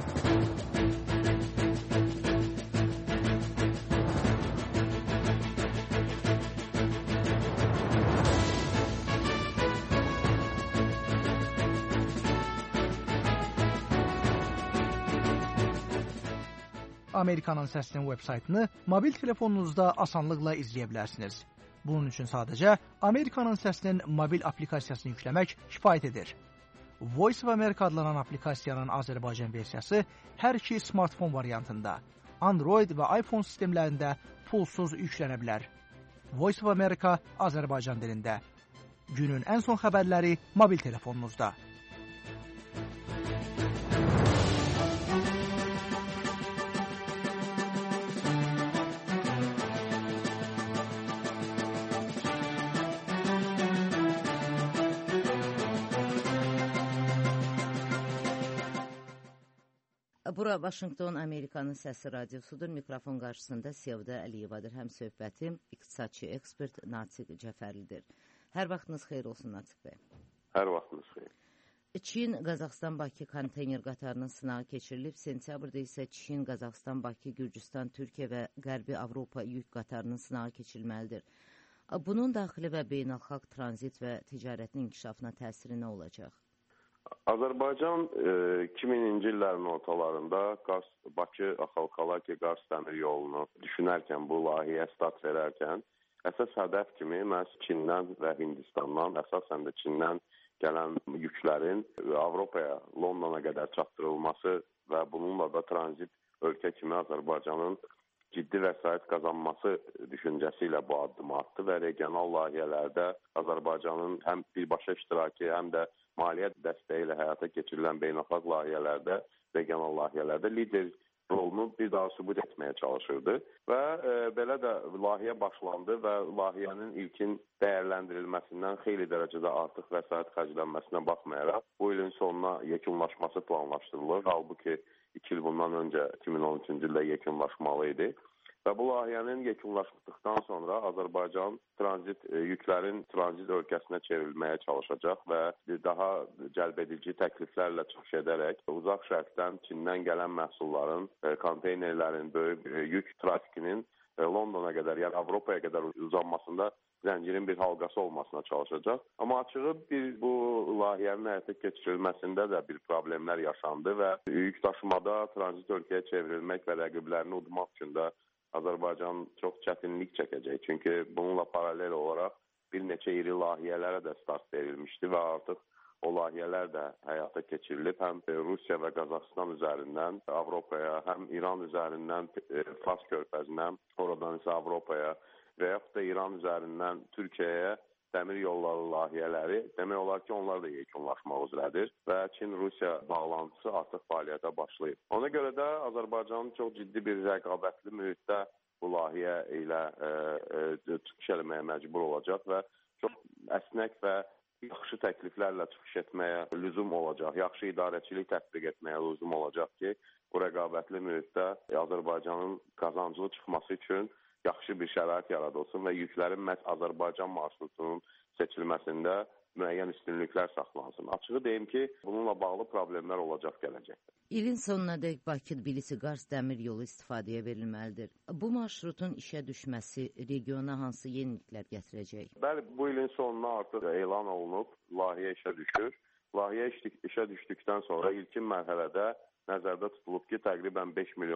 Amerikanın Səsinin veb-saytını mobil telefonunuzda asanlıqla izləyə bilərsiniz. Bunun üçün sadəcə Amerikanın Səsinin mobil aplikasiyasını yükləmək kifayət edir. Voice of America adlanan aplikasiyanın Azərbaycan versiyası hər iki smartfon variantında, Android və iPhone sistemlərində pulsuz yüklənə bilər. Voice of America Azərbaycan dilində. Günün ən son xəbərləri mobil telefonunuzda. Bura Vaşinqton Amerikanın Səsi radiosudur. Mikrofon qarşısında Sevda Əliyevadır. Həm söhbətim iqtisadçı ekspert Natiq Cəfərlidir. Hər vaxtınız xeyir olsun Natiq bəy. Hər vaxtınız xeyir. Çin, Qazaxstan, Bakı konteyner qatarının sınağı keçirilib. Sentyabrda isə Çin, Qazaxstan, Bakı, Gürcüstan, Türkiyə və Qərbi Avropa yük qatarının sınağı keçirilməlidir. Bunun daxili və beynəlxalq tranzit və ticarətin inkişafına təsiri nə olacaq? Azərbaycan 2000-ci illərin ortalarında Bakı-Axalkalaki-Qars dəmir yolunu düşünərkən, bu layihəyə start verərkən, əsas hədəf kimi məhz Çindən və Hindistandan, əsasən də Çindən gələn yüklərin Avropaya, Londona qədər çatdırılması və bununla da tranzit ölkə kimi Azərbaycanın ciddi vəsait qazanması düşüncəsi ilə bu addımı atdı və regional layihələrdə Azərbaycanın həm birbaşa iştiraki, həm də maliyyə dəstəyi ilə həyata keçirilən beynəlxalq layihələrdə, regional layihələrdə lider rolunu bir daha sübut etməyə çalışırdı və belə də layihə başlandı və layihənin ilkin dəyərləndirilməsindən xeyli dərəcədə artıq vəsait xərclənməsinə baxmayaraq bu ilin sonuna yekunlaşması planlaşdırılır. Halbuki 2 il bundan öncə 2013-cü ildə yekunlaşmalı idi. Və bu layihənin yekunlaşdıqdan sonra Azərbaycan yüklərin tranzit ölkəsinə çevrilməyə çalışacaq və daha cəlbedici təkliflərlə çıxış edərək uzaq şərqdən, Çindən gələn məhsulların, konteynerlərin, böyük yük trafikinin Londona qədər, yəni Avropaya qədər uzanmasında zəncirin bir halqası olmasına çalışacaq. Amma açığı bu layihənin həyata keçirilməsində də bir problemlər yaşandı və yük daşımada tranzit ölkəyə çevrilmək və rəqiblərini udmaq üçün də Azərbaycan çox çətinlik çəkəcək. Çünki bununla paralel olaraq bir neçə iri layihələrə də start verilmişdi və artıq o layihələr də həyata keçirilib. Həm Rusiya və Qazaxstan üzərindən Avropaya, həm İran üzərindən Fars körfəzindən, oradan isə Avropaya və yaxud da İran üzərindən Türkiyəyə dəmir yolları layihələri demək olar ki, onlar da yekunlaşmaq üzrədir və Çin-Rusiya bağlantısı artıq fəaliyyətə başlayıb. Ona görə də Azərbaycanın çox ciddi bir rəqabətli mühitdə bu layihə ilə çıxış eləməyə məcbur olacaq və çox əsnək və yaxşı təkliflərlə çıxış etməyə lüzum olacaq, yaxşı idarəçilik tətbiq etməyə lüzum olacaq ki, bu rəqabətli mühitdə Azərbaycanın qazancılı çıxması üçün yaxşı bir şərait yaradılsın və yüklərin məhz Azərbaycan marşrutunun seçilməsində müəyyən üstünlüklər saxlansın. Açığı deyim ki, bununla bağlı problemlər olacaq gələcəkdə. İlin sonuna dək Bakı-Tbilisi-Qars dəmir yolu istifadəyə verilməlidir. Bu marşrutun işə düşməsi regiona hansı yeniliklər gətirəcək? Bəli, bu ilin sonuna artıq elan olunub, layihə işə düşür. Layihə işə düşdükdən sonra ilkin mərhələdə nəzərdə tutulub ki, təqribən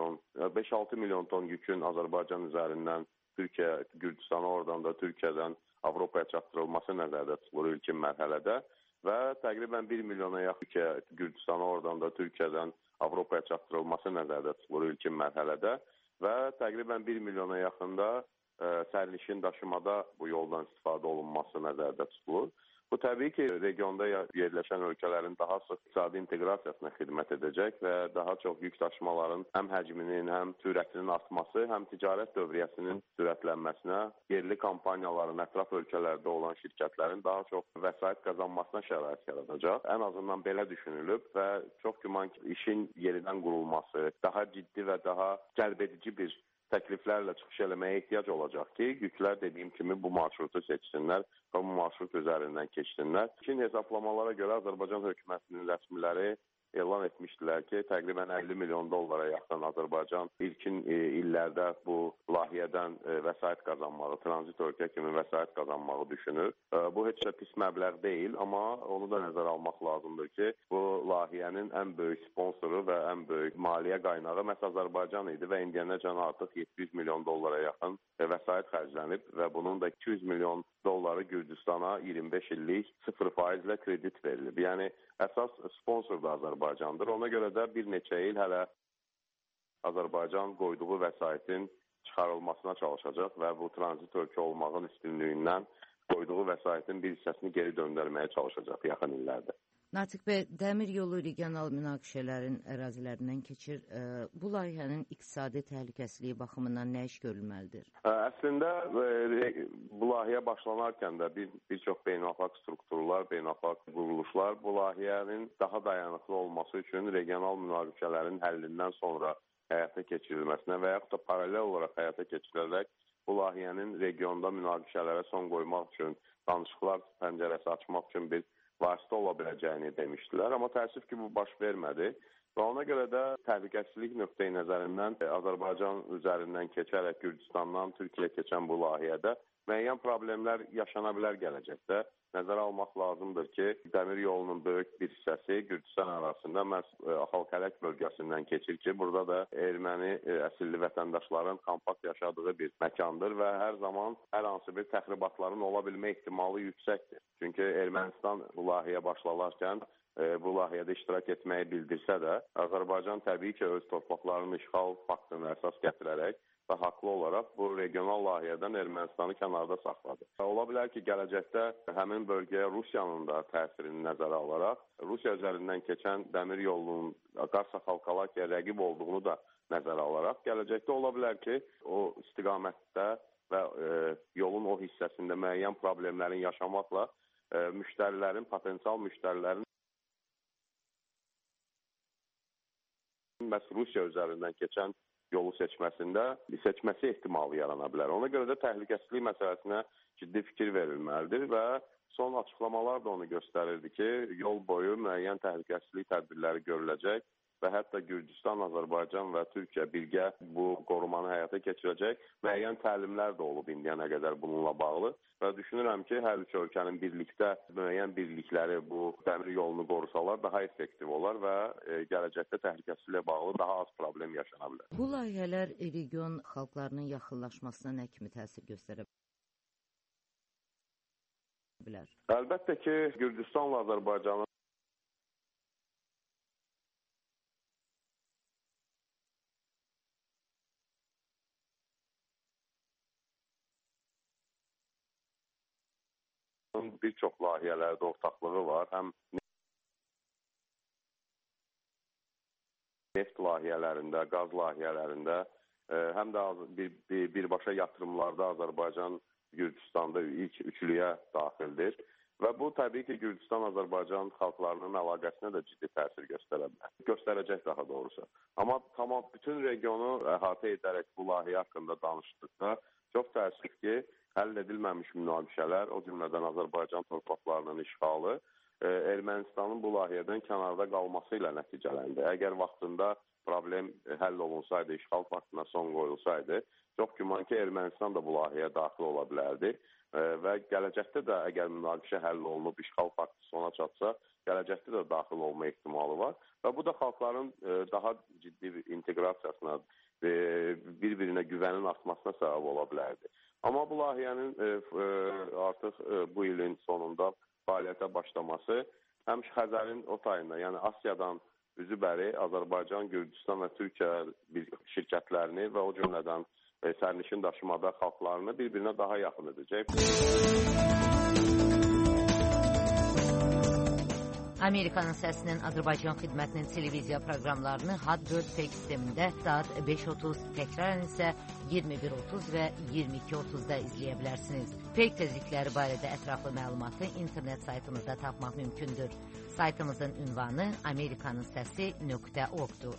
5-6 milyon ton yükün Azərbaycan üzərindən Türkiyə, Gürcüstana, oradan da Türkiyədən Avropaya çatdırılması nəzərdə tutulur ilkin mərhələdə və təqribən 1 milyona yaxın Gürcüstana, oradan da Türkiyədən Avropaya çatdırılması nəzərdə tutulur ilkin mərhələdə və təqribən 1 milyona yaxında sərnişin daşımada bu yoldan istifadə olunması nəzərdə tutulur. Bu təbii ki, regionda yerləşən ölkələrin daha sıx iqtisadi inteqrasiyasına xidmət edəcək və daha çox yük daşımaların həm həcminin, həm sürətinin artması, həm ticarət dövriyyəsinin sürətlənməsinə, yerli kompaniyaların, ətraf ölkələrdə olan şirkətlərin daha çox vəsait qazanmasına şərait yaradacaq. Ən azından belə düşünülüb və çox güman ki, işin yenidən qurulması, daha ciddi və daha cəlbedici bir təkliflərlə çıxış eləməyə ehtiyac olacaq ki, yüklər dediyim kimi bu marşrutu seçsinlər və bu marşrut üzərindən keçsinlər. İlkin hesablamalara görə Azərbaycan hökumətinin rəsmiləri elan etmişdilər ki, təqribən 50 milyon dollara yaxın Azərbaycan ilkin illərdə bu layihədən vəsait qazanmağı, tranzit ölkə kimi vəsait qazanmağı düşünür. Bu heç də pis məbləğ deyil, amma onu da nəzərə almaq lazımdır ki, bu layihənin ən böyük sponsoru və ən böyük maliyyə qaynağı məhz Azərbaycan idi və indiyənəcən artıq 700 milyon dollara yaxın vəsait xərclənib və bunun da 200 milyon dolları Gürcüstana 25 illik 0% kredit verilib. Yəni, əsas sponsor da Azərbaycandır. Ona görə də bir neçə il hələ Azərbaycan qoyduğu vəsaitin çıxarılmasına çalışacaq və bu tranzit ölkə olmağın üstünlüyündən qoyduğu vəsaitin bir hissəsini geri döndərməyə çalışacaq yaxın illərdə. Natiq bəy, dəmir yolu regional münaqişələrin ərazilərindən keçir. Bu layihənin iqtisadi təhlükəsizliyi baxımından nə iş görülməlidir? Əslində, bu layihə başlanarkən də bir çox beynəlxalq strukturlar, beynəlxalq quruluşlar bu layihənin daha dayanıqlı olması üçün regional münaqişələrin həllindən sonra həyata keçirilməsinə və yaxud da paralel olaraq həyata keçirilərək bu layihənin regionda münaqişələrə son qoymaq üçün, danışıqlar pəncərəsi açmaq üçün bir vasitə ola biləcəyini demişdilər. Amma təəssüf ki, bu baş vermədi və ona görə də təhlükəsizlik nöqteyi nəzərindən Azərbaycan üzərindən keçərək Gürcüstandan Türkiyəyə keçən bu layihədə müəyyən problemlər yaşana bilər gələcəkdə. Nəzərə almaq lazımdır ki, dəmir yolunun böyük bir hissəsi Gürcüstan arasında məhz Axalkələk bölgəsindən keçir ki, burada da erməni əsilli vətəndaşların kompakt yaşadığı bir məkandır və hər zaman hər hansı bir təxribatların ola bilmə ehtimalı yüksəkdir. Çünki Ermənistan bu layihəyə başlanarkən bu layihədə iştirak etməyi bildirsə də, Azərbaycan təbii ki, öz torpaqlarının işğal faktını əsas gətirərək və haqlı olaraq bu regional layihədən Ermənistanı kənarda saxladı. Ola bilər ki, gələcəkdə həmin bölgəyə Rusiyanın da təsirini nəzərə alaraq, Rusiya üzərindən keçən dəmir yolunun Qars-Axalkalakiyaya rəqib olduğunu da nəzərə alaraq, gələcəkdə ola bilər ki, o istiqamətdə və yolun o hissəsində müəyyən problemlərin yaşamaqla müştərilərin, potensial müştərilərin məhz Rusiya üzərindən keçən yolu seçməsi ehtimalı yarana bilər. Ona görə də təhlükəsizlik məsələsinə ciddi fikir verilməlidir və son açıqlamalar da onu göstərirdi ki, yol boyu müəyyən təhlükəsizlik tədbirləri görüləcək və hətta Gürcüstan, Azərbaycan və Türkiyə birgə bu qorumanı həyata keçirəcək. Müəyyən təlimlər də olub indiyənə qədər bununla bağlı və düşünürəm ki, hər üç ölkənin birlikdə müəyyən birlikləri bu dəmir yolunu qorusalar daha effektiv olar və gələcəkdə təhlükəsizliklə bağlı daha az problem yaşana bilər. Bu layihələr region xalqlarının yaxınlaşmasına nə kimi təsir göstərə bilər? Əlbəttə ki, Gürcüstanla Azərbaycanın bir çox layihələrdə ortaqlığı var. Həm neft layihələrində, qaz layihələrində, həm də birbaşa yatırımlarda Azərbaycan Gürcüstanda ilk üçlüyə daxildir. Və bu, təbii ki, Gürcüstan-Azərbaycan xalqlarının əlaqəsinə də ciddi təsir göstərə bilər. Göstərəcək daha doğrusu. Amma tamam bütün regionu əhatə edərək bu layihə haqqında danışdıqda çox təəssüf ki, həll edilməmiş münaqişələr, o cümlədən Azərbaycan torpaqlarının işğalı, Ermənistanın bu layihədən kənarda qalması ilə nəticələndi. Əgər vaxtında problem həll olunsaydı, işğal faktına son qoyulsaydı, çox güman ki, Ermənistan da bu layihəyə daxil ola bilərdi və gələcəkdə də əgər münaqişə həll olunub, işğal faktı sona çatsa, gələcəkdə də daxil olma ehtimalı var və bu da xalqların daha ciddi inteqrasiyasına, bir-birinə güvənin artmasına səbəb ola bilərdi. Amma bu layihənin artıq bu ilin sonunda fəaliyyətə başlaması həm Xəzərin o tayında, yəni Asiyadan üzü bəri Azərbaycan, Gürcüstan və Türkiyə şirkətlərini və o cümlədən sərnişin daşımada xalqlarını bir-birinə daha yaxın edəcək. Amerikanın Səsinin Azərbaycan xidmətinin televiziya proqramlarını Hot-Bird Fake sistemində saat 5:30, təkrarən isə 21:30 və 22:30-da izləyə bilərsiniz. Fake tezlikləri barədə ətraflı məlumatı internet saytımızda tapmaq mümkündür. Saytımızın ünvanı amerikanınsəsi.org-dur.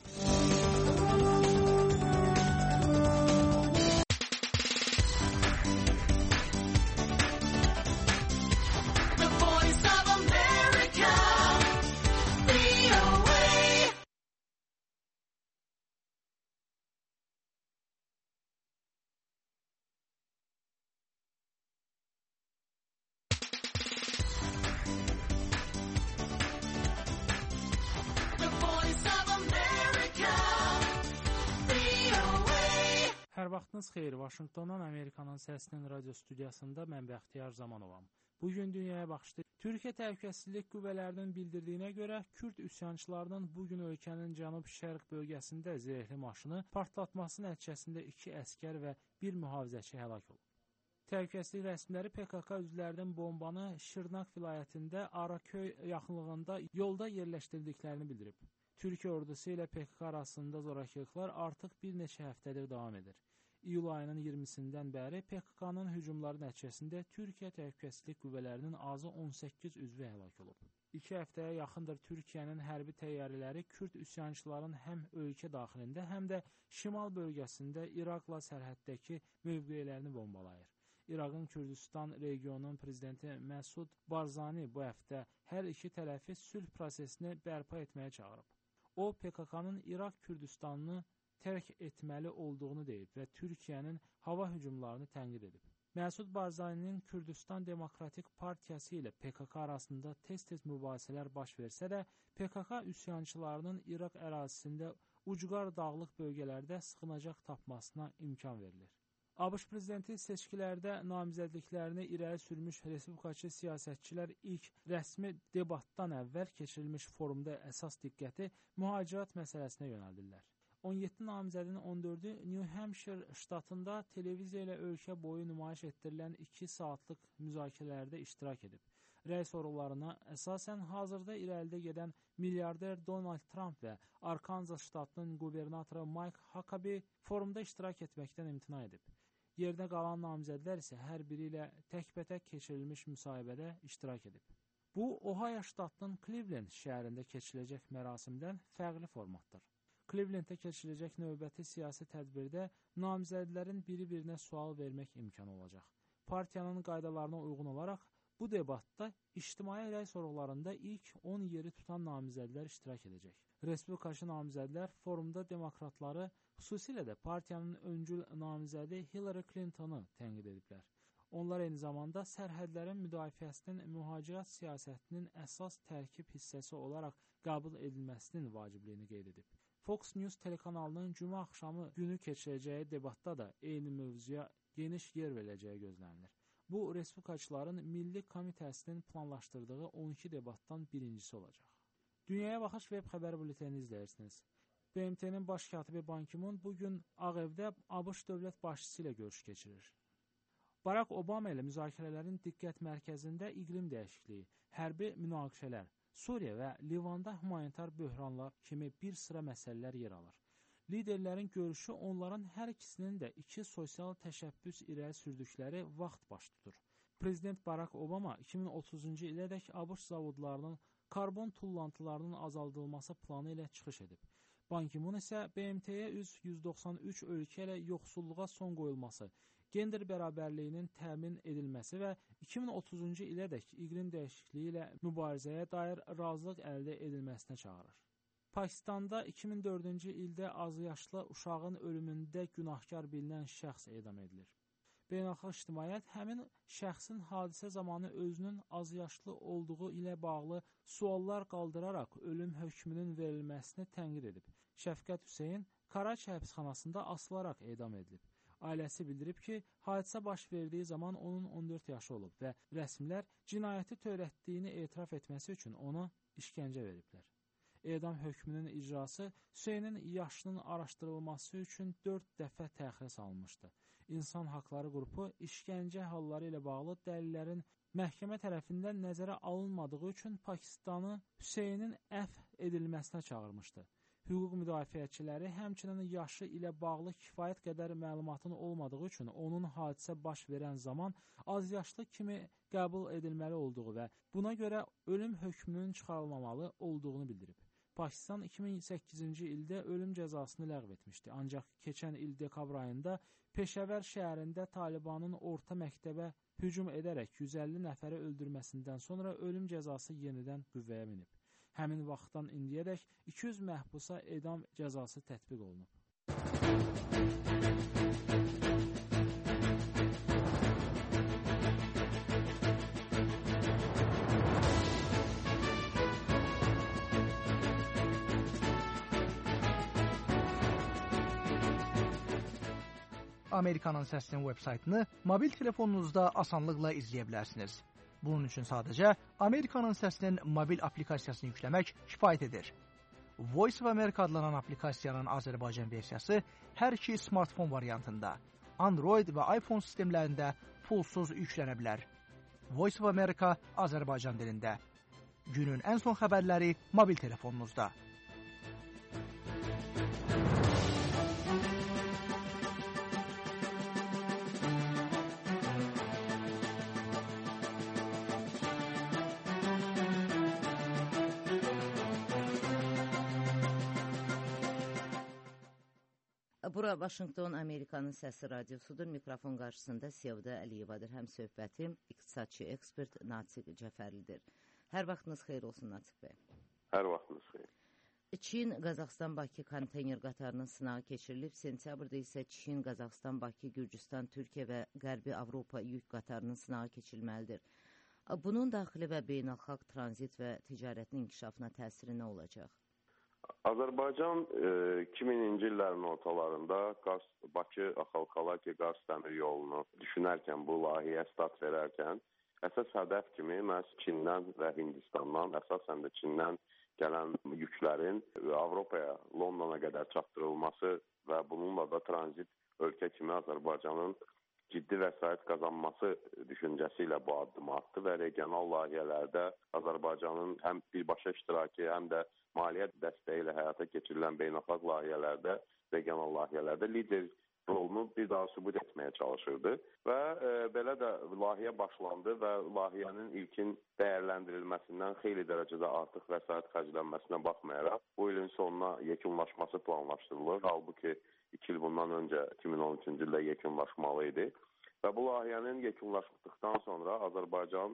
Hər vaxtınız xeyir. Vaşinqtondan Amerikanın Səsinin radio studiyasında mən Bəxtiyar Zamanovam. Bugün dünyaya baxışda Türkiyə Təhlükəsizlik Qüvvələrinin bildirdiyinə görə Kürd üsyançılarının bugün ölkənin cənub-şərq bölgəsində zirehli maşını partlatması nəticəsində 2 əskər və 1 mühafizəçi həlak olub. Təhlükəsizlik rəsmiləri PKK üzvlərinin bombanı Şırnaq vilayətində Araköy yaxınlığında yolda yerləşdirdiklərini bildirib. Türkiyə ordusu ilə PKK arasında zorakılıqlar artıq bir neçə həftədir davam edir. İyul ayının 20-sindən bəri PKK-nın hücumları nəticəsində Türkiyə Təhlükəsizlik Qüvvələrinin azı 18 üzvü həlak olub. 2 həftəyə yaxındır Türkiyənin hərbi təyyarələri Kürd üsyançıların həm ölkə daxilində, həm də şimal bölgəsində İraqla sərhəddəki mövqelərini bombalayır. İraqın Kürdistan regionunun prezidenti Məsud Barzani bu həftə hər iki tərəfi sülh prosesini bərpa etməyə çağırıb. O, PKK-nın İraq Kürdistanını tərk etməli olduğunu deyib və Türkiyənin hava hücumlarını tənqid edib. Məsud Barzani'nin Kürdistan Demokratik Partiyası ilə PKK arasında tez-tez mübahisələr baş versə də, PKK üsyançılarının İraq ərazisində ucqar dağlıq bölgələrdə sığınacaq tapmasına imkan verilir. ABŞ prezidenti seçkilərdə namizədliklərini irəli sürmüş respublikaçı siyasətçilər ilk rəsmi debatdan əvvəl keçirilmiş forumda əsas diqqəti mühacirət məsələsinə yönəldirlər. 17 namizədin 14-ü New Hampshire ştatında televiziya ilə ölkə boyu nümayiş etdirilən 2 saatlıq müzakirələrdə iştirak edib. Rəy sorularına əsasən hazırda irəlidə gedən milyarder Donald Trump və Arkansas ştatının qubernatoru Mike Huckabee forumda iştirak etməkdən imtina edib. Yerdə qalan namizədlər isə hər biri ilə təkbətək keçirilmiş müsahibədə iştirak edib. Bu, Ohio ştatının Cleveland şəhərində keçiriləcək mərasimdən fərqli formatdır. Clevelanddə keçiriləcək növbəti siyasi tədbirdə namizədlərin biri-birinə sual vermək imkanı olacaq. Partiyanın qaydalarına uyğun olaraq bu debatda ictimai rəy sorğularında ilk 10 yeri tutan namizədlər iştirak edəcək. Respublikaçı namizədlər forumda demokratları, xüsusilə də partiyanın öncül namizədi Hillary Clinton'ı tənqid ediblər. Onlar eyni zamanda sərhədlərin müdafiəsinin mühacirət siyasətinin əsas tərkib hissəsi olaraq qəbul edilməsinin vacibliyini qeyd edib. Fox News telekanalının cümə axşamı günü keçirəcəyi debatda da eyni mövzuya geniş yer veriləcəyi gözlənilir. Bu, Respublikaçıların Milli Komitəsinin planlaşdırdığı 12 debatdan birincisi olacaq. Dünyaya Baxış web xəbər bültenini izləyirsiniz. BMT-nin baş katibi Ban Ki-mun bugün Ağ Evdə ABŞ dövlət başçısı ilə görüş keçirir. Barack Obama ilə müzakirələrin diqqət mərkəzində iqlim dəyişikliyi, hərbi münaqişələr, Suriya və Livanda humanitar böhranlar kimi bir sıra məsələlər yer alır. Liderlərin görüşü onların hər ikisinin də 2 sosial təşəbbüs irəli sürdükləri vaxt baş tutur. Prezident Barack Obama 2030-cu ilədək ABŞ zavodlarının karbon tullantılarının azaldılması planı ilə çıxış edib. Ban Ki-mun isə BMT-yə üzv 193 ölkə ilə yoxsulluğa son qoyulması, gender bərabərliyinin təmin edilməsi və 2030-cu ilədək iqlim dəyişikliyi ilə mübarizəyə dair razılıq əldə edilməsinə çağırır. Pakistanda 2004-cü ildə azyaşlı uşağın ölümündə günahkar bilinən şəxs edam edilir. Beynəlxalq ictimaiyyət həmin şəxsin hadisə zamanı özünün azyaşlı olduğu ilə bağlı suallar qaldıraraq ölüm hökmünün verilməsini tənqid edib. Şəfqət Hüseyn Karachi həbsxanasında asılaraq edam edilib. Ailəsi bildirib ki, hadisə baş verdiyi zaman onun 14 yaşı olub və rəsmilər cinayəti törətdiyini etiraf etməsi üçün ona işgəncə veriblər. edam hökmünün icrası Hüseynin yaşının araşdırılması üçün 4 dəfə təxirə salınmışdı. İnsan Haqları qrupu işgəncə halları ilə bağlı dəlillərin məhkəmə tərəfindən nəzərə alınmadığı üçün Pakistanı Hüseynin əfv edilməsinə çağırmışdı. Hüquq müdafiəçiləri həmçinin yaşı ilə bağlı kifayət qədər məlumatın olmadığı üçün onun hadisə baş verən zaman azyaşlı kimi qəbul edilməli olduğu və buna görə ölüm hökmünün çıxarılmamalı olduğunu bildirib. Pakistan 2008-ci ildə ölüm cəzasını ləğv etmişdi. Ancaq keçən il dekabr ayında Peşəvər şəhərində Talibanın orta məktəbə hücum edərək 150 nəfəri öldürməsindən sonra ölüm cəzası yenidən qüvvəyə minib. Həmin vaxtdan indiyədək 200 məhbusa edam cəzası tətbiq olunub. Amerikanın Səsinin web-saytını mobil telefonunuzda asanlıqla izləyə bilərsiniz. Bunun üçün sadəcə Amerikanın Səsinin mobil aplikasiyasını yükləmək kifayət edir. Voice of America adlanan aplikasiyanın Azərbaycan versiyası hər iki smartfon variantında, Android və iPhone sistemlərində pulsuz yüklənə bilər. Voice of America Azərbaycan dilində. Günün ən son xəbərləri mobil telefonunuzda. Bura Vaşinqton Amerikanın Səsi radiosudur. Mikrofon qarşısında Sevda Əliyevadır. Həm söhbətim iqtisadçı ekspert Natiq Cəfərlidir. Hər vaxtınız xeyir olsun Natiq bəy. Hər vaxtınız xeyir. Çin, Qazaxstan, Bakı konteyner qatarının sınağı keçirilib. Sentyabrda isə Çin, Qazaxstan, Bakı, Gürcüstan, Türkiyə və Qərbi Avropa yük qatarının sınağı keçirilməlidir. Bunun daxili və beynəlxalq tranzit və ticarətin inkişafına təsiri nə olacaq? Azərbaycan 2000-ci illərin ortalarında Bakı-Axalkalaki qaz dəmir yolunu düşünərkən, bu layihəyə start verərkən, əsas hədəf kimi məhz Çindən və Hindistandan, əsasən də Çindən gələn yüklərin Avropaya, Londona qədər çatdırılması və bununla da tranzit ölkə kimi Azərbaycanın ciddi vəsait qazanması düşüncəsi ilə bu addımı atdı və regional layihələrdə Azərbaycanın həm birbaşa iştirakı, həm də maliyyə dəstəyi ilə həyata keçirilən beynəlxalq layihələrdə, regional layihələrdə lider rolunu bir daha sübut etməyə çalışırdı və belə də layihə başlandı və layihənin ilkin dəyərləndirilməsindən xeyli dərəcədə artıq vəsait xərclənməsinə baxmayaraq bu ilin sonuna yekunlaşması planlaşdırılır. Halbuki 2 il bundan öncə 2013-cü ildə yekunlaşmalı idi. Və bu layihənin yekunlaşdıqdan sonra Azərbaycan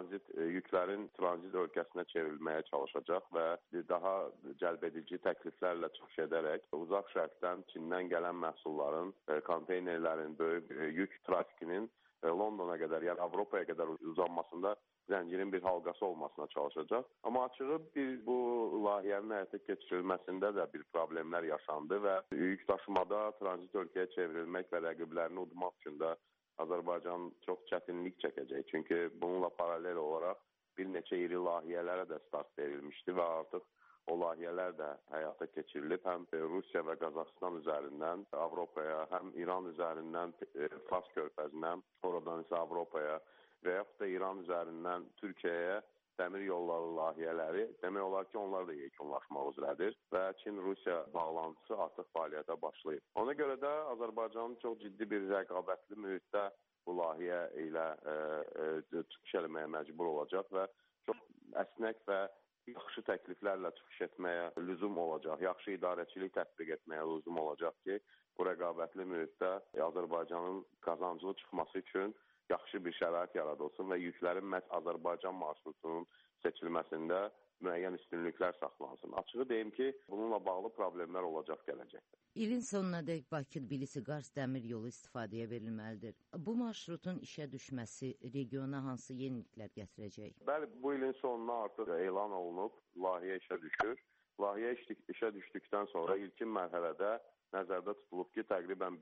yüklərin tranzit ölkəsinə çevrilməyə çalışacaq və daha cəlbedici təkliflərlə çıxış edərək uzaq şərqdən, Çindən gələn məhsulların, konteynerlərin, böyük yük trafikinin Londona qədər, yəni Avropaya qədər uzanmasında zəncirin bir halqası olmasına çalışacaq. Amma açığı bu layihənin həyata keçirilməsində də bir problemlər yaşandı və yük daşımada tranzit ölkəyə çevrilmək və rəqiblərini udmaq üçün də Azərbaycan çox çətinlik çəkəcək. Çünki bununla paralel olaraq bir neçə iri layihələrə də start verilmişdi və artıq o layihələr də həyata keçirilib. Həm Rusiya və Qazaxstan üzərindən Avropaya, həm İran üzərindən Fars körfəzindən, oradan isə Avropaya və yaxud da İran üzərindən Türkiyəyə dəmir yolları layihələri demək olar ki, onlar da yekunlaşmaq üzrədir və Çin-Rusiya bağlantısı artıq fəaliyyətə başlayıb. Ona görə də Azərbaycanın çox ciddi bir rəqabətli mühitdə bu layihə ilə çıxış etməyə məcbur olacaq və çox əsnək və yaxşı təkliflərlə çıxış etməyə lüzum olacaq, yaxşı idarəçilik tətbiq etməyə lüzum olacaq ki, bu rəqabətli mühitdə Azərbaycanın qazancılı çıxması üçün yaxşı bir şərait yaradılsın və yüklərin məhz Azərbaycan marşrutunun seçilməsində müəyyən üstünlüklər saxlansın. Açığı deyim ki, bununla bağlı problemlər olacaq gələcəkdə. İlin sonuna dək Bakı-Tbilisi-Qars dəmir yolu istifadəyə verilməlidir. Bu marşrutun işə düşməsi regiona hansı yeniliklər gətirəcək? Bəli, bu ilin sonuna artıq elan olunub, layihə işə düşür. Layihə işə düşdükdən sonra ilkin mərhələdə nəzərdə tutulub ki, təqribən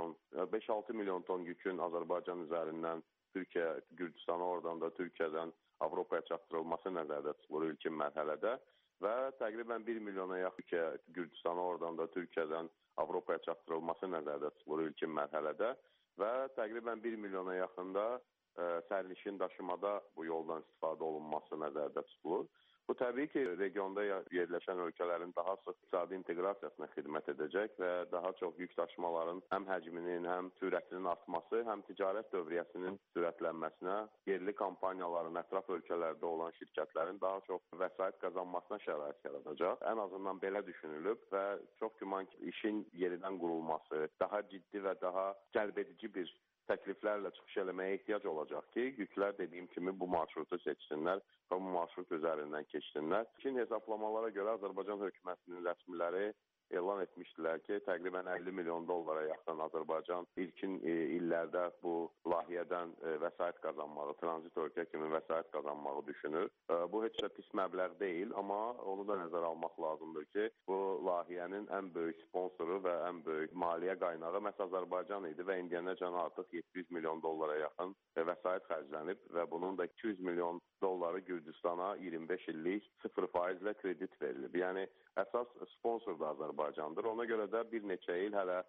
5-6 milyon ton yükün Azərbaycan üzərindən Türkiyə, Gürcüstana, oradan da Türkiyədən Avropaya çatdırılması nəzərdə tutulur ilkin mərhələdə və təqribən 1 milyona yaxın Gürcüstana oradan da Türkiyədən Avropaya çatdırılması nəzərdə tutulur ilkin mərhələdə və təqribən 1 milyona yaxında sərnişin daşımada bu yoldan istifadə olunması nəzərdə tutulur. Bu təbii ki, regionda yerləşən ölkələrin daha sıx iqtisadi inteqrasiyasına xidmət edəcək və daha çox yük daşımaların həm həcminin, həm sürətinin artması, həm ticarət dövriyyəsinin sürətlənməsinə, yerli kampaniyaların, ətraf ölkələrdə olan şirkətlərin daha çox vəsait qazanmasına şərait yaradacaq. Ən azından belə düşünülüb və çox güman ki, işin yeridən qurulması, daha ciddi və daha cəlbedici bir təkliflərlə çıxış eləməyə ehtiyac olacaq ki, yüklər dediyim kimi bu marşrutu seçsinlər və bu marşrut üzərindən keçsinlər. İlkin hesablamalara görə Azərbaycan hökumətinin rəsmiləri elan etmişdilər ki, təqribən 50 milyon dollara yaxın Azərbaycan ilkin illərdə bu layihədən vəsait qazanmağı, tranzit ölkə kimi vəsait qazanmağı düşünür. Bu heç də pis məbləğ deyil, amma onu da nəzərə almaq lazımdır ki, bu layihənin ən böyük sponsoru və ən böyük maliyyə qaynağı məhz Azərbaycan idi və indiyənəcən artıq 700 milyon dollara yaxın vəsait xərclənib və bunun da 200 milyon dolları Gürcüstana 25 illik 0% kredit verilib. Yəni, əsas sponsor da Azərbaycandır. Ona görə də bir neçə il hələ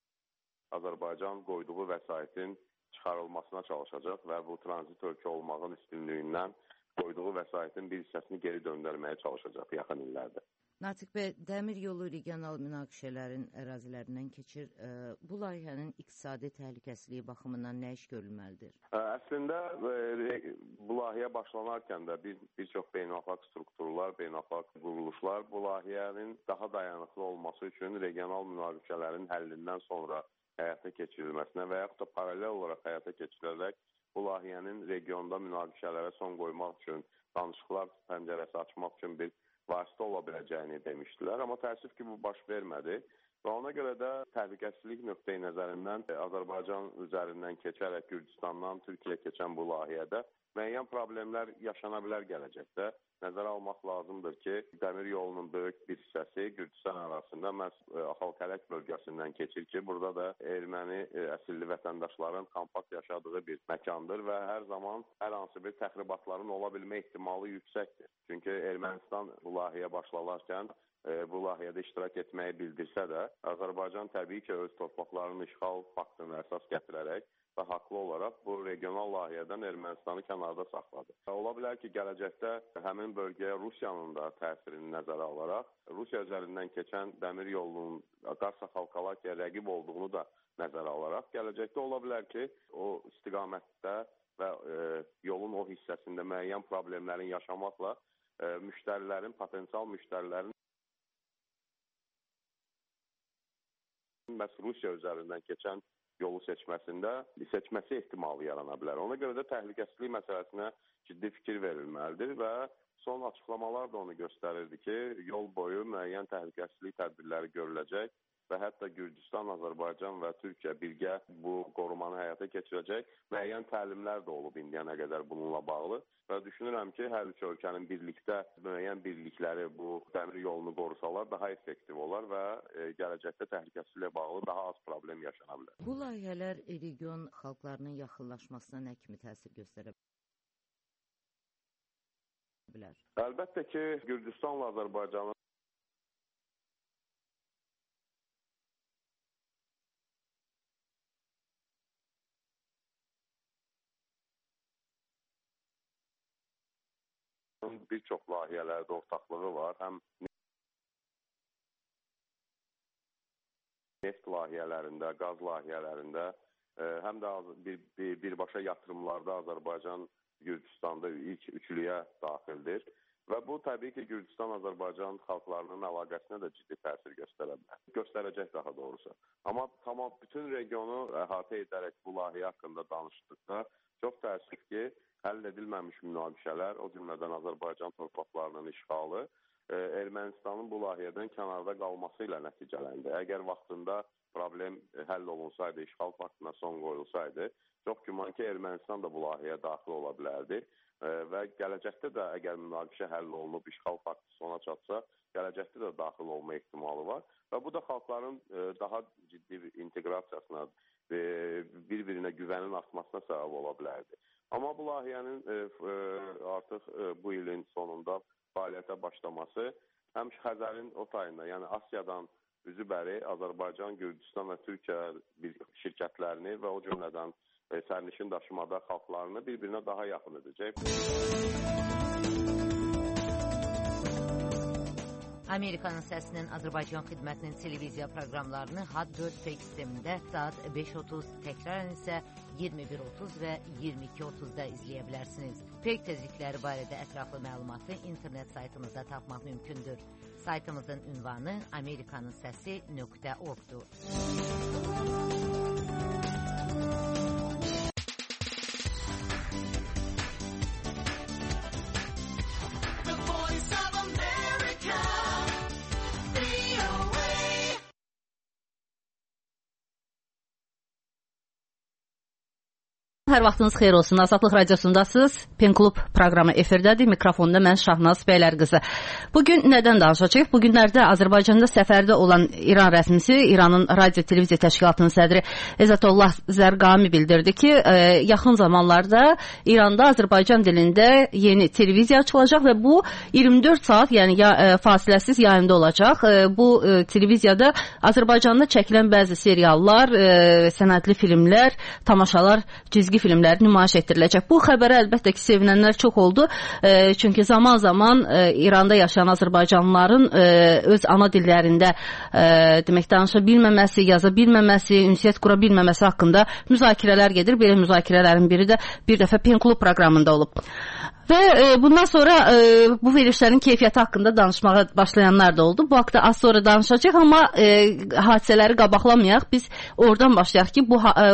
Azərbaycan qoyduğu vəsaitin çıxarılmasına çalışacaq və bu tranzit ölkə olmağın üstünlüyündən qoyduğu vəsaitin bir hissəsini geri döndərməyə çalışacaq yaxın illərdə. Natiq bəy, dəmir yolu regional münaqişələrin ərazilərindən keçir. Bu layihənin iqtisadi təhlükəsizliyi baxımından nə iş görülməlidir? Əslində, bu layihə başlanarkən də bir çox beynəlxalq strukturlar, beynəlxalq quruluşlar bu layihənin daha dayanıqlı olması üçün regional münaqişələrin həllindən sonra həyata keçirilməsinə və yaxud da paralel olaraq həyata keçirilərək bu layihənin regionda münaqişələrə son qoymaq üçün, danışıqlar pəncərəsi açmaq üçün bir vasitə ola biləcəyini demişdilər. Amma təəssüf ki, bu baş vermədi və ona görə də təhlükəsizlik nöqteyi nəzərindən Azərbaycan üzərindən keçərək Gürcüstandan Türkiyəyə keçən bu layihədə müəyyən problemlər yaşana bilər gələcəkdə. Nəzərə almaq lazımdır ki, dəmir yolunun böyük bir hissəsi Gürcüstan arasında məhz Axalkələk bölgəsindən keçir ki, burada da erməni əsilli vətəndaşların kompakt yaşadığı bir məkandır və hər zaman hər hansı bir təxribatların ola bilmə ehtimalı yüksəkdir. Çünki Ermənistan bu layihəyə başlanarkən bu layihədə iştirak etməyi bildirsə də, Azərbaycan təbii ki, öz torpaqlarının işğal faktını əsas gətirərək və haqlı olaraq bu regional layihədən Ermənistanı kənarda saxladı. Ola bilər ki, gələcəkdə həmin bölgəyə Rusiyanın da təsirini nəzərə alaraq, Rusiya üzərindən keçən dəmir yolunun Qars-Axalkalakiyaya rəqib olduğunu da nəzərə alaraq, gələcəkdə ola bilər ki, o istiqamətdə və yolun o hissəsində müəyyən problemlərin yaşamaqla müştərilərin, potensial müştərilərin məhz Rusiya üzərindən keçən yolu seçməsi ehtimalı yarana bilər. Ona görə də təhlükəsizlik məsələsinə ciddi fikir verilməlidir və son açıqlamalar da onu göstərirdi ki, yol boyu müəyyən təhlükəsizlik tədbirləri görüləcək və hətta Gürcüstan, Azərbaycan və Türkiyə birgə bu qorumanı həyata keçirəcək. Müəyyən təlimlər də olub indiyənə qədər bununla bağlı və düşünürəm ki, hər üç ölkənin birlikdə müəyyən birlikləri bu dəmir yolunu qorusalar daha effektiv olar və gələcəkdə təhlükəsizliklə bağlı daha az problem yaşana bilər. Bu layihələr region xalqlarının yaxınlaşmasına nə kimi təsir göstərə bilər? Əlbəttə ki, Gürcüstanla Azərbaycanın bir çox layihələrdə ortaqlığı var. Həm neft layihələrində, qaz layihələrində, həm də birbaşa yatırımlarda Azərbaycan Gürcüstanda ilk üçlüyə daxildir. Və bu, təbii ki, Gürcüstan-Azərbaycan xalqlarının əlaqəsinə də ciddi təsir göstərə bilər. Göstərəcək daha doğrusu. Amma tamam bütün regionu əhatə edərək bu layihə haqqında danışdıqda çox təəssüf ki, həll edilməmiş münaqişələr, o cümlədən Azərbaycan torpaqlarının işğalı, Ermənistanın bu layihədən kənarda qalması ilə nəticələndi. Əgər vaxtında problem həll olunsaydı, işğal faktına son qoyulsaydı, çox güman ki, Ermənistan da bu layihəyə daxil ola bilərdi və gələcəkdə də əgər münaqişə həll olunub, işğal faktı sona çatsa, gələcəkdə də daxil olma ehtimalı var və bu da xalqların daha ciddi bir inteqrasiyasına, bir-birinə güvənin artmasına səbəb ola bilərdi. Amma bu layihənin artıq bu ilin sonunda fəaliyyətə başlaması həm Xəzərin o tayında, yəni Asiyadan üzü bəri Azərbaycan, Gürcüstan və Türkiyə şirkətlərini və o cümlədən sərnişin daşımada xalqlarını bir-birinə daha yaxın edəcək. Amerikanın Səsinin Azərbaycan xidmətinin televiziya proqramlarını HAD 4 fake sistemində saat 5:30, təkrarən isə 21:30 və 22:30-da izləyə bilərsiniz. Fake tezlikləri barədə ətraflı məlumatı internet saytımızda tapmaq mümkündür. Saytımızın ünvanı amerikanınsəsi.org-dur. Hər vaxtınız xeyir olsun. Azadlıq radiosundasınız. Pen Klub proqramı efirdədir. Mikrofonda mən Şahnaz Bəylərqızı. Bugün nədən danışacağıq? Bu günlərdə Azərbaycanda səfərdə olan İran rəsmisi, İranın radio televiziya təşkilatının sədri Əzətullah Zərqami bildirdi ki, yaxın zamanlarda İranda Azərbaycan dilində yeni televiziya açılacaq və bu 24 saat, yəni fasiləsiz yayımda olacaq. Bu televiziyada Azərbaycanda çəkilən bəzi seriallar, sənədli filmlər, tamaşalar, cizgi filmləri nümayiş etdiriləcək. Bu xəbərə əlbəttə ki, sevinənlər çox oldu. Çünki zaman-zaman İranda yaşayan Azərbaycanlıların öz ana dillərində demək danışa bilməməsi, yaza bilməməsi, ünsiyyət qura bilməməsi haqqında müzakirələr gedir. Belə müzakirələrin biri də bir dəfə Pen Klub proqramında olub. Və bundan sonra bu verilişlərin keyfiyyəti haqqında danışmağa başlayanlar da oldu. Bu haqda az sonra danışacaq, amma hadisələri qabaqlamayaq. Biz oradan başlayaq ki, bu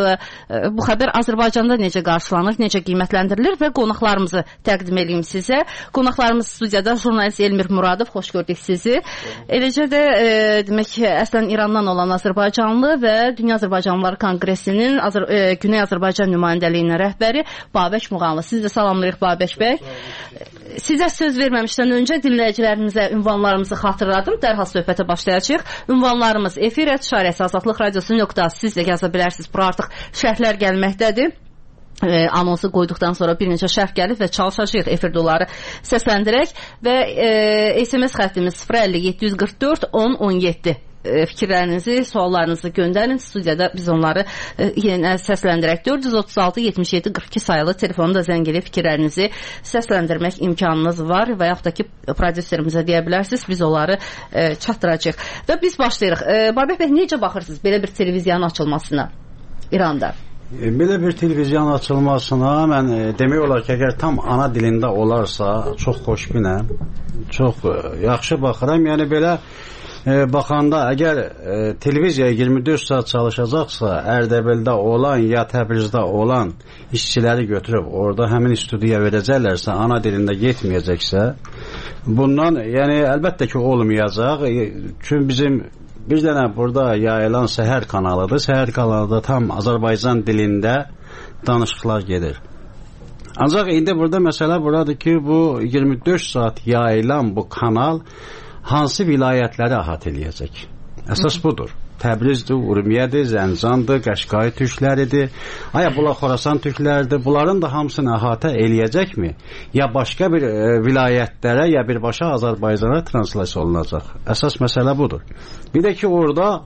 xəbər Azərbaycanda necə qarşılanır, necə qiymətləndirilir və qonaqlarımızı təqdim edeyim sizə. Qonaqlarımız studiyada jurnalist Elmir Muradov, xoş gördük sizi. Eləcə də demək əslən İrandan olan Azərbaycanlı və Dünya Azərbaycanlıları Konqresinin Güney Azərbaycan nümayəndəliyinin rəhbəri Babək Muğanlı. Sizi də salamlayırıq Babək bəy. Sizə söz verməmişdən öncə dinləyicilərimizə ünvanlarımızı xatırladım. Dərhal söhbətə başlayacağıq. Ünvanlarımız efir@azadlıqradiosu.az. Siz də yaza bilərsiniz. Bura artıq şərhlər gəlməkdədir. Anonsu qoyduqdan sonra bir neçə şərh gəlib və çalışacağıq efirdə onları səsləndirək və SMS xəttimiz 050 744 10 17. Fikirlərinizi, suallarınızı göndərin. Studiyada biz onları yenə səsləndirək. 436-77-42 sayılı telefonda zəng edib fikirlərinizi səsləndirmək imkanınız var və yaxud da ki, prodüserimizə deyə bilərsiniz. Biz onları çatdıracaq. Və biz başlayırıq. Babək bəy, necə baxırsınız belə bir televiziyanın açılmasına İranda? Belə bir televiziyanın açılmasına mən demək olar ki, əgər tam ana dilində olarsa, çox xoşbinəm, çox yaxşı baxıram. Yəni belə baxanda əgər televiziya 24 saat çalışacaqsa, Ərdəbildə olan ya Təbrizdə olan işçiləri götürüb orada həmin studiya verəcəklərsə, ana dilində getməyəcəksə, bundan yəni əlbəttə ki olmayacaq. Çünki bizim bir dənə burada yayılan Səhər kanalıdır. Səhər kanalında tam Azərbaycan dilində danışıqlar gedir. Ancaq indi burada məsələ buradır ki, bu 24 saat yayılan bu kanal hansı vilayətləri əhatə eləyəcək? Əsas budur. Təbrizdir, Urmiyədir, Zəncandır, Qəşqay türkləridir. Bunlar Xorasan türkləridir. Bunların da hamısını əhatə eləyəcəkmi? Ya başqa bir vilayətlərə, ya birbaşa Azərbaycana translasiya olunacaq. Əsas məsələ budur. Bir də ki, orada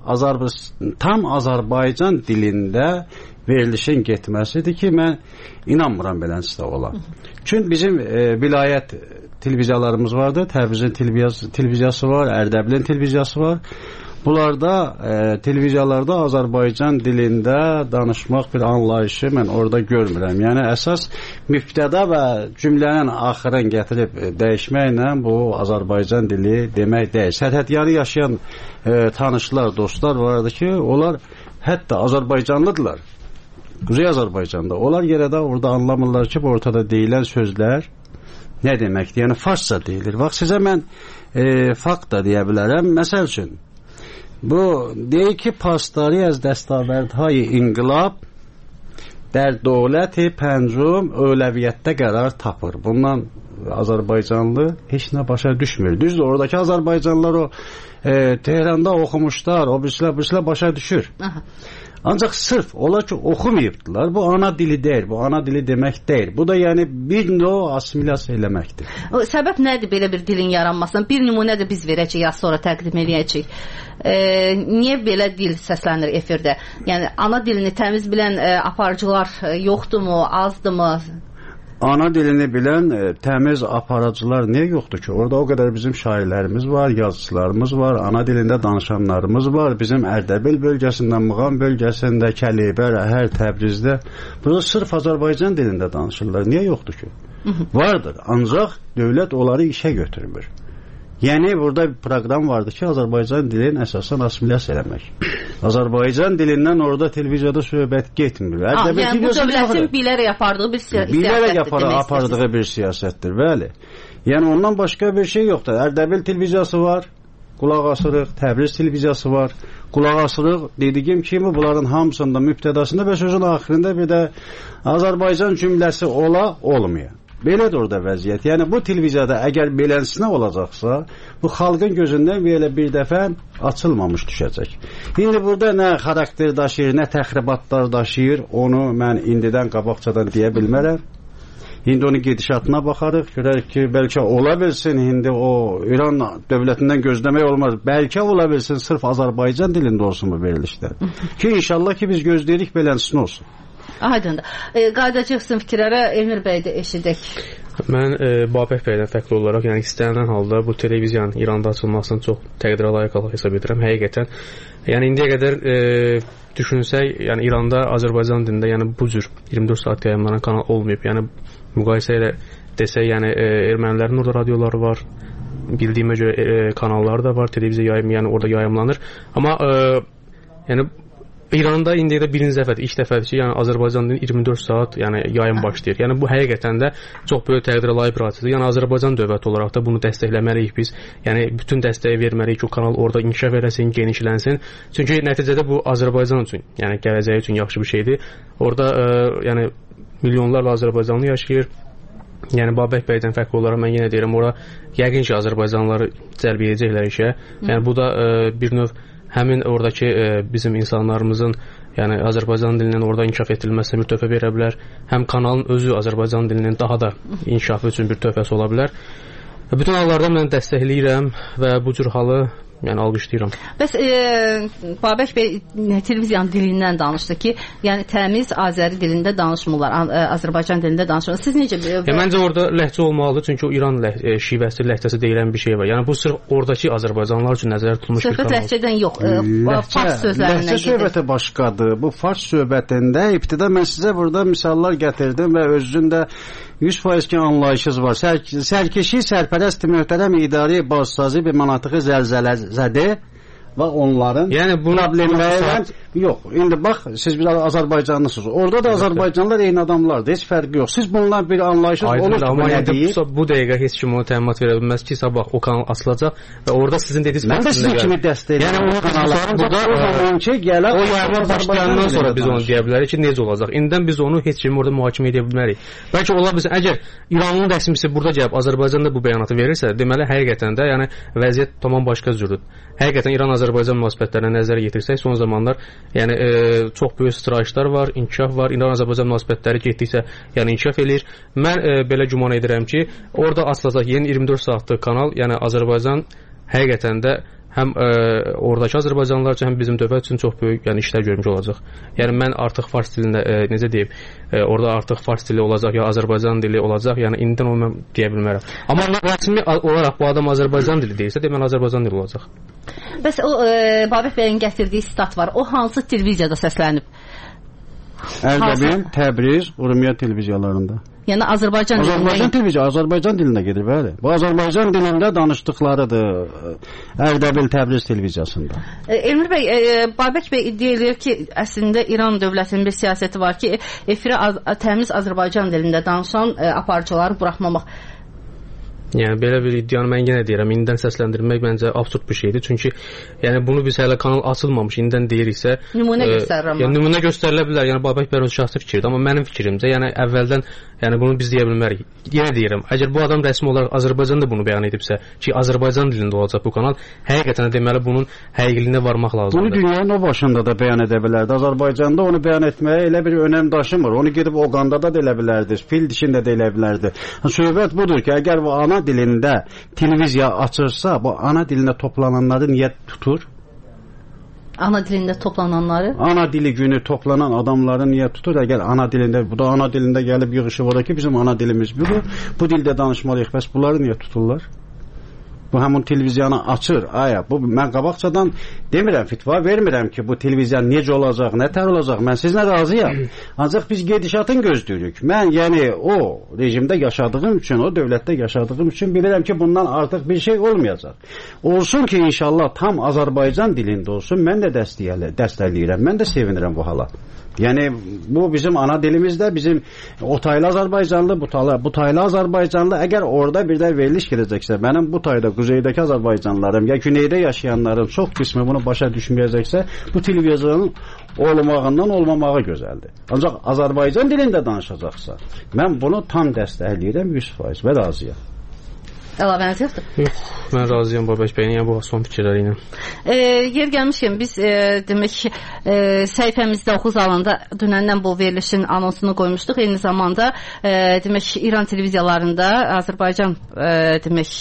tam Azərbaycan dilində verilişin getməsidir ki, mən inanmıram beləncə olan. Çünki bizim vilayət televiziyalarımız vardır. Təbrizin televiziyası var, Ərdəbilin televiziyası var. Bunlarda televiziyalarda Azərbaycan dilində danışmaq bir anlayışı mən orada görmürəm. Yəni əsas mübtəda və cümlənin axırını gətirib dəyişməklə bu Azərbaycan dili demək deyil. Sərhədyanı yaşayan tanışlar, dostlar vardı ki, onlar hətta Azərbaycanlıdırlar. Quzey Azərbaycanda. Onlar yerə də orada anlamırlar ki, bu ortada deyilən sözlər nə deməkdir? Yəni farsça deyilir. Bax, sizə mən fakt da deyə bilərəm. Məsəl üçün, bu deyir ki, pastari az dəstavərdhayı inqilab dər dövləti pəncum övləviyyətdə qərar tapır. Bundan Azərbaycanlı heç nə başa düşmür. Düzdür, oradakı Azərbaycanlılar o Tehranda oxumuşlar, o birisilər başa düşür. Ancaq sırf olar ki, oxumayıbdılar. Bu ana dili deyil, bu ana dili demək deyil. Bu da yəni bir növ assimilyasiya eləməkdir. Səbəb nədir belə bir dilin yaranmasına? Bir nümunə də biz verəcəyik, az sonra təqdim edəcəyik. Niyə belə dil səslənir efirdə? Yəni ana dilini təmiz bilən aparıcılar yoxdurmu, azdırmı? Ana dilini bilən təmiz aparıcılar niyə yoxdur ki? Orada o qədər bizim şairlərimiz var, yazıçılarımız var, ana dilində danışanlarımız var. Bizim Ərdəbil bölgəsində, Muğam bölgəsində, Kəlibə, Rəhər, Təbrizdə. Burada sırf Azərbaycan dilində danışırlar. Niyə yoxdur ki? Vardır, ancaq dövlət onları işə götürmür. Yəni burada bir proqram vardı ki, Azərbaycan dilini əsasən assimilyasiya eləmək. Azərbaycan dilindən orada televiziyada söhbət getmir. Yəni bu dövlətin bilərək apardığı bir apardığı bir siyasətdir, bəli. Yəni ondan başqa bir şey yoxdur. Ərdəbil televiziyası var, qulaq asırıq, Təbriz televiziyası var, qulaq asırıq. Dediyim kimi bunların hamısında mübtədasında və sözün axırında bir də Azərbaycan cümləsi ola, olmaya. Belədir orada vəziyyət. Yəni bu televiziyada əgər belənsinə olacaqsa, bu xalqın gözündən belə bir dəfə açılmamış düşəcək. İndi burada nə xarakter daşıyır, nə təxribatlar daşıyır, onu mən indidən qabaqcadan deyə bilmərəm. İndi onun gedişatına baxarıq, görərək ki, bəlkə ola bilsin, indi o İran dövlətindən gözləmək olmaz. Bəlkə ola bilsin, sırf Azərbaycan dilində olsun bu verilişlər. Ki, inşallah ki, biz gözləyirik belənsin olsun. Aydındır. Qayıdacaqsın fikirlərə, Elmir bəy də eşidək. Mən Babək bəydən fərqli olaraq, yəni istənilən halda bu televiziyanın İranda açılmasını çox təqdirə layiq hesab edirəm. Həqiqətən, yəni indiyə qədər düşünsək, yəni İranda Azərbaycan dilində, yəni bu cür 24 saat yayımlanan kanal olmayıb. Yəni müqayisə ilə desək, yəni ermənilərin orada radioları var, bildiyimə görə kanalları da var, televiziya yayımı, yəni orada yayımlanır. Amma yəni İranda indiyə də birinci dəfədir, ilk dəfədir ki, yəni Azərbaycan dilinin 24 saat yəni yayım başlayır. Yəni bu həqiqətən də çox böyük təqdirə layiq bir hadisədir. Yəni Azərbaycan dövləti olaraq da bunu dəstəkləməliyik biz. Yəni bütün dəstəyi verməliyik ki, o kanal orada inkişaf eləsin, genişlənsin. Çünki nəticədə bu Azərbaycan üçün, yəni gələcəyi üçün yaxşı bir şeydir. Orada yəni milyonlarla Azərbaycanlı yaşayır. Yəni Babək bəydən fərqli olaraq mən yenə deyirəm, ora yəqin ki, Azərbaycanlıları cəlb edəcəklər işə. Yəni bu da bir növ həmin oradakı bizim insanlarımızın, yəni Azərbaycan dilinin orada inkişaf etdirilməsinə bir töhfə verə bilər. Həm kanalın özü Azərbaycan dilinin daha da inkişafı üçün bir töhfəsi ola bilər. Bütün hallarda mən dəstəkləyirəm və bu cür halı yəni alqışlayıram. Bəs Babək bəy televiziyanın dilindən danışdı ki, yəni təmiz Azəri dilində danışmırlar, Azərbaycan dilində danışmırlar. Siz necə? Məncə orada ləhcə olmalıdır, çünki o İran şivəsi, ləhcəsi deyilən bir şey var. Yəni bu sırf oradakı Azərbaycanlılar üçün nəzərdə tutulmuş bir kanal. Söhbət ləhcədən yox, fars sözlərindən gedir. Ləhcə söhbəti başqadır. Bu fars söhbətində ibtida mən sizə burada misallar gətirdim və özündə 100% ki anlayışınız var. Sərkeşi, sərpərəst, möhtərəm idarə bazsazı bir manatiqi zəlzələzədir və onların problemləri yox. İndi bax, siz bir Azərbaycanlısınız. Orada da Azərbaycanlılar eyni adamlardır. Heç fərqi yox. Siz bundan bir anlayışınız olur. Amma bu dəqiqə heç kim ona təminat verə bilməz ki, sabah o kanal açılacaq və orada sizin dediyiniz mən də sizin kimi dəstək edirəm. Yəni o kanala o yayıma başlayandan sonra biz onu deyə bilərik ki, necə olacaq. İndidən biz onu heç kimi orada mühakimə edə bilmərik. Bəlkə ola bilsin, əgər İranın rəsmisi burada gəlib Azərbaycanda bu bəyanatı verirsə, deməli həqiqətən də yəni vəziyyət tamam başqa cürdür. Həqiqətən İran-Azərbaycan münasibətlərinə nəzərə yetirsək, son zamanlar yəni çox böyük sıçrayışlar var, inkişaf var. İran-Azərbaycan münasibətləri getdikcə yəni inkişaf eləyir. Mən belə güman edirəm ki, orada açılacaq yeni 24 saatlıq kanal, yəni Azərbaycan həqiqətən də həm oradakı Azərbaycanlılar üçün, həm bizim dövlət üçün çox böyük yəni işlər görmüş olacaq. Yəni mən artıq fars dilində necə deyim, orada artıq fars dili olacaq ya Azərbaycan dili olacaq. Yəni indidən onu mən deyə bilmərəm. Amma rəsmi olaraq bu adam Azərbaycan dili deyilsə, deməli Azərbaycan dili olacaq. Bəs o Babək bəyin gətirdiyi stat var. O hansı televiziyada səslənib? Ərdəbil, Təbriz, Urmiya televiziyalarında. Yəni Azərbaycan dilində. Azərbaycan dilində gedir, bəli. Bu Azərbaycan dilində danışdıqlarıdır Ərdəbil, Təbriz televiziyasında. Elmir bəy, Babək bəy iddia edir ki, əslində İran dövlətinin bir siyasəti var ki, efirə təmiz Azərbaycan dilində danışan aparıcıları buraxmamaq. Yəni belə bir iddianı mən yenə deyirəm, indidən səsləndirmək məncə absurd bir şeydir. Çünki yəni bunu biz hələ kanal açılmamış, indidən deyiriksə, nümunə göstərir amma. Yəni nümunə göstərilə bilər. Yəni Babək bəy öz şəxsi fikirdir, amma mənim fikrimcə, yəni əvvəldən yəni bunu biz deyə bilmərik. Yenə deyirəm, əgər bu adam rəsmi olaraq Azərbaycanda bunu bəyan edibsə, ki Azərbaycan dilində olacaq bu kanal, həqiqətən deməli bunun həqiqiliyinə varmaq lazımdır. Bunu dünyanın o başında da bəyan edə bilərdi. Azərbaycanda onu bəyan etməyə elə bir önəm daşımır. Onu gedib Oqandada da elə bilərdi, fil dişində də elə bilərdi. Söhbət budur ki, əgər bu ana dilində televiziya açırsa, bu ana dilində toplananları niyə tutur? Ana dilində toplananları? Ana dili günü toplanan adamları niyə tutur? Əgər ana dilində, bu da ana dilində gəlib yığışıb orada ki, bizim ana dilimiz budur. Bu dildə danışmalıyıq. Bəs bunları niyə tuturlar? Bu həmin televiziyanı açır. Aya, bu mən qabaqcadan demirəm, fitva vermirəm ki, bu televiziya necə olacaq, nə tər olacaq. Mən sizinlə razıyam. Ancaq biz gedişatın gözləyirik. Mən yəni o rejimdə yaşadığım üçün, o dövlətdə yaşadığım üçün bilirəm ki, bundan artıq bir şey olmayacaq. Olsun ki, inşallah tam Azərbaycan dilində olsun. Mən də dəstəkləyirəm. Mən də sevinirəm bu hala. Yəni bu bizim ana dilimizdə, bizim o taylı Azərbaycanlı, bu taylı Azərbaycanlı, əgər orada bir də veriliş gedəcəksə, mənim bu tayda quzeydəki Azərbaycanlılarım ya güneydə yaşayanların çox qismi bunu başa düşməyəcəksə, bu televizyonun olmağından olmamağı gözəldir. Ancaq Azərbaycan dilində danışacaqsa, mən bunu tam dəstəkləyirəm 100% və razıyam. Əlavəniz yoxdur? Yox, mən razıyam Babək bəyin, yəni bu son fikirləri ilə. Yer gəlmişkən biz demək səhifəmizdə oxu zalında dünəndən bu verilişin anonsunu qoymuşduq. Eyni zamanda demək İran televiziyalarında Azərbaycan demək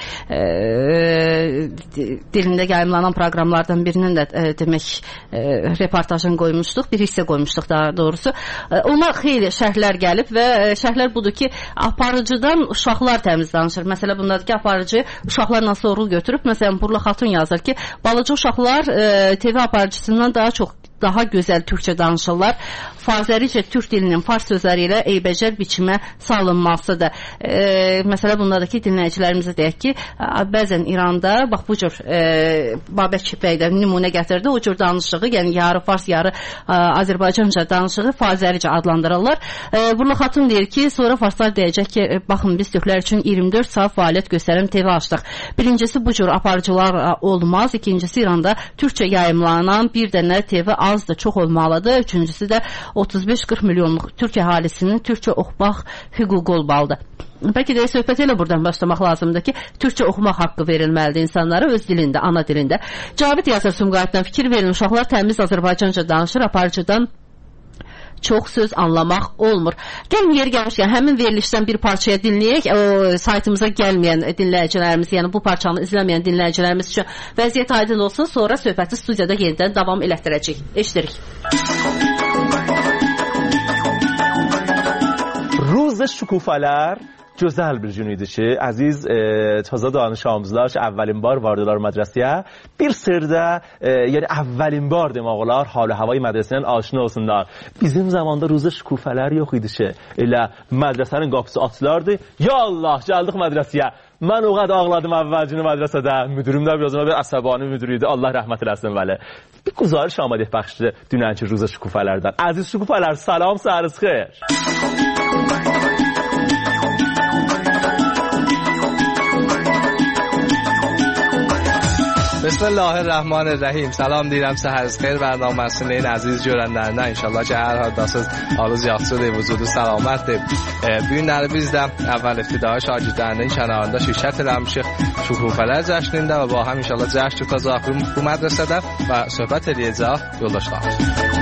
dilində yayımlanan proqramlardan birinin də demək reportajını qoymuşduq. Bir hissə qoymuşduq daha doğrusu. Ona xeyli şərhlər gəlib və şərhlər budur ki, aparıcıdan uşaqlar təmiz danışır. Məsələ bunda ki, aparıcı uşaqlarla sorğu götürüb, məsələn, Burla Xatun yazır ki, balaca uşaqlar TV aparıcısından daha gözəl türkçə danışırlar. Farzəricə türk dilinin fars sözləri ilə eybəcər biçimə salınmasıdır. Məsələ bundakı dinləyicilərimizə deyək ki, bəzən İranda bax bu cür Babək bəy də nümunə gətirdi. O cür danışığı, yəni yarı fars, yarı Azərbaycanca danışığı farzəricə adlandırırlar. Burla Xatun deyir ki, sonra farslar deyəcək ki, baxın biz türklər üçün 24 saat fəaliyyət göstərən TV açdıq. Birincisi bu cür aparıcılar olmaz. İkincisi İranda türkçə yayımlanan bir dənə TV azdır, çox olmalıdır. Üçüncüsü də 35-40 milyonluq türk əhalisinin türkçə oxumaq hüququ olmalıdır. Bəlkə də söhbət elə buradan başlamaq lazımdır ki, türkçə oxumaq haqqı verilməlidir insanlara öz dilində, ana dilində. Cavid yazır Sumqayıtdan, fikir verin, uşaqlar təmiz Azərbaycanca danışır, aparıcıdan çox söz anlamaq olmur. Gəlin yer gəlmişkən həmin verilişdən bir parçaya dinləyək. O saytımıza gəlməyən dinləyicilərimiz, yəni bu parçanı izləməyən dinləyicilərimiz üçün vəziyyət aydın olsun. Sonra söhbəti studiyada yenidən davam elətdirəcək. Eşidirik. روز شکوفه‌لر gözəl bir gün idi ki, əziz təzə danış amuzlar ki, əvvəlin bar vardılar mədrəsəyə. Bir sırda, yəni əvvəlin bar demək olar, halı havayı mədrəsənin aşina olsunlar. Bizim zamanda ruzə şükufələr yox idi ki, elə mədrəsənin qapısı açılardı. Ya Allah, gəldik mədrəsəyə. Mən o qədər ağladım əvvəlcini mədrəsədə. Müdürüm də biraz ona bir əsəbani müdür idi. Allah rəhmət eləsin vəli. Bir guzarış amadə bəxşdi dünənki ruzə şükufələrdən. Əziz şükufələr, salam, səhəriniz xeyir. بسم الله الرحمن الرحیم. سلام deyirəm, səhəriniz xeyir bərnaməsinin əziz görənlərinə. İnşallah ki, hər haldasınız, halınız yaxşıdır, vücudu səlamətdir. Bu günləri biz də əvvəl ibtidai şagirdlərinin kənarında şirkət eləmişik şükufələr cəşnində və bu həm inşallah cəşn tutacaq bu mədrəsədə və söhbət edəcək yoldaşlarımız.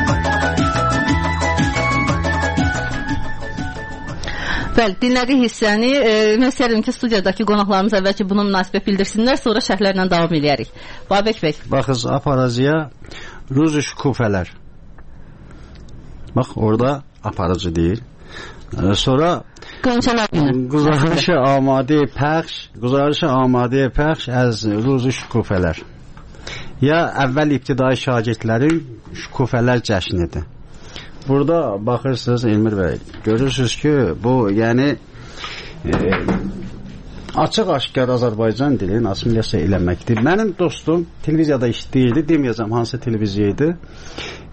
Bəli, dinlədiyi hissəni mən istəyirəm ki, studiyadakı qonaqlarımız əvvəlki buna münasibət bildirsinlər, sonra şərhlərlə davam edərik. Babək bəy. Baxız, aparıcıya ruzu şükufələr. Bax, orada aparıcı deyil. Sonra Quzarışı amadə pəxş əz ruzu şükufələr. Ya əvvəl ibtidai şagirdlərin şükufələr cəşnidir. Burada baxırsınız Elmir bəy, görürsünüz ki, bu yəni açıq-aşkar Azərbaycan dilini assimilasiya eləməkdir. Mənim dostum televiziyada işləyirdi, deməyəcəm hansı televiziya idi.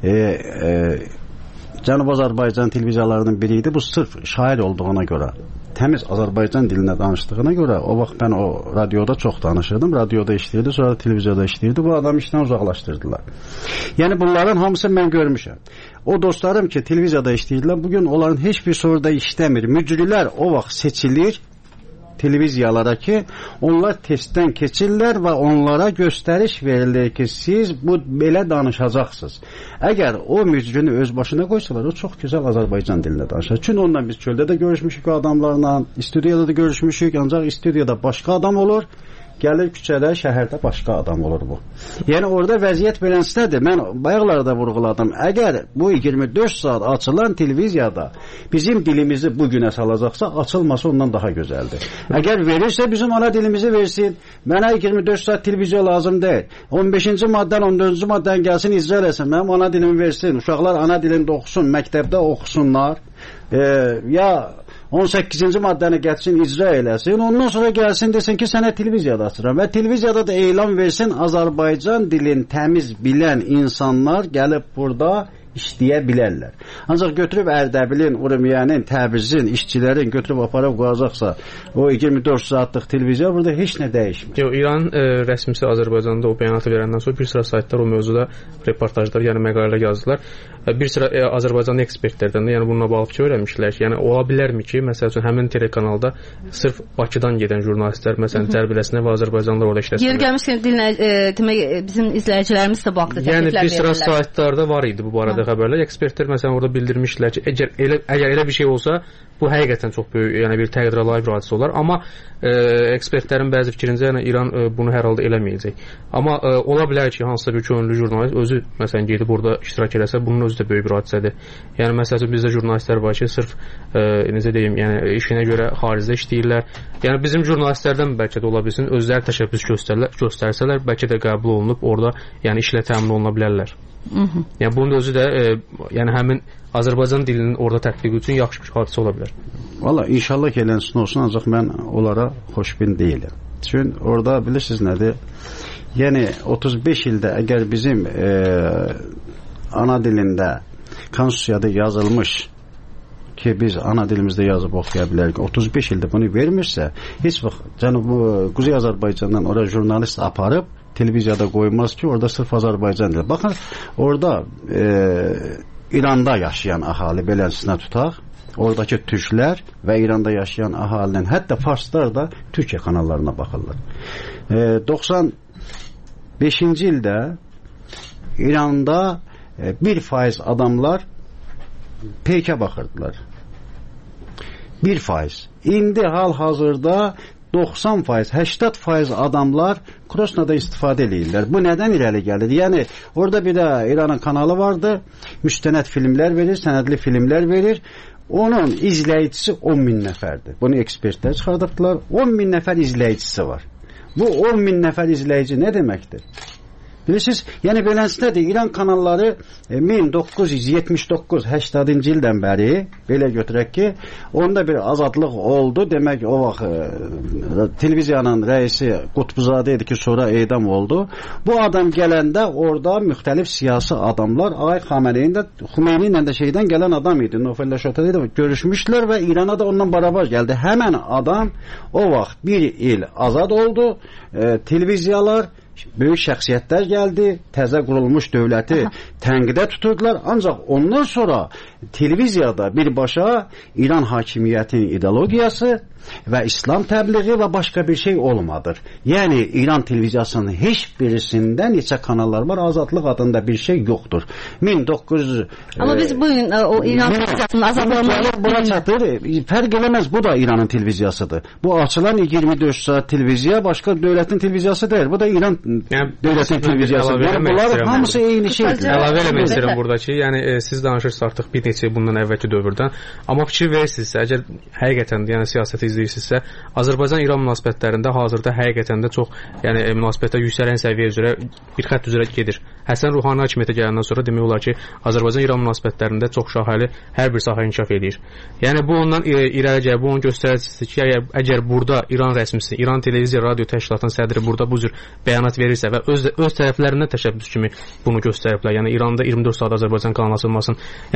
Cənub Azərbaycan televiziyalarının biri idi. Bu sırf şair olduğuna görə təmiz Azərbaycan dilində danışdığına görə o vaxt mən o radioda çox danışırdım. Radioda işləyirdi, sonra televiziyada işləyirdi. Bu adamı işdən uzaqlaşdırdılar. Yəni bunların hamısını mən görmüşəm. O dostlarım ki, televiziyada işləyirdilər, bugün onların heç bir soruda işləmir. Mücrülər o vaxt seçilir televiziyalara ki, onlar testdən keçirlər və onlara göstəriş verilir ki, siz bu belə danışacaqsınız. Əgər o mücrünü öz başına qoysalar, o çox gözəl Azərbaycan dilində danışır. Çünki onunla biz çöldə də görüşmüşük o adamlarla, studiyada da görüşmüşük, ancaq studiyada başqa adam olur, gəlir küçədə, şəhərdə başqa adam olur bu. Yəni orada vəziyyət belənsədir. Mən bayaqlarda vurğuladım. Əgər bu 24 saat açılan televiziyada bizim dilimizi bu günə salacaqsa, açılması ondan daha gözəldir. Əgər verirsə bizim ana dilimizi versin. Mənə 24 saat televiziya lazım deyil. 15-ci maddən, 14-cü maddən gəlsin, icra eləsin. Mənim ana dilimi versin. Uşaqlar ana dilində oxusun, məktəbdə oxusunlar. Ya 18-ci maddəni gətirsin, icra eləsin, ondan sonra gəlsin, desin ki, sənə televiziyada açıram və televiziyada da elan versin, Azərbaycan dilini təmiz bilən insanlar gəlib burada işləyə bilərlər. Ancaq götürüb Ərdəbilin, Urmiyanın, Təbrizin, işçilərin götürüb aparıb qoyacaqsa, o 24 saatlıq televiziya burada heç nə dəyişmir. Yox, İran rəsmisi Azərbaycanda o bəyanatı verəndən sonra bir sıra saytlar o mövzuda reportajlar, yəni məqalələr yazdılar. Bir sıra Azərbaycanlı ekspertlərdən də yəni bununla bağlı fikir vermişlər ki, yəni ola bilərmi ki, məsəl üçün həmin telekanalda sırf Bakıdan gedən jurnalistlər, məsələn, cərbiləsinə və Azərbaycanlılar orada işləsinlər. Yer gəlmişkən demək bizim izləyicilərimiz də baxdı, təkliflər verirlər. Yəni bir sıra saytlarda var idi bu barədə xəbərlər. Ekspertlər məsələn orada bildirmişlər ki, əgər elə bir şey olsa, bu həqiqətən çox böyük, yəni bir təqdirə layiq bir hadisə olar. Amma ekspertlərin bəzi fikrincə yəni İran bunu hər halda eləməyəcək. Amma ola bilər ki, hansısa bir könüllü jurnalist özü məsələn gedib orada iştirak eləsə, bunun özü də böyük bir hadisədir. Yəni məsələn bizdə jurnalistlər var ki, sırf necə deyim, yəni işinə görə xaricdə işləyirlər. Yəni bizim jurnalistlərdən bəlkə də ola bilsin, özləri təşəbbüs göstərsələr, bəlkə də qəbul olunub orada yəni işlə təmin oluna bilərlər. Yəni bunun özü də yəni həmin Azərbaycan dilinin orada tətbiqi üçün yaxşı bir hadisə ola bilər. Valla inşallah ki elənsin olsun, ancaq mən onlara xoşbin deyiləm. Çünki orada bilirsiniz nədir? Yəni 35 ildə əgər bizim ana dilində konstitusiyada yazılmış ki biz ana dilimizdə yazıb oxuya bilərik, 35 ildə bunu vermirsə, heç vaxt Quzey Azərbaycandan oraya jurnalist aparıb televiziyada qoymaz ki, orada sırf Azərbaycan dili. Baxın, orada İranda yaşayan ahali beləsinə tutaq, oradakı türklər və İranda yaşayan əhalinin, hətta farslar da Türkiyə kanallarına baxırlar. 95-ci ildə İranda 1% adamlar peykə baxırdılar. 1%. İndi hal-hazırda 90%, 80% adamlar Krosnada istifadə edirlər. Bu nədən irəli gəlir? Yəni, orada bir də İranın kanalı vardı, müstənəd filmlər verir, sənədli filmlər verir. Onun izləyicisi 10.000 nəfərdir. Bunu ekspertlər çıxardıbdılar. 10.000 nəfər izləyicisi var. Bu 10.000 nəfər izləyici nə deməkdir? Bilirsiniz, yəni beləsinədir, İran kanalları 1979-80-cı ildən bəri, belə götürək ki, onda bir azadlıq oldu. Demək, o vaxt televiziyanın rəisi Qutbuzadə idi ki, sonra edam oldu. Bu adam gələndə orada müxtəlif siyasi adamlar, Ağay Xümeyni ilə də şeydən gələn adam idi, Nofellə Şotədə də görüşmüşlər və İrana da ondan barabar gəldi. Həmən adam o vaxt bir il azad oldu, televiziyalar, böyük şəxsiyyətlər gəldi, təzə qurulmuş dövləti tənqidə tuturdular. Ancaq ondan sonra televiziyada birbaşa İran hakimiyyətinin ideologiyası və İslam təbliği və başqa bir şey olmadır. Yəni İran televiziyasının heç birisində neçə kanallar var, azadlıq adında bir şey yoxdur. 1900 Amma biz bugün o İran televiziyasının azadlığını buna çatır. Fərq eləməz, bu da İranın televiziyasıdır. Bu açılan 24 saat televiziya başqa dövlətin televiziyası deyil. Bu da İran dövlətin televiziyasıdır. Yəni bunlar hamısı eyni şeydir. Əlavə eləmək istəyirəm burada ki, yəni siz danışırsınız artıq bir neçə bundan əvvəlki dövrdən, amma fikir verirsinizsə, əgər həqiqətən yəni siyasəti izləyirsinizsə, Azərbaycan-İran münasibətlərində hazırda həqiqətən də çox, yəni münasibətlər yüksələn səviyyə üzrə bir xətt üzrə gedir. Həsən Ruhani hakimiyyətə gələndən sonra demək olar ki, Azərbaycan-İran münasibətlərində çox şaxəli hər bir sahə inkişaf edir. Yəni bu ondan irəli gəlir, bu onun göstəricisidir ki, əgər burada İran rəsmisi, İran televiziya radio təşkilatının sədri burada bu cür bəyanat verirsə və öz tərəflərindən təşəbbüs kimi bunu göstəriblər. Yəni İranda 24 saat Azərbaycan kanalı açılmasın. Yəni belə bir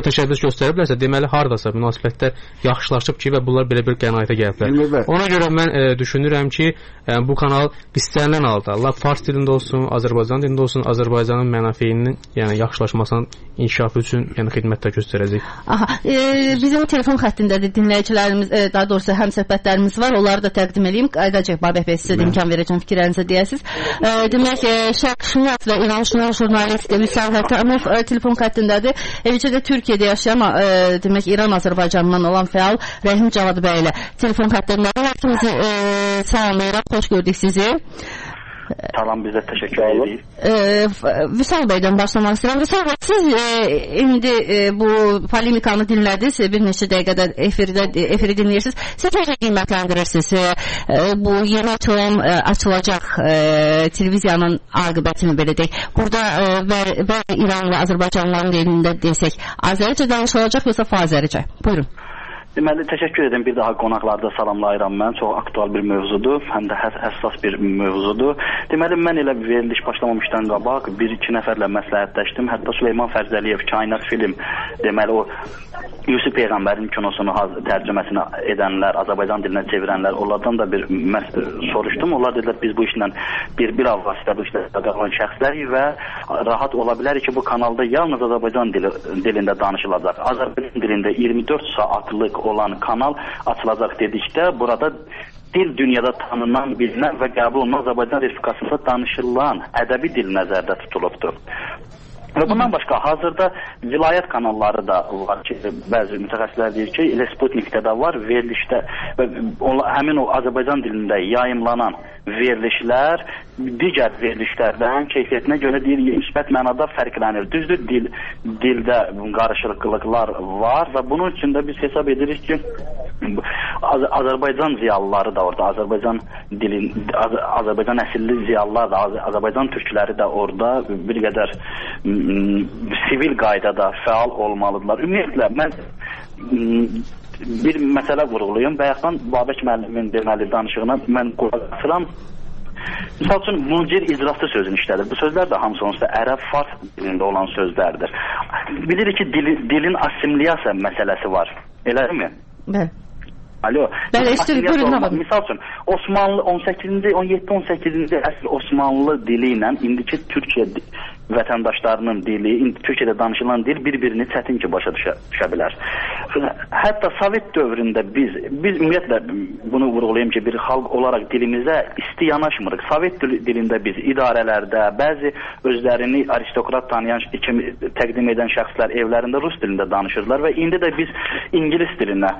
təşəbbüs göstəriblərsə, deməli hardasa münasibətlər yaxşılaşıb ki və bunlar belə bir qənaətə gəliblər. Ona görə mən düşünürəm ki, bu kanal istənilən halda lap fars dilində olsun, Azərbaycan dilində olsun, Azərbaycanın mənafeyinin, yəni yaxşılaşmasının inkişafı üçün yəni xidmətlər göstərəcək. Aha, bizim telefon xəttindədir dinləyicilərimiz, daha doğrusu həmsöhbətlərimiz var. Onları da təqdim edeyim. Aydacıq Babək bəy, sizə də imkan verəcəm fikirlərinizi deyəsiniz. Demək, şərqşünas və İranşünas jurnalist Vüsal Hətamov telefon xəttindədir. Eləcə də Türkiyədə yaşayan, demək, İran-Azərbaycandan olan fəal Rəhim Cavad bəy ilə telefon xəttindədir. Vaxtınızı salamlayıraq, xoş gördük sizi. Salam, bizə təşəkkür edirik. Vüsal bəydən başlamaq istəyirəm. Vüsal bəy, siz indi bu polemikanı dinlədiniz, bir neçə dəqiqədə efiri dinləyirsiniz. Siz necə qiymətləndirirsiniz bu yeni açılacaq televiziyanın aqibətini, belə deyək? Burada İran və Azərbaycanların dilində desək, Azəricə danışılacaq yoxsa Fazəricə? Buyurun. Deməli, təşəkkür edirəm. Bir daha qonaqlarda salamlayıram mən. Çox aktual bir mövzudur, həm də həssas bir mövzudur. Deməli, mən elə veriliş başlamamışdan qabaq bir-iki nəfərlə məsləhətləşdim. Hətta Süleyman Fərzəliyev, Kainat film, deməli o Yusuf Peyğəmbərin kinosunu tərcüməsini edənlər, Azərbaycan dilinə çevirənlər, onlardan da bir soruşdum. Onlar dedilər, biz bu işlə bir avvasitə bu işlə qalan şəxslərik və rahat ola bilərik ki, bu kanalda yalnız Azərbaycan dilində danışılacaq. Azərbaycan dilində 24 saatlıq olan kanal açılacaq dedikdə, burada dil dünyada tanınan, bilinən və qəbul olunan Azərbaycan Respublikasında danışılan ədəbi dil nəzərdə tutulubdur. Və bundan başqa hazırda vilayət kanalları da var ki, bəzi mütəxəssislər deyir ki, elə Sputnikdə də var, verilişdə və həmin o Azərbaycan dilində yayımlanan verilişlər digər verilişlərdən keyfiyyətinə görə deyir, müsbət mənada fərqlənir. Düzdür, dildə qarışıqlıqlar var və bunun üçün də biz hesab edirik ki, Azərbaycan ziyalıları da orada, Azərbaycan əsilli ziyalılar da, Azərbaycan türkləri də orada bir qədər sivil qaydada fəal olmalıdırlar. Ümumiyyətlə, mən bir məsələ vurğulayım. Bayaqdan Babək müəllimin deməli danışığına mən qulaq asıram. Misal üçün, mucir icrası sözünü işlədir. Bu sözlər də hamısı onsuz da ərəb, fars dilində olan sözlərdir. Bilirik ki, dilin assimiliyasiya məsələsi var. Eləmi? Bəli. Alo. Misal üçün, Osmanlı 17-18-ci əsr Osmanlı dili ilə indiki Türkiyə vətəndaşlarının dili, Türkiyədə danışılan dil bir-birini çətin ki başa düşə bilər. Hətta Sovet dövründə biz ümumiyyətlə bunu vurğulayım ki, bir xalq olaraq dilimizə isti yanaşmırıq. Sovet dilində biz idarələrdə, bəzi özlərini aristokrat tanıyan kimi təqdim edən şəxslər evlərində rus dilində danışırlar və indi də biz İngilis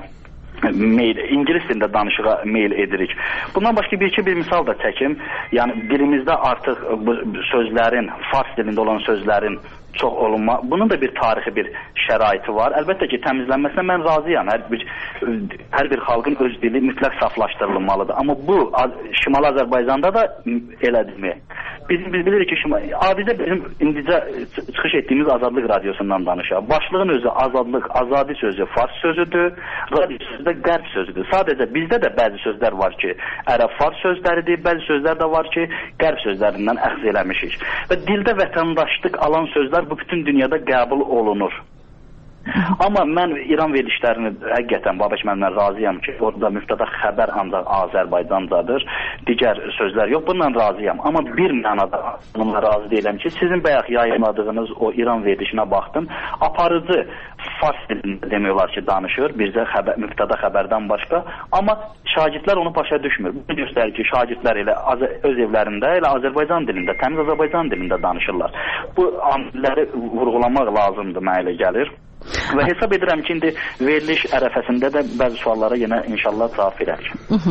dilində danışığa meyl edirik. Bundan başqa bir misal da çəkim. Yəni dilimizdə artıq bu sözlərin, fars dilində olan sözlərin çox olunma, bunun da bir tarixi bir şəraiti var. Əlbəttə ki, təmizlənməsinə mən razıyam. Hər bir xalqın öz dili mütləq saflaşdırılmalıdır. Amma bu Şimali Azərbaycanda da elədirmi? Biz bilirik ki, adidə bizim indicə çıxış etdiyimiz Azadlıq radiosundan danışaq. Başlığın özü azadlıq, azadi sözü fars sözüdür, radio sözü də qərb sözüdür. Sadəcə bizdə də bəzi sözlər var ki, ərəb-fars sözləridir, bəzi sözlər də var ki, qərb sözlərindən əxz eləmişik. Və dildə vətəndaşlıq alan sözlər bu bütün dünyada qəbul olunur. Amma mən İran verilişlərini həqiqətən Babək müəllimlə razıyam ki, orada müftəda xəbər ancaq Azərbaycancadır, digər sözlər yox, bundan razıyam. Amma bir mənada bununla razı deyiləm ki, sizin bayaq yayınladığınız o İran verilişinə baxdım, aparıcı fars dilində demək olar ki, danışır, bizdə müftəda xəbərdən başqa, amma şagirdlər onu başa düşmür. Bu göstərir ki, şagirdlər elə öz evlərində, elə Azərbaycan dilində, təmiz Azərbaycan dilində danışırlar. Bu amilləri vurğulamaq lazımdır, mənə elə gəlir. Və hesab edirəm ki, indi veriliş ərəfəsində də bəzi suallara yenə inşallah cavab verərik.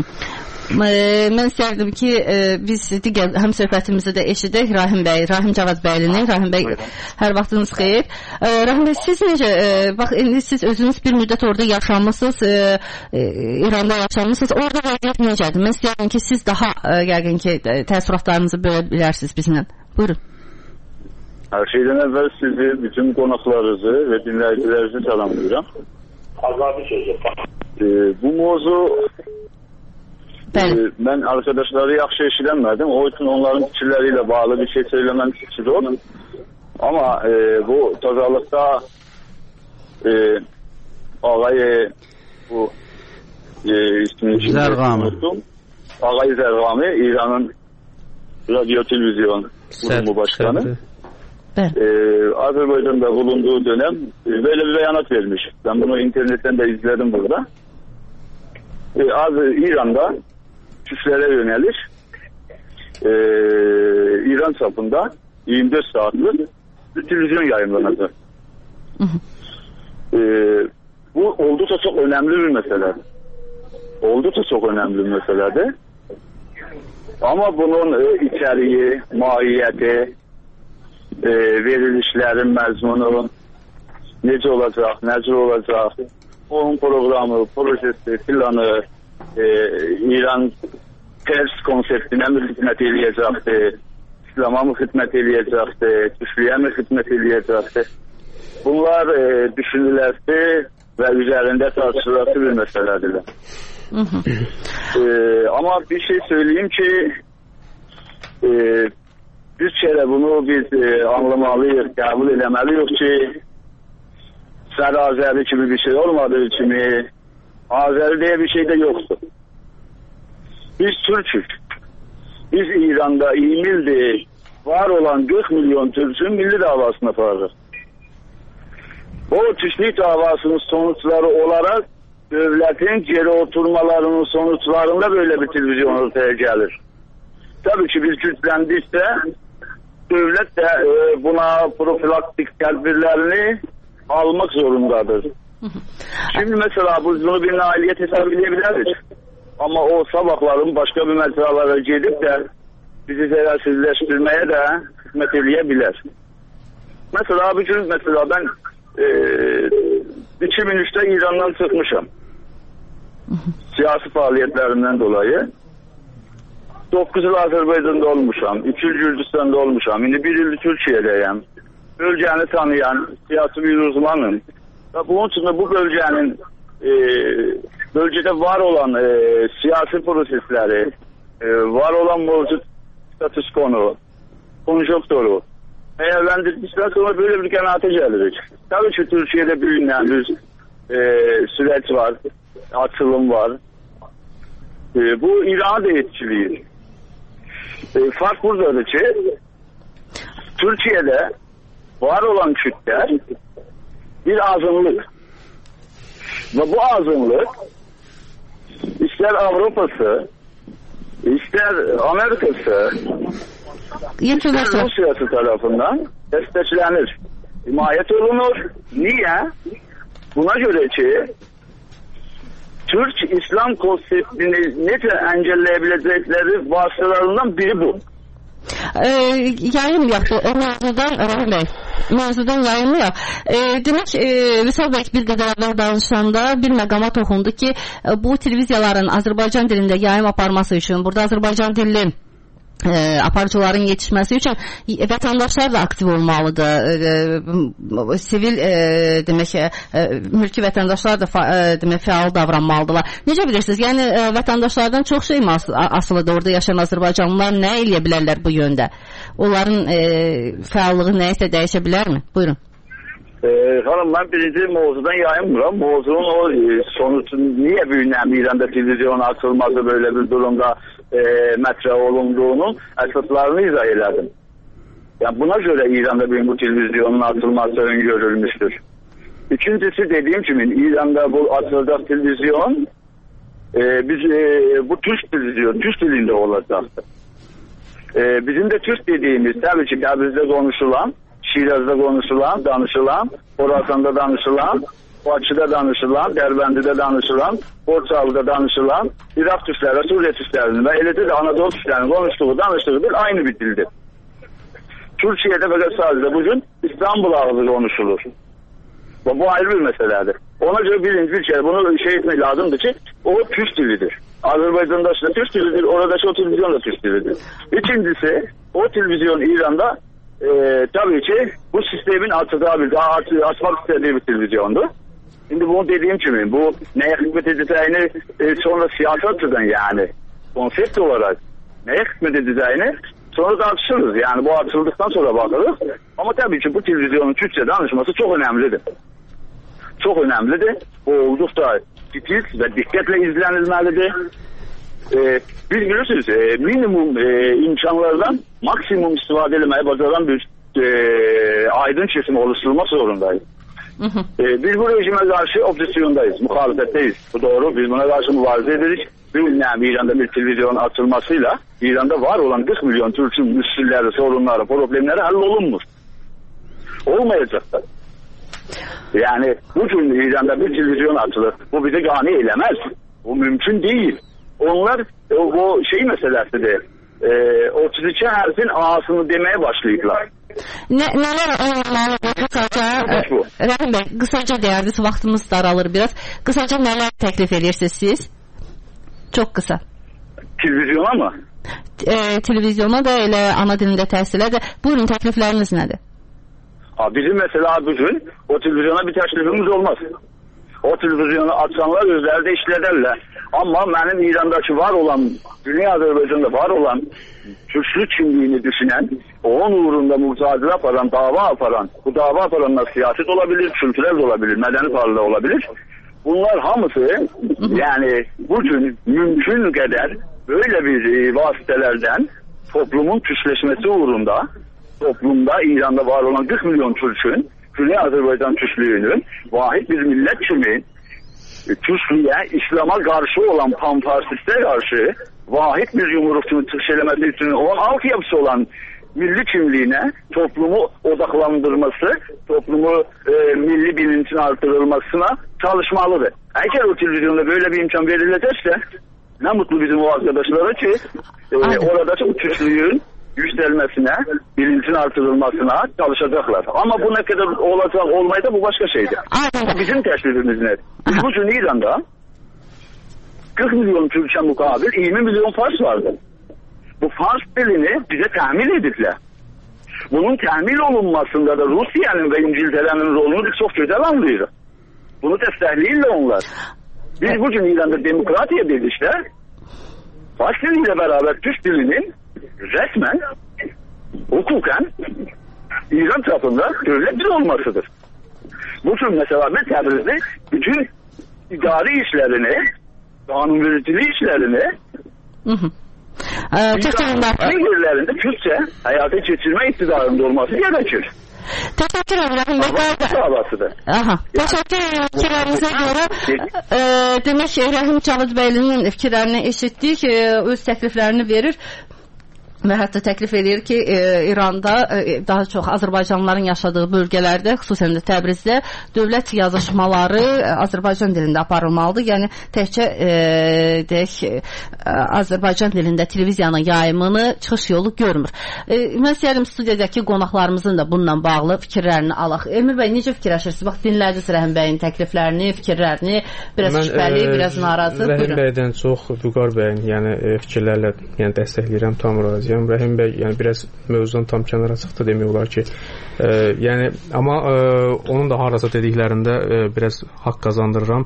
Mən istərdim ki, biz digər həmsöhbətimizi də eşidək Rahim Cavad bəylinin. Rahim bəy, hər vaxtınız xeyir. Rahim bəy, siz necə, bax, indi siz özünüz bir müddət orada yaşamısınız, İranda yaşamısınız, orada vəziyyət necədir? Mən istərdim ki, siz daha yəqin ki, təəssüratlarınızı bölə bilərsiniz bizimlə. Buyurun. Hər şeydən əvvəl sizi, bütün qonaqlarınızı və dinləyicilərinizi salamlayıram. Azadi sözü. Bu mövzu mən arkadaşları yaxşı eşidəmədim. O üçün onların fikirləri ilə bağlı bir şey söyləmək istiyorum. Amma bu tozallıqda ağay bu ismini unuttum. Ağay Zərqami, İranın radyo televizyon kurumu başkanı. Azerbaycan'da bulunduğu dönem böyle bir beyanat vermiş. Ben bunu internetten de izledim burada. İran'da Türklere yönelik İran çapında 24 saatlik bir televizyon yayınlanacak. Bu oldukça çok önemli bir mesele. Oldukça çok önemli bir meseledir. Ama bunun içeriği, mahiyeti, verilişlerin məzmunu necə olacaq, necə olacaq, onun programı, projesi, planı, İran ters konseptinə mi xidmət eləyəcəkdir, İslam'a mı xidmət eləyəcəkdir, Türklüyə mi xidmət eləyəcəkdir? Bunlar düşünülərdi və üzərində tartışılası bir məsələdirlər. Ama bir şey söyleyeyim ki bir kere bunu biz anlamalıyız, kabul edemeliyik ki Sarı Azeri gibi bir şey olmadığı için Azeri diye bir şey de yoktu. Biz Türk'ük. Biz İran'da İmil'de var olan 40 milyon Türk'ün milli davasını yaparız. O Türklük davasının sonuçları olarak devletin geri oturmalarının sonuçlarında böyle bir televizyon ortaya gelir. Tabii ki biz güçlendikçe devlet de buna profilaktik tedbirlerini almak zorundadır. Şimdi mesela bunu bir nailiyet hesaplayabiliriz. Ama o sabahların başka bir mecralara gelip de bizi zerarsizleştirmeye de hizmet edebilir. Mesela bir gün ben 2003'te İran'dan çıkmışım. Siyasi faaliyetlerimden dolayı. 9 yıl Azerbaycan'da olmuşam, 2 yıl Gürcistan'da olmuşam, şimdi 1 yıl Türkiye'deyim. Bölgəni tanıyan siyasi bir uzmanım. Bunun için de bu bölgenin bölgede var olan siyasi prosesleri, var olan mevcut status konu, konjonkturu değerlendirdikten sonra böyle bir kanaate geldik. Tabii ki Türkiye'de büyüyen bir süreç var, açılım var. Bu İran'a da etkiliyor. Fark buradadır ki Türkiye'de var olan Kürtler bir azınlık. Ve bu azınlık ister Avrupa'sı, ister Amerika'sı, ister Rusya'sı tarafından desteklenir. Himayet olunur. Niye? Buna göre ki Türk İslam konseptini necə engelleyebilecekleri vasıtalarından biri bu. Yayınmayaq mövzudan yayınmayaq. Demək, Vüsal bəy bir qədər əvvəl danışanda bir məqama toxundu ki, bu televiziyaların Azərbaycan dilində yayım aparması üçün, burada Azərbaycan dilli aparıcıların yetişməsi üçün vətəndaşlar da aktiv olmalıdır. Sivil demək mülki vətəndaşlar da demək fəal davranmalıdırlar. Necə bilirsiniz? Yəni vətəndaşlardan çox şey asılıdır. Orada yaşayan Azərbaycanlılar nə eləyə bilərlər bu yöndə? Onların fəallığı nəyisə dəyişə bilərmi? Buyurun. Hanım, ben birinci mevzudan yayınmıram. Mevzunun o sonucu niye büyünen İran'da televizyon açılması böyle bir durumda metre olunduğunun esaslarını izah ederdim. Yani buna göre İran'da bu televizyonun açılması öngörülmüştür. İkincisi dediğim gibi İran'da bu açılacak televizyon biz bu Türk televizyon, Türk dilinde olacaktı. Bizim de Türk dediğimiz tabii ki Təbrizdə konuşulan, Şiraz'da konuşulan, danışılan, Horasan'da danışılan, Bakı'da danışılan, Dərbəndədə danışılan, Borçalı'da danışılan, Irak Türkləri, Suriye Türklərinin ve eləcə də Anadolu Türklərinin konuştuğu, danıştığı bir aynı bir dildir. Türkiye'de fakat sadece bugün İstanbul ağzı konuşulur. Bu ayrı bir meseledir. Ona göre bir kere bunu şey etmek lazımdır ki o Türk dilidir. Azerbaycan'da işte Türk dilidir, oradaki o televizyon da Türk dilidir. İkincisi o televizyon İran'da tabii ki bu sistemin açmak istediği bir televizyondu. Şimdi bunu dediğim gibi bu neye hizmet edeceğini sonra siyasi açıdan yani konsept olarak neye hizmet edeceğini sonra tartışırız. Yani bu açıldıktan sonra bakarız. Ama tabii ki bu televizyonun Türkçe danışması çok önemlidir. çox önəmlidir. O olduqca titiz və diqqətlə izlənilməlidir. Biz bilirsiniz, minimum imkanlardan maksimum istifadə etməyi bacaran bir aydın kesim oluşturulmaq zorundayız. Biz bu rejimə qarşı opozisiyondayız, müxalifətdeyiz. Bu doğru, biz buna qarşı mübarizə edirik. İranda bir televizyon açılmasıyla İranda var olan 40 milyon Türk'ün müşkilləri, sorunları, problemləri həll olunmur. Olmayacaqlar. Yani bu gün İranda bir televizyon açılır. Bu bizi qane eləməz. Bu mümkün değil. Onlar o şey meselesidir. 32 hərfin A'sını demeye başlayıblar. Nələr olmalıdır qısaca? Rəhim bəy, qısaca deyərdiniz, vaxtımız daralır biraz. Qısaca nələr təklif edirsiniz siz? Çok kısa. Televizyona mı? Televizyona da elə ana dilində təhsilə də. Buyurun, təklifləriniz nədir? Bizim mesela bugün o televizyona bir təklifimiz olmaz. O televizyonu açanlar özləri də işlədərlər. Amma mənim İrandakı var olan, Dünya Azərbaycanda var olan Türklük kimliyini düşünən, onun uğrunda mücadilə aparan, dava aparan, bu dava aparanlar siyaset olabilir, kültürel olabilir, mədəni parlı olabilir. Bunlar hamısı yani bugün mümkün kadar böyle bir vasıtelerden toplumun küsleşmesi uğrunda toplumda İran'da var olan 40 milyon Türk'ün Güney Azerbaycan Türklüğünün vahid bir millet kimi Türklüğe, İslam'a karşı olan panfarsiste karşı vahid bir yumrukçunu tırşelemesi için olan altyapısı olan milli kimliğine toplumu odaklandırması, toplumu milli bilincin artırılmasına çalışmalıdır. Eğer o televizyonda böyle bir imkan verilecekse ne mutlu bizim o arkadaşlara ki oradaki o Türklüğün yükselmesine, bilincin artırılmasına çalışacaklar. Ama bu ne kadar olacak olmayı da bu başka şeydir. Bizim teklifimiz ne? Biz bugün İran'da 40 milyon Türkçe mukabil 20 milyon Fars vardı. Bu Fars dilini bize temin edildiler. Bunun temin olunmasında da Rusya'nın ve İngiltere'nin rolunu biz çok güzel anlıyoruz. Bunu destekleyirler onlar. Biz bugün İran'da demokratiya dedikdə Fars diliyle beraber Türk dilinin resmen hukuken İran tarafında devlet dil olmasıdır. Bugün mesela ben Təbriz'de bütün idari işlerini, kanunvericiliği işlerini yerlerinde Türkçe hayata geçirme iktidarında olması gerekir. Teşekkür ederim. Teşekkür ederim fikirlərinizə görə. Demək, Rəhim Çalıd bəylinin fikirlərini eşitdik, öz təkliflərini verir. Və hətta təklif edir ki, İranda daha çox Azərbaycanlıların yaşadığı bölgələrdə, xüsusən də Təbrizdə dövlət yazışmaları Azərbaycan dilində aparılmalıdır. Yəni təkcə deyək Azərbaycan dilində televiziyanın yayımını çıxış yolu görmür. Mən istəyirəm studiyadakı qonaqlarımızın da bununla bağlı fikirlərini alaq. Emir bəy, necə fikirləşirsiniz? Bax, dinlədiniz Rəhim bəyin təkliflərini, fikirlərini, biraz şübhəli, biraz narazı. Rəhim bəydən çox Vüqar bəyin fikirlərlə dəstəkləyirəm, tam razıyam. Rəhim bəy biraz mövzudan tam kənara çıxdı demək olar ki. Amma onun da harasa dediklərində biraz haqq qazandırıram.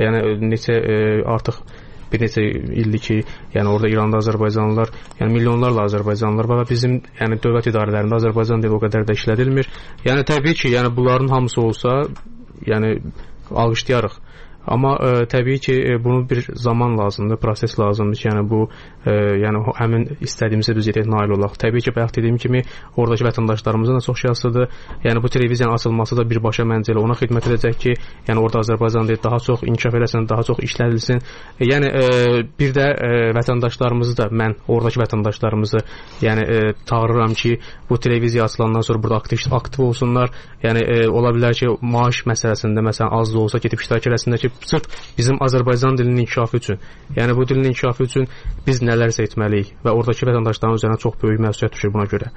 Artıq bir neçə ildir ki, orada İranda Azərbaycanlılar, milyonlarla Azərbaycanlılar var. Bizim dövlət idarələrində Azərbaycan dili o qədər də işlədilmir. Təbii ki, bunların hamısı olsa, alqışlayarıq. Amma təbii ki, bunun bir zaman lazımdır, proses lazımdır ki, bu həmin istədiyimizə düzeydə nail olaq. Təbii ki, bayaq dediyim kimi, oradakı vətəndaşlarımızın da çox şəxsidir. Bu televiziyanın açılması da birbaşa məncə ona xidmət edəcək ki, orada Azərbaycan dili daha çox inkişaf eləsin, daha çox işlədilsin. Bir də vətəndaşlarımızı da, mən oradakı vətəndaşlarımızı çağırıram ki, bu televiziya açılandan sonra burada aktiv olsunlar. Ola bilər ki, maaş məsələsində, məsələn, az da olsa gedib iştirak eləsinlər ki, sırf bizim Azərbaycan dilinin inkişafı üçün, bu dilin inkişafı üçün biz nələrsə etməliyik və oradakı vətəndaşların üzərinə çox böyük məsuliyyət düşür buna görə.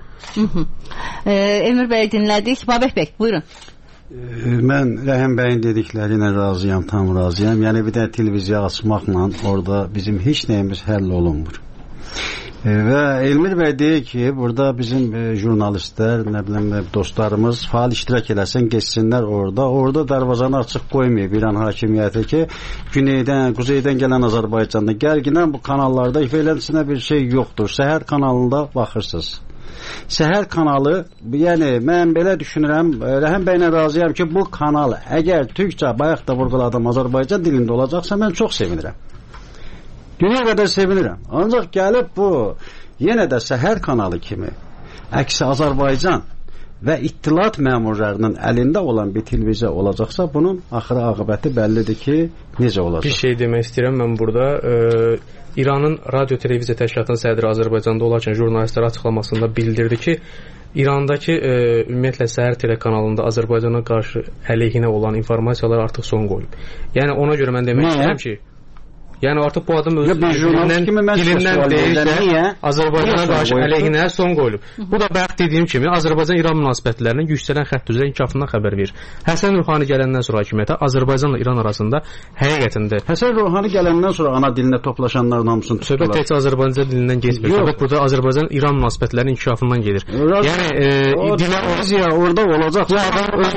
Emir bəy dinlədik. Babək bəy, buyurun. Mən Rəhim bəyin dedikləri ilə razıyam, tam razıyam. Bir də televiziya açmaqla orada bizim heç nəyimiz həll olunmur. Və Elmir bəy deyir ki, burada bizim jurnalistlər, dostlarımız faal iştirak eləsin, geçsinlər orada. Orada darvazanı açıq qoymayıb İran hakimiyyəti ki, güneydən, quzeydən gələn Azərbaycanda gərginən bu kanallarda ifadəsinə bir şey yoxdur. Səhər kanalında baxırsınız. Səhər kanalı, yəni mən belə düşünürəm, Rəhim bəylə razıyam ki, bu kanal əgər türkcə, bayaq da vurğuladım, Azərbaycan dilində olacaqsa, mən çox sevinirəm. Dünya qədər sevinirəm. Ancaq gəlib bu, yenə də səhər kanalı kimi, əksi Azərbaycan və ittilat məmurlarının əlində olan bir televiziya olacaqsa, bunun axırı aqibəti bəllidir ki, necə olacaq? Bir şey demək istəyirəm mən burada. İranın Radio Televiziya Təşkilatının sədri Azərbaycanda olarkən jurnalistlərə açıqlamasında bildirdi ki, İrandakı ümumiyyətlə səhər telekanalında Azərbaycana qarşı əleyhinə olan informasiyalar artıq son qoyub. Yəni ona görə mən demək istəyirəm ki, yəni artıq bu adam öz dilindən deyir ki, Azərbaycana qarşı əleyhinə son qoyulub. Bu da bayaq dediyim kimi Azərbaycan-İran münasibətlərinin yüksələn xətt üzrə inkişafından xəbər verir. Həsən Ruhani gələndən sonra hakimiyyətə Azərbaycanla İran arasında həqiqətən də Həsən Ruhani gələndən sonra ana dilində toplaşanların hamısını tutdular. Söhbət təkcə Azərbaycan dilindən getmir. Söhbət burada Azərbaycan-İran münasibətlərinin inkişafından gedir. Yəni televiziya orada olacaq. Bu adam öz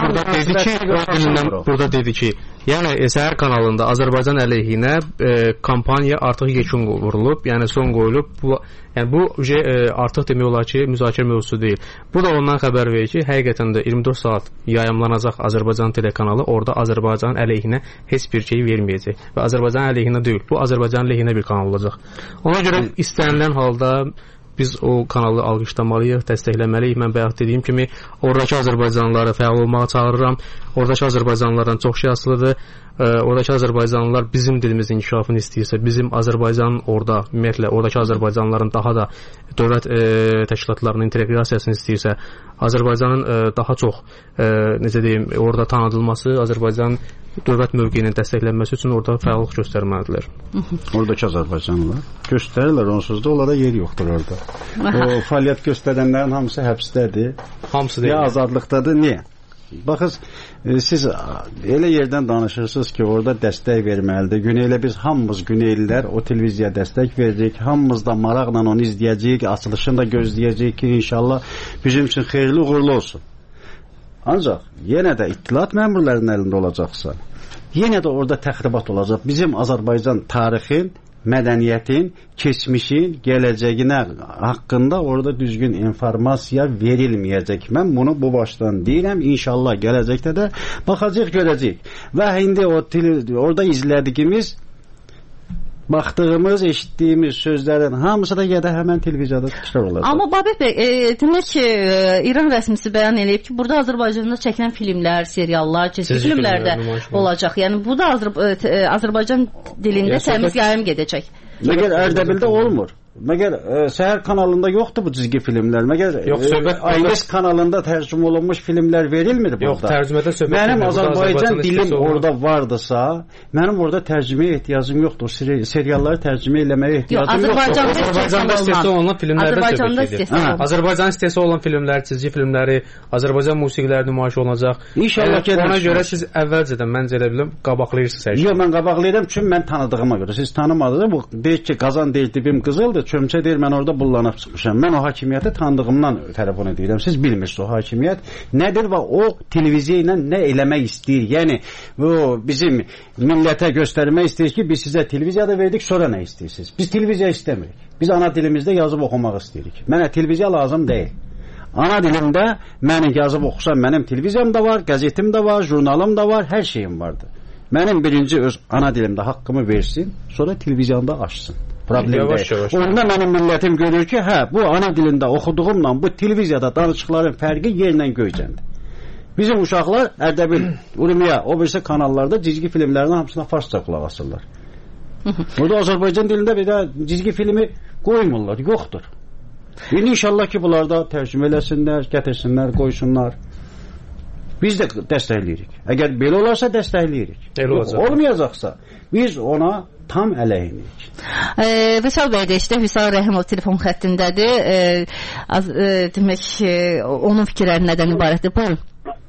dilindən burada dedi ki, yəni səhər kanalında Azərbaycan əleyhinə kampaniya artıq yekun vurulub, yəni son qoyulub. Bu artıq demək olar ki, müzakirə mövzusu deyil. Bu da ondan xəbər verir ki, həqiqətən də 24 saat yayımlanacaq Azərbaycan telekanalı orada Azərbaycan əleyhinə heç bir şey verməyəcək və Azərbaycan əleyhinə deyil, bu Azərbaycan əleyhinə bir kanal olacaq. Ona görə istənilən halda biz o kanalı alqışlamalıyıq, dəstəkləməliyik. Mən bayaq dediyim kimi, oradakı Azərbaycanlıları fəal olmağa çağırıram. Oradakı Azərbaycanlılardan çox şey asılıdır. Oradakı Azərbaycanlılar bizim dilimizin inkişafını istəyirsə, bizim Azərbaycanın orada, ümumiyyətlə, oradakı Azərbaycanlıların daha da dövlət təşkilatlarının inteqrasiyasını istəyirsə, Azərbaycanın daha çox, necə deyim, orada tanıdılması, Azərbaycanın dövlət mövqeyinin dəstəklənməsi üçün orada fəallıq göstərməlidirlər. Oradakı Azərbaycanlılar göstərirlər, onsuz da onlara yer yoxdur orada. O fəaliyyət göstərənlərin hamısı həbsdədir. Hamısı deyil. Ya azadlıqdadır, niyə? Baxın, siz elə yerdən danışırsınız ki, orada dəstək verməlidir. Güneylə biz hamımız Güneylilər o televiziyaya dəstək veririk. Hamımız da maraqla onu izləyəcəyik, açılışını da gözləyəcəyik ki, inşallah bizim üçün xeyirli uğurlu olsun. Ancaq yenə də ittilat məmurlarının əlində olacaqsa, yenə də orada təxribat olacaq. Bizim Azərbaycan tarixin, mədəniyyətin, keçmişin, gələcəyinə haqqında orada düzgün informasiya verilməyəcək. Mən bunu bu başdan deyirəm. İnşallah gələcəkdə də baxacaq, görəcək. Və indi orada izlədiyimiz, baxdığımız, eşitdiyimiz sözlərin hamısı da ya da həmən televiziyada təkrar olacaq. Amma Babək bəy, demək ki, İran rəsmisi bəyan edib ki, burada Azərbaycanda çəkilən filmlər, seriallar, cizgi filmlər də olacaq. Yəni bu da Azərbaycan dilində təmiz yayım gedəcək. Məgər Ərdəbildə olmur. Məgər səhər kanalında yoxdur bu cizgi filmlər. Məgər Aynes kanalında tərcümə olunmuş filmlər verilmir burada. Yox, tərcümədə söhbət. Mənim Azərbaycan dilim orada vardısa, mənim orada tərcüməyə ehtiyacım yoxdur. Serialları tərcümə eləməyə ehtiyacım yoxdur. Azərbaycanda istehsal olunan filmlərdən söhbət gedir. Azərbaycan istehsal olunan filmlər, cizgi filmləri, Azərbaycan musiqiləri nümayiş olunacaq. İnşallah gəlir. Ona görə siz əvvəlcədən məncə elə bilim qabaqlayırsınız hər şey. Yox, mən qabaqlayıram çünki mən tanıdığıma görə. Siz tanımadınız. Bu deyir ki, Qazan deyir, dibim qızıldır. Çömçə deyir, mən orada bullanıb çıxmışam. Mən o hakimiyyəti tanıdığımdan telefon edirəm. Siz bilmirsiniz o hakimiyyət nədir və o televiziya ilə nə eləmək istəyir. Yəni, bu bizim millətə göstərmək istəyir ki, biz sizə televiziyada verdik, sonra nə istəyirsiniz? Biz televiziya istəmirik. Biz ana dilimizdə yazıb oxumaq istəyirik. Mənə televiziya lazım deyil. Ana dilimdə mənim yazıb oxusam, mənim televiziyam da var, qəzetim də var, jurnalım da var, hər şeyim vardır. Mənim birinci öz ana dilimdə haqqımı versin, sonra televiziyanda açsın. Problem deyil. Onda mənim millətim görür ki, bu ana dilində oxuduğumla bu televiziyada danışıqların fərqi yerlə göycəndir. Bizim uşaqlar Ərdəbil, Urmiya, o birisi kanallarda cizgi filmlərinin hamısına farsça qulaq asırlar. Burada Azərbaycan dilində bir də cizgi filmi qoymurlar, yoxdur. İndi inşallah ki, bunlar da tərcümə eləsinlər, gətirsinlər, qoysunlar. Biz də dəstəkləyirik. Əgər belə olarsa dəstəkləyirik. Olmayacaqsa biz ona tam əleyhinəyik. Vüsal bəy də işte, Vüsal Rəhimov telefon xəttindədir. Demək ki, onun fikirləri nədən ibarətdir? Buyurun.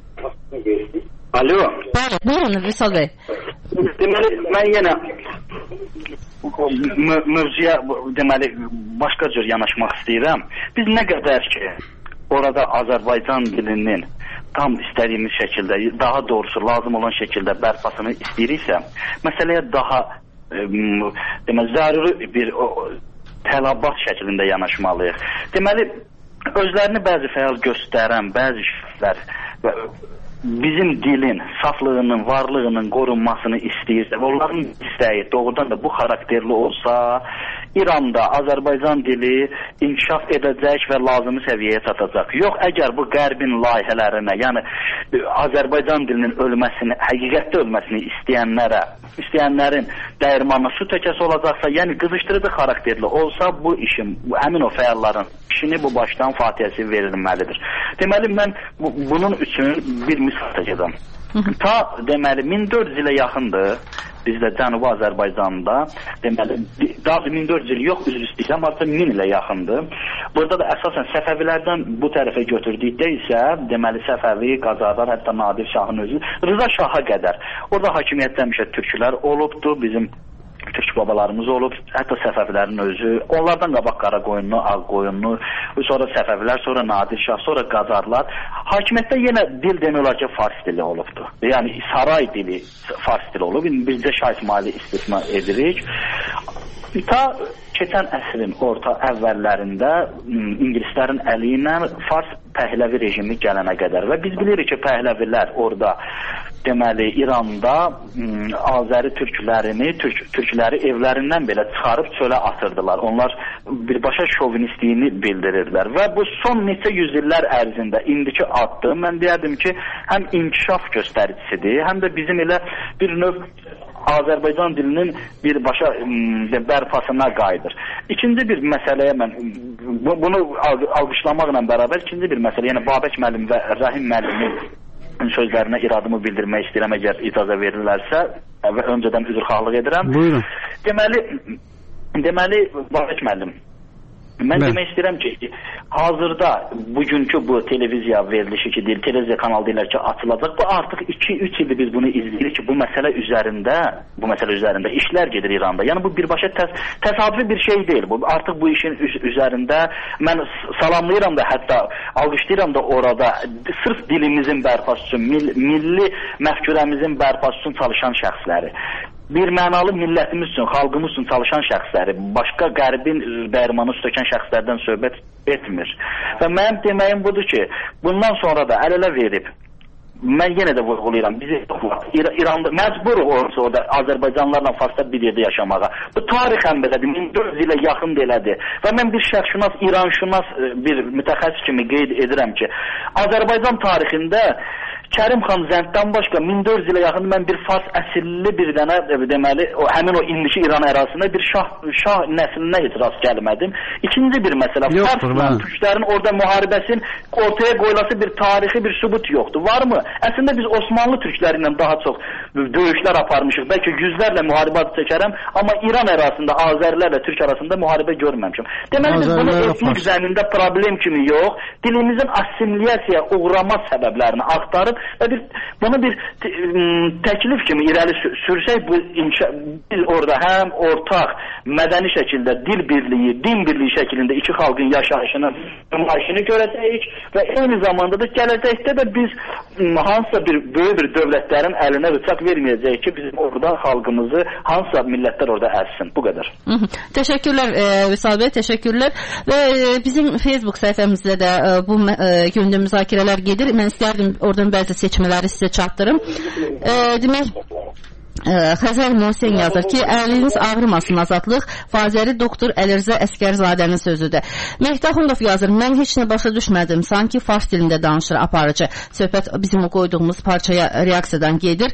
Alo. Buyurun Vüsal bəy. Deməli, mən yenə mövzuya deməli başqa cür yanaşmaq istəyirəm. Biz nə qədər ki orada Azərbaycan dilinin tam istədiyimiz şəkildə, daha doğrusu lazım olan şəkildə bərpasını istəyiriksə, məsələyə daha deməli zəruri bir tələbat şəklində yanaşmalıyıq. Deməli, özlərini bəzi fəal göstərən bəzi şəxslər bizim dilin, saflığının, varlığının qorunmasını istəyirsə, onların istəyi doğrudan da bu xarakterli olsa, İranda Azərbaycan dili inkişaf edəcək və lazımi səviyyəyə çatacaq. Yox, əgər bu qərbin layihələrinə, yəni Azərbaycan dilinin ölməsini, həqiqətdə ölməsini istəyənlərin dəyirmanına su təkəsi olacaqsa, yəni qızışdırıcı xarakterli olsa, bu işin, həmin o fəalların işini bu başdan fatihəsi verilməlidir. Deməli, mən bunun üçün bir misal çəkəcəm. Ta, deməli, 1400 ilə yaxındır bizdə Cənubi Azərbaycanda, deməli, daha 1400 il yox, üzr istəyirəm, artıq 1000 ilə yaxındır. Burada da əsasən Səfəvilərdən bu tərəfə götürdükdə isə, deməli, Səfəvi, Qacarlar, hətta Nadir Şahın özü, Rıza Şaha qədər. Orada hakimiyyətdə həmişə türklər olubdur, bizim türk babalarımız olub, hətta Səfəvilərin özü, onlardan qabaq Qaraqoyunlu, Ağqoyunlu, sonra Səfəvilər, sonra Nadir Şah, sonra Qacarlar. Hakimiyyətdə yenə dil demək olar ki, fars dili olubdur. Yəni, saray dili fars dili olub. Bizdə Şah İsmaili istisna edirik. Ta keçən əsrin orta əvvəllərində İngilislərin əli ilə fars Pəhləvi rejimi gələnə qədər və biz bilirik ki, Pəhləvilər orada deməli İranda Azəri türkləri evlərindən belə çıxarıb çölə atırdılar. Onlar birbaşa şovinistliyini bildirirlər və bu son neçə yüzillər ərzində indiki addım, mən deyərdim ki, həm inkişaf göstəricisidir, həm də bizim elə bir növ Azərbaycan dilinin birbaşa bərpasına qayıdır. İkinci bir məsələyə mən bunu alqışlamaqla bərabər ikinci bir məsələ, yəni Babək müəllim və Rəhim müəllimin sözlərinə iradımı bildirmək istəyirəm, əgər icazə verirlərsə və öncədən üzrxahlıq edirəm. Buyurun. Deməli Babək müəllim, mən demək istəyirəm ki, hazırda bugünkü bu televiziya verilişi ki, televiziya kanalı deyirlər ki, açılacaq. Bu artıq 2-3 ildir biz bunu izləyirik ki, bu məsələ üzərində işlər gedir İranda. Yəni bu birbaşa təsadüfi bir şey deyil. Bu artıq bu işin üzərində mən salamlayıram da, hətta alqışlayıram da orada sırf dilimizin bərpası üçün, milli məfkürəmizin bərpası üçün çalışan şəxsləri, bir mənalı millətimiz üçün, xalqımız üçün çalışan şəxsləri, başqa qərbin dəyirmanı sökən şəxslərdən söhbət etmir. Və mənim deməyim budur ki, bundan sonra da əl-ələ verib, mən yenə də vurğulayıram, bizi İranda məcburuq olsa orada Azərbaycanlarla farsda bir yerdə yaşamağa. Bu tarixən belədir, 1400 ilə yaxın belədir. Və mən bir şəxsşünas, İranşünas bir mütəxəssis kimi qeyd edirəm ki, Azərbaycan tarixində Kərim xan Zənddən başqa 1400 ilə yaxın mən bir fars əsilli bir dənə deməli həmin o indiki İran ərazisində bir şah nəslinə heç rast gəlmədim. İkinci bir məsələ, farsla türklərin orada müharibəsinin ortaya qoyulası bir tarixi bir sübut yoxdur. Varmı? Əslində biz Osmanlı türkləri ilə daha çox döyüşlər aparmışıq. Bəlkə yüzlərlə müharibə adı çəkərəm, amma İran ərazisində Azərilərlə Türk arasında müharibə görməmişəm. Deməli biz bunu etnik zəmində problem kimi yox, dilimizin assimiliyasiyaya uğrama səbəblərini axtarıb və bunu bir təklif kimi irəli sürsək, biz orada həm ortaq mədəni şəkildə dil birliyi, din birliyi şəklində iki xalqın yaşayışını, nümayişini görəcəyik və eyni zamanda da gələcəkdə də biz hansısa bir böyük bir dövlətlərin əlinə rıçaq verməyəcəyik ki, bizim orada xalqımızı hansısa millətlər orada əlsin. Bu qədər. Təşəkkürlər Vüsal bəy, təşəkkürlər. Və bizim Facebook səhifəmizdə də bu gündə müzakirələr gedir. Mən istərdim oradan bəzi seçmələri sizə çatdırım. Demək, Xəzər Mohsen yazır ki, əliniz ağrımasın azadlıq, Fazəri doktor Əlirza Əskərzadənin sözüdür. Mehtaxundov yazır, mən heç nə başa düşmədim, sanki fars dilində danışır aparıcı. Söhbət bizim o qoyduğumuz parçaya reaksiyadan gedir.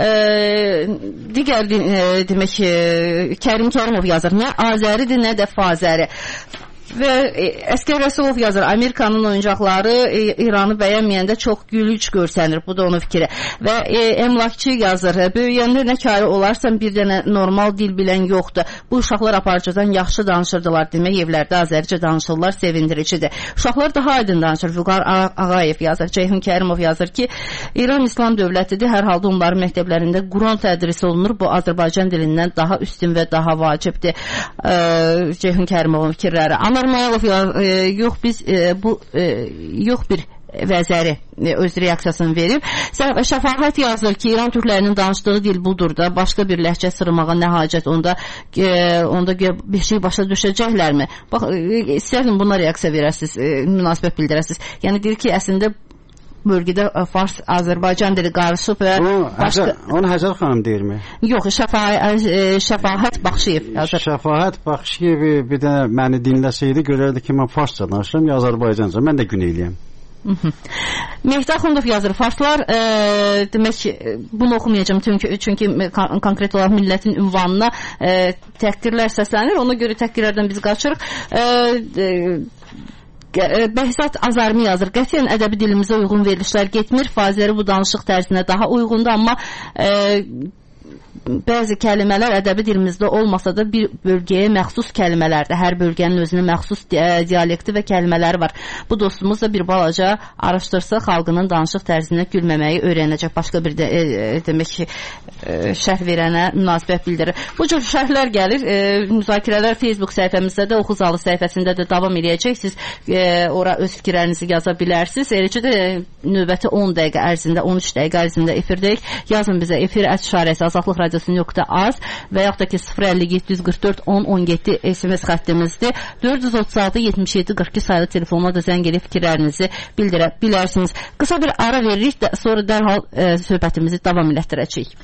Digər demək, Kərim Kərimov yazır, nə Azəridir, nə də Fazəri. Və Əskər Rəsulov yazır, Amerikanın oyuncaqları İranı bəyənməyəndə çox gülünc görsənir. Bu da onun fikri. Və Emlakçı yazır, böyüyəndə nə karı olarsan bir dənə normal dil bilən yoxdur. Bu uşaqlar aparıcıdan yaxşı danışırdılar. Demək, evlərdə Azəricə danışırlar, sevindiricidir. Uşaqlar daha aydın danışır. Vüqar Ağayev yazır, Ceyhun Kərimov yazır ki, İran İslam dövlətidir. Hər halda onların məktəblərində Quran tədris olunur. Bu Azərbaycan dilindən daha üstün və daha vacibdir. Ceyhun Kərimovun fikirləri. Anar Mayalov yox bir vəzəri öz reaksiyasını verib. Şəfaət yazır ki, İran türklərinin danışdığı dil budur da, başqa bir ləhcə sırmağa nə hacət, onda bir şey başa düşəcəklərmi? Bax, istəyərdim buna reaksiya verəsiniz, münasibət bildirəsiniz. Yəni deyir ki, əslində bölgədə Fars, Azərbaycan dili qarışıb və onu Həzər xanım deyirmi? Yox, Şəfaət Baxşıyev yazır. Şəfaət Baxşıyev bir də məni dinləsəydi görərdi ki, mən farsça danışıram ya Azərbaycanca. Mən də günəyliyəm. Mehdi Axundov yazır, farslar demək, bunu oxumayacağım çünki konkret olaraq millətin ünvanına təhqirlər səslənir, ona görə təhqirlərdən biz qaçırıq. Behzat Azarmi yazır, qətiyyən ədəbi dilimizə uyğun verilişlər getmir, faizləri bu danışıq tərzinə daha uyğundur, amma bəzi kəlmələr ədəbi dilimizdə olmasa da bir bölgəyə məxsus kəlmələrdir. Hər bölgənin özünə məxsus dialekti və kəlmələri var. Bu dostumuz da bir balaca araşdırsa xalqının danışıq tərzinə gülməməyi öyrənəcək. Başqa bir demək şərh verənə münasibət bildirir. Bu cür şərhlər gəlir. Müzakirələr Facebook səhifəmizdə də, Oxu Zalı səhifəsində də davam edəcək. Siz ora öz fikirlərinizi yaza bilərsiniz. Eləcə də növbəti 10 dəqiqə ərzində, 13 dəqiqə ərzində efirdəyik. Yazın bizə efir @ Azadlıq Radiosu.az və yaxud da ki 050-744-10-17 SMS xəttimizdir. 436-77-42 sayılı telefonla da zəng edib fikirlərinizi bildirə bilərsiniz. Qısa bir ara veririk, sonra dərhal söhbətimizi davam elətdirəcəyik.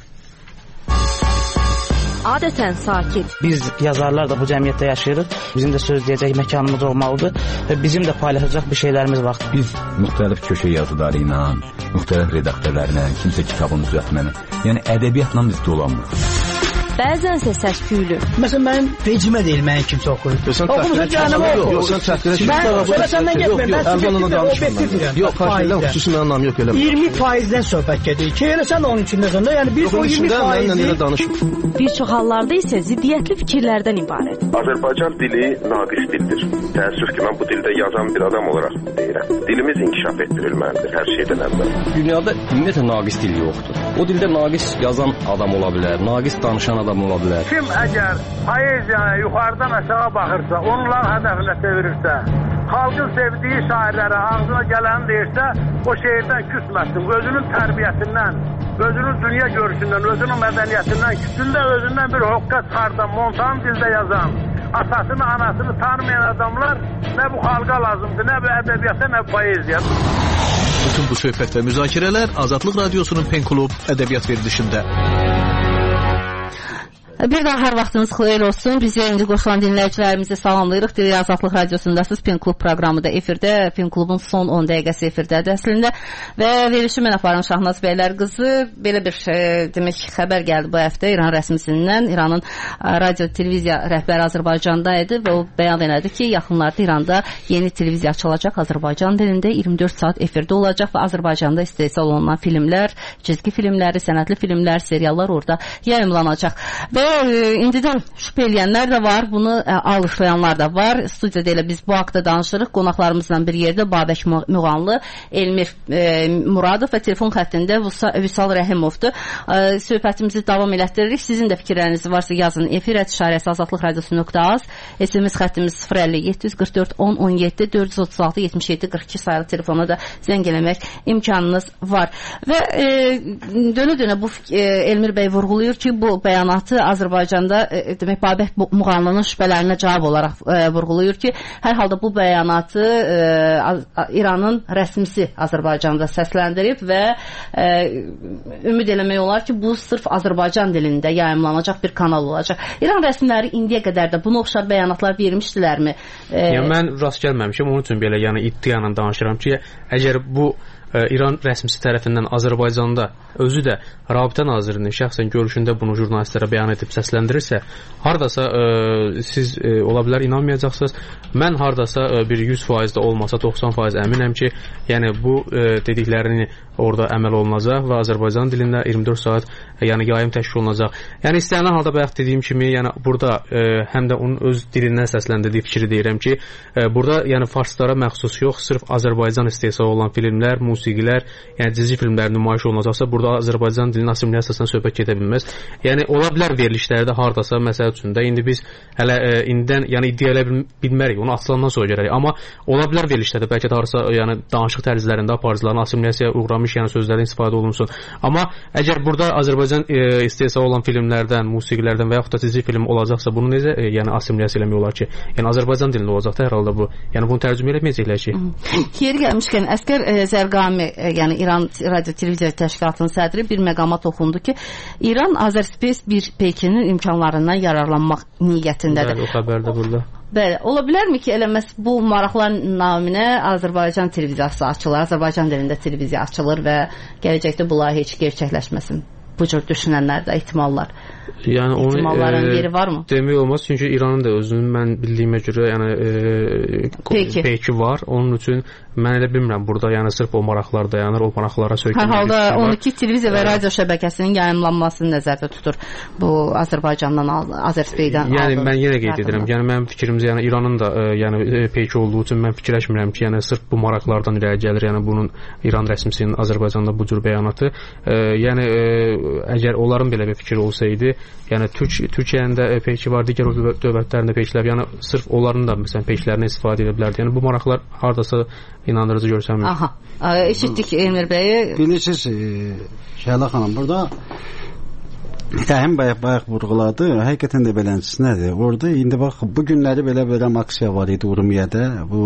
Adətən sakit. Biz yazarlar da bu cəmiyyətdə yaşayırıq. Bizim də söz deyəcək məkanımız olmalıdır və bizim də paylaşacaq bir şeylərimiz var. Biz müxtəlif köşə yazıları ilə, müxtəlif redaktörlərlə, kimsə kitabını düzəltməni, yəni ədəbiyyatla biz dolanmırıq. Bəzənsə səs-küylü. Məsələn, mənim vecimə deyil, mənim kimsə oxuyur. Oxumusun canımı oxu. Yox, sən təhqirə Sonra səndən getməyim. Mən obyektivdirəm. Yox, xahiş xüsusi mənim anlam yox eləmə. 20%-dən söhbət gedir ki, elə sən onun içindəsən də, yəni biz o 20%-i bir çox hallarda isə ziddiyyətli fikirlərdən ibarət. Azərbaycan dili naqis dildir. Təəssüf ki, mən bu dildə yazan bir adam olaraq deyirəm. Dilimiz inkişaf etdirilməlidir hər şeydən əvvəl. Dünyada ümumiyyətlə naqis dil yoxdur. O dildə naqis yazan adam ola bilər, naqis danışan adam ola bilər. Kim əgər poeziyaya yuxarıdan aşağı baxırsa, onların hədəfinə çevirirsə, xalqın sevdiyi şairlərə ağzına gələni deyirsə, o şeirdən küsməsin. Özünün tərbiyəsindən, özünün dünya görüşündən, özünün mədəniyyətindən, küsündə özündən bir hoqqa çıxardan, montan dildə yazan, atasını, anasını tanımayan adamlar nə bu xalqa lazımdır, nə bu ədəbiyyata, nə bu poeziya. Bütün bu söhbət və müzakirələr Azadlıq Radiosunun Pen Klub ədəbiyyat verilişində. Bir daha hər vaxtınız xeyir olsun. Bizə indi qoşulan dinləyicilərimizi salamlayırıq. Dili Azadlıq Radiosundasınız. Pen Klub proqramı da efirdə. Pen Klubun son 10 dəqiqəsi efirdədir əslində. Və verilişi mən aparım Şahnaz bəylər qızı. Belə bir demək xəbər gəldi bu həftə İran rəsmisindən. İranın radio televiziya rəhbəri Azərbaycanda idi və o bəyan elədi ki, yaxınlarda İranda yeni televiziya açılacaq Azərbaycan dilində 24 saat efirdə olacaq və Azərbaycanda istehsal olunan filmlər, cizgi filmləri, sənədli filmlər, seriallar orada yayımlanacaq. Və indidən şübhə eləyənlər də var, bunu alışlayanlar da var. Studiyada elə biz bu haqda danışırıq. Qonaqlarımızla bir yerdə Babək Müğanlı, Elmir Muradov və telefon xəttində Vüsal Rəhimovdur. Söhbətimizi davam elətdiririk. Sizin də fikirləriniz varsa yazın. Efir @azadlıqradiosu.az, SMS xəttimiz 050-744-10-17, 436-77-42 sayılı telefona da zəng eləmək imkanınız var. Və dönə-dönə bu Elmir bəy vurğulayır ki, bu bəyanatı Azərbaycanda demək Babək Müğanlının şübhələrinə cavab olaraq vurğulayır ki, hər halda bu bəyanatı İranın rəsmisi Azərbaycanda səsləndirib və ümid eləmək olar ki, bu sırf Azərbaycan dilində yayımlanacaq bir kanal olacaq. İran rəsmiləri indiyə qədər də buna oxşar bəyanatlar vermişdilərmi? Yəni mən rast gəlməmişəm, onun üçün belə yəni iddiayla danışıram ki, əgər bu İran rəsmisi tərəfindən Azərbaycanda özü də Rabitə Nazirinin şəxsən görüşündə bunu jurnalistlərə bəyan edib səsləndirirsə, hardasa siz ola bilər inanmayacaqsınız. Mən hardasa bir 100% də olmasa 90% əminəm ki, yəni bu dediklərini orada əməl olunacaq və Azərbaycan dilində 24 saat yəni yayım təşkil olunacaq. Yəni istənilən halda bayaq dediyim kimi, yəni burada həm də onun öz dilindən səsləndirdiyi fikri deyirəm ki, burada yəni farslara məxsus yox, sırf Azərbaycan istehsal olunan filmlər, musiqilər, yəni dizi filmlər nümayiş olunacaqsa, burada Azərbaycan dilinin assimilyasiyasına söhbət gedə bilməz. Yəni ola bilər verilişlərdə hardasa məsəl üçün də indi biz hələ indidən yəni iddia edə bilmərik, onu açılandan sonra görərik. Amma ola bilər verilişlərdə bəlkə də hardasa yəni danışıq tərzlərində aparıcıların assimilyasiyaya uğramış yəni sözlərdən istifadə olunsun. Amma əgər burada Azərbaycan istehsal olan filmlərdən, musiqilərdən və yaxud da dizi film olacaqsa, bunu necə yəni assimilyasiya eləmək olar ki? Yəni Azərbaycan dilində olacaq da hər halda bu. Yəni bunu tərcümə etməyəcəklər ki. Yeri gəlmişkən Əsgər Zərqami, yəni İran Radio Televiziya Təşkilatının sədri bir məqama toxundu ki, İran Azərspace 1P2-nin imkanlarından yararlanmaq niyyətindədir. Bəli, o xəbər də burada. Bəli, ola bilərmi ki, elə məhz bu maraqlar naminə Azərbaycan televiziyası açılır, Azərbaycan dilində televiziya açılır və gələcəkdə bu layihə heç gerçəkləşməsin? Bu cür düşünənlərdə ehtimallar. Yəni ehtimalların yeri varmı? Demək olmaz, çünki İranın da özünün mən bildiyimə görə yəni P2 var. Onun üçün mən elə bilmirəm burada yəni sırf o maraqlar dayanır, o maraqlara söykənir. Hər halda 12 televiziya və radio şəbəkəsinin yayımlanmasını nəzərdə tutur bu Azərbaycandan, Azərbaycandan. Yəni mən yenə qeyd edirəm. Yəni mənim fikrimcə yəni İranın da yəni P2 olduğu üçün mən fikirləşmirəm ki, yəni sırf bu maraqlardan irəli gəlir. Yəni bunun İran rəsmisinin Azərbaycanda bu cür bəyanatı. Yəni əgər onların belə bir fikri olsaydı, yəni Türkiyənin də P2 var, digər dövlətlərin də P2-lər, yəni sırf onların da məsələn P2-lərindən istifadə edə bilərdi. Yəni bu maraqlar hardasa inandırıcı görsənmir. Aha. Eşitdik Elmir bəyi. Bilirsiniz, Şəhla xanım, burada Rəhim bayaq vurğuladı. Həqiqətən də beləncəsi nədir? Orada indi bax bu günləri belə aksiya var idi Urmiyədə. Bu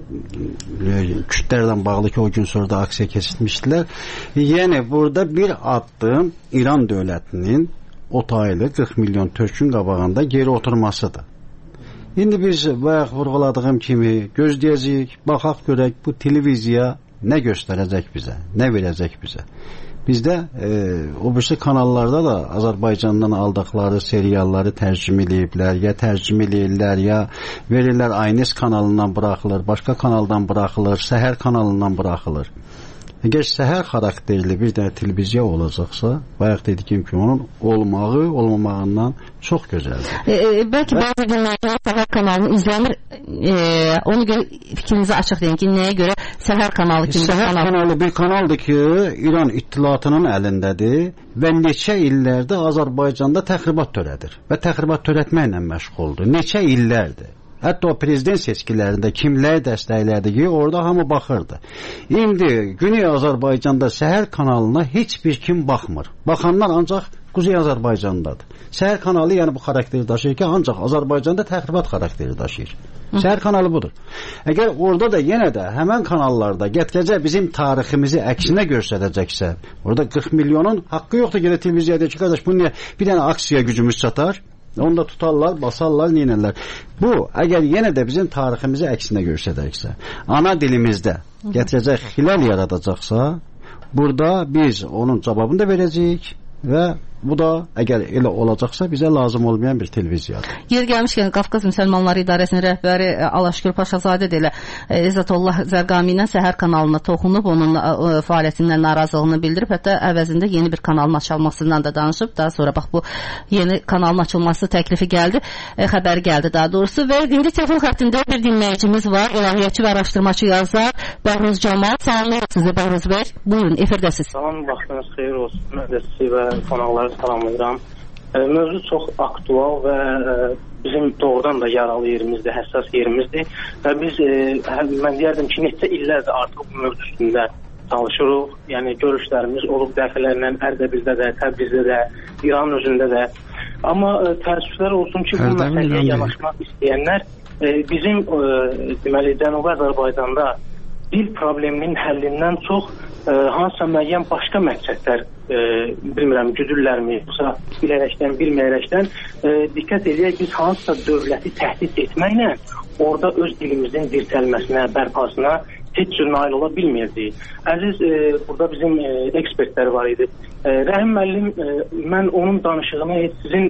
kütlərlə bağlı ki, o gün sonra da aksiya keçirmişdilər. Yəni burada bir addım İran dövlətinin o taylı 40 milyon türkün qabağında geri oturmasıdır. İndi biz bayaq vurğuladığım kimi gözləyəcəyik, baxaq görək bu televiziya nə göstərəcək bizə, nə verəcək bizə. Bizdə o birisi kanallarda da Azərbaycandan aldıqları serialları tərcümə eləyiblər, ya tərcümə eləyirlər, ya verirlər Aynes kanalından buraxılır, başqa kanaldan buraxılır, Səhər kanalından buraxılır. Əgər səhər xarakterli bir dənə televiziya olacaqsa, bayaq dediyim ki, onun olmağı, olmamağından çox gözəldir. Bəlkə bəzi günlərdə Səhər kanalını izlənir, onu görə fikrinizi açıq deyin ki, nəyə görə Səhər kanalı kimi Səhər kanalı bir kanaldır ki, İran ittilatının əlindədir və neçə illərdə Azərbaycanda təxribat törədir və təxribat törətməklə məşğuldur. Neçə illərdir. Hətta o prezident seçkilərində kimlər dəstəklədi ki, orada hamı baxırdı. İndi Güney Azərbaycanda Səhər kanalına heç bir kim baxmır. Baxanlar ancaq Kuzey Azərbaycandadır. Səhər kanalı yəni bu xarakteri daşıyır ki, ancaq Azərbaycanda təxribat xarakteri daşıyır. Səhər kanalı budur. Əgər orada da yenə də həmən kanallarda get-gecə bizim tariximizi əksinə göstərəcəksə, orada 40 milyonun haqqı yoxdur ki, televiziyada ki, qardaş, bu niyə bir dənə aksiya gücümüz çatar? Onu da tutarlar, basarlar, neynərlər. Bu, əgər yenə də bizim tariximizi əksinə göstərəcəksə, ana dilimizdə gətirəcək xilal yaradacaqsa, burada biz onun cavabını da verəcəyik və bu da əgər elə olacaqsa bizə lazım olmayan bir televiziyadır. Yer gəlmişkən Qafqaz Müsəlmanları İdarəsinin rəhbəri Alaşgül Paşazadə də elə İzzətullah Zərqami ilə Səhər kanalına toxunub, onun fəaliyyətindən narazılığını bildirib, hətta əvəzində yeni bir kanalın açılmasından da danışıb. Daha sonra bax bu yeni kanalın açılması təklifi gəldi, xəbəri gəldi daha doğrusu və indi telefon xəttində bir dinləyicimiz var, ilahiyyatçı və araşdırmacı yazar Bəhruz Camal. Salamlayırıq sizi Bəhruz bəy. Buyurun, efirdəsiz. Salam, vaxtınız xeyir olsun. Mən də sizi və qonaqları salamlayıram. Mövzu çox aktual və bizim doğrudan da yaralı yerimizdir, həssas yerimizdir və biz, mən deyərdim ki, neçə illərdir artıq bu mövzu üstündə çalışırıq. Yəni, görüşlərimiz olub dəfələrlə Ərdəbildə də, Təbrizdə də, İran özündə də. Amma təəssüflər olsun ki, bu məsələyə yanaşmaq istəyənlər bizim, deməli, Cənubi Azərbaycanda dil probleminin həllindən çox hansısa müəyyən başqa məqsədlər bilmirəm, güdürlərmi, yoxsa bilərəkdən, bilməyərəkdən diqqət edək, biz hansısa dövləti təhdid etməklə orada öz dilimizin dirçəlməsinə, bərpasına heç cür nail ola bilməyəcəyik. Əziz, burada bizim ekspertlər var idi. Rəhim müəllim, mən onun danışığını sizin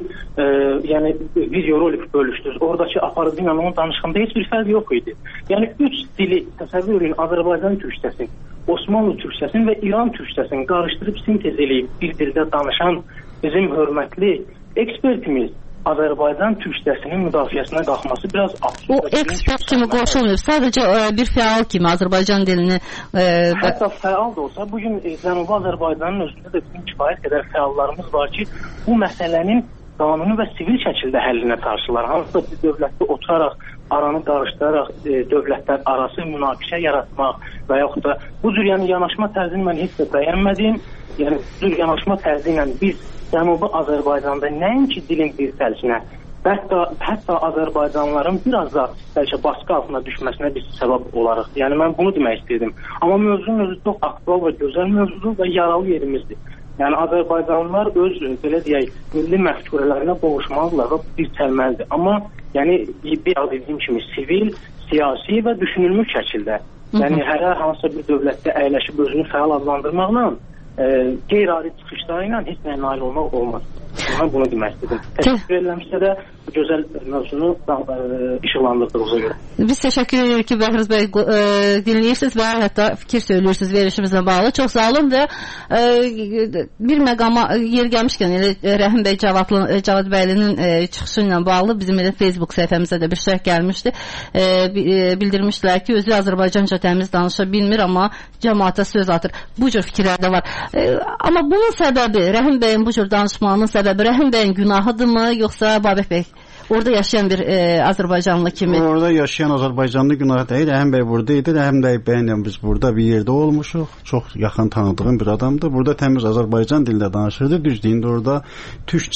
yəni video rolik bölüşdünüz. Oradakı aparıcı ilə onun danışığında heç bir fərq yox idi. Yəni 3 dili təsəvvür edin, Azərbaycan türkçəsini, Osmanlı türkçəsini və İran türkçəsini qarışdırıb sintez eləyib bir dildə danışan bizim hörmətli ekspertimiz Azərbaycan türkcəsinin müdafiəsinə qalxması biraz absurd. O ekspert kimi qoşulmur, sadəcə bir fəal kimi Azərbaycan dilini hətta fəal da olsa, bugün Cənubi Azərbaycanın özündə də bizim kifayət qədər fəallarımız var ki, bu məsələnin qanuni və sivil şəkildə həllinə qarşılar. Hansısa bir dövlətdə oturaraq, aranı qarışdıraraq dövlətlər arası münaqişə yaratmaq və yaxud da bu cür yanaşma tərzini mən heç də bəyənmədim. Yəni bu cür yanaşma tərzi ilə biz Cənubi Azərbaycanda nəinki dilin bir tərzinə, hətta Azərbaycanlıların biraz da bəlkə baskı altına düşməsinə biz səbəb olarıq. Yəni mən bunu demək istəyirdim. Amma mövzunun özü çox aktual və gözəl mövzudur və yaralı yerimizdir. Yəni Azərbaycanlılar öz, belə deyək, milli məfkurələrinə qovuşmalıdırlar və dirçəlməlidir. Amma yəni bir dediyim kimi sivil, siyasi və düşünülmüş şəkildə. Yəni hər hansısa bir dövlətdə əyləşib özünü fəal adlandırmaqla qeyri-adi çıxışları ilə heç nəyə nail olmaq olmaz. Mən bunu demək istedim. Təşəkkür eləmişsə də bu gözəl mövzunu işıqlandırdığınıza görə. Biz təşəkkür edirik ki, Bəhruz bəy dinləyirsiniz və hətta fikir söylüyorsunuz verilişimizlə bağlı. Çox sağ olun və bir məqama yer gəlmişkən Rəhim bəy Cavad bəylinin çıxışı ilə bağlı bizim Facebook səhifəmizdə də bir şərh gəlmişdi. Bildirmişdilər ki, özü Azərbaycanca təmiz danışa bilmir, amma cəmaata söz atır. Bu cür fikirlər də var. Amma bunun səbəbi, Rəhim bəyin bu cür danışmağının səbəbi Rəhim bəyin günahıdırmı, yoxsa Babək bəy orada yaşayan bir Azərbaycanlı kimi? Orada yaşayan Azərbaycanlı günahı deyil. Rəhim bəy burada idi. Rəhim bəylə biz burada bir yerdə olmuşuq. Çox yaxın tanıdığım bir adamdır. Burada təmiz Azərbaycan dilində danışırdı. Düzdür, orada türk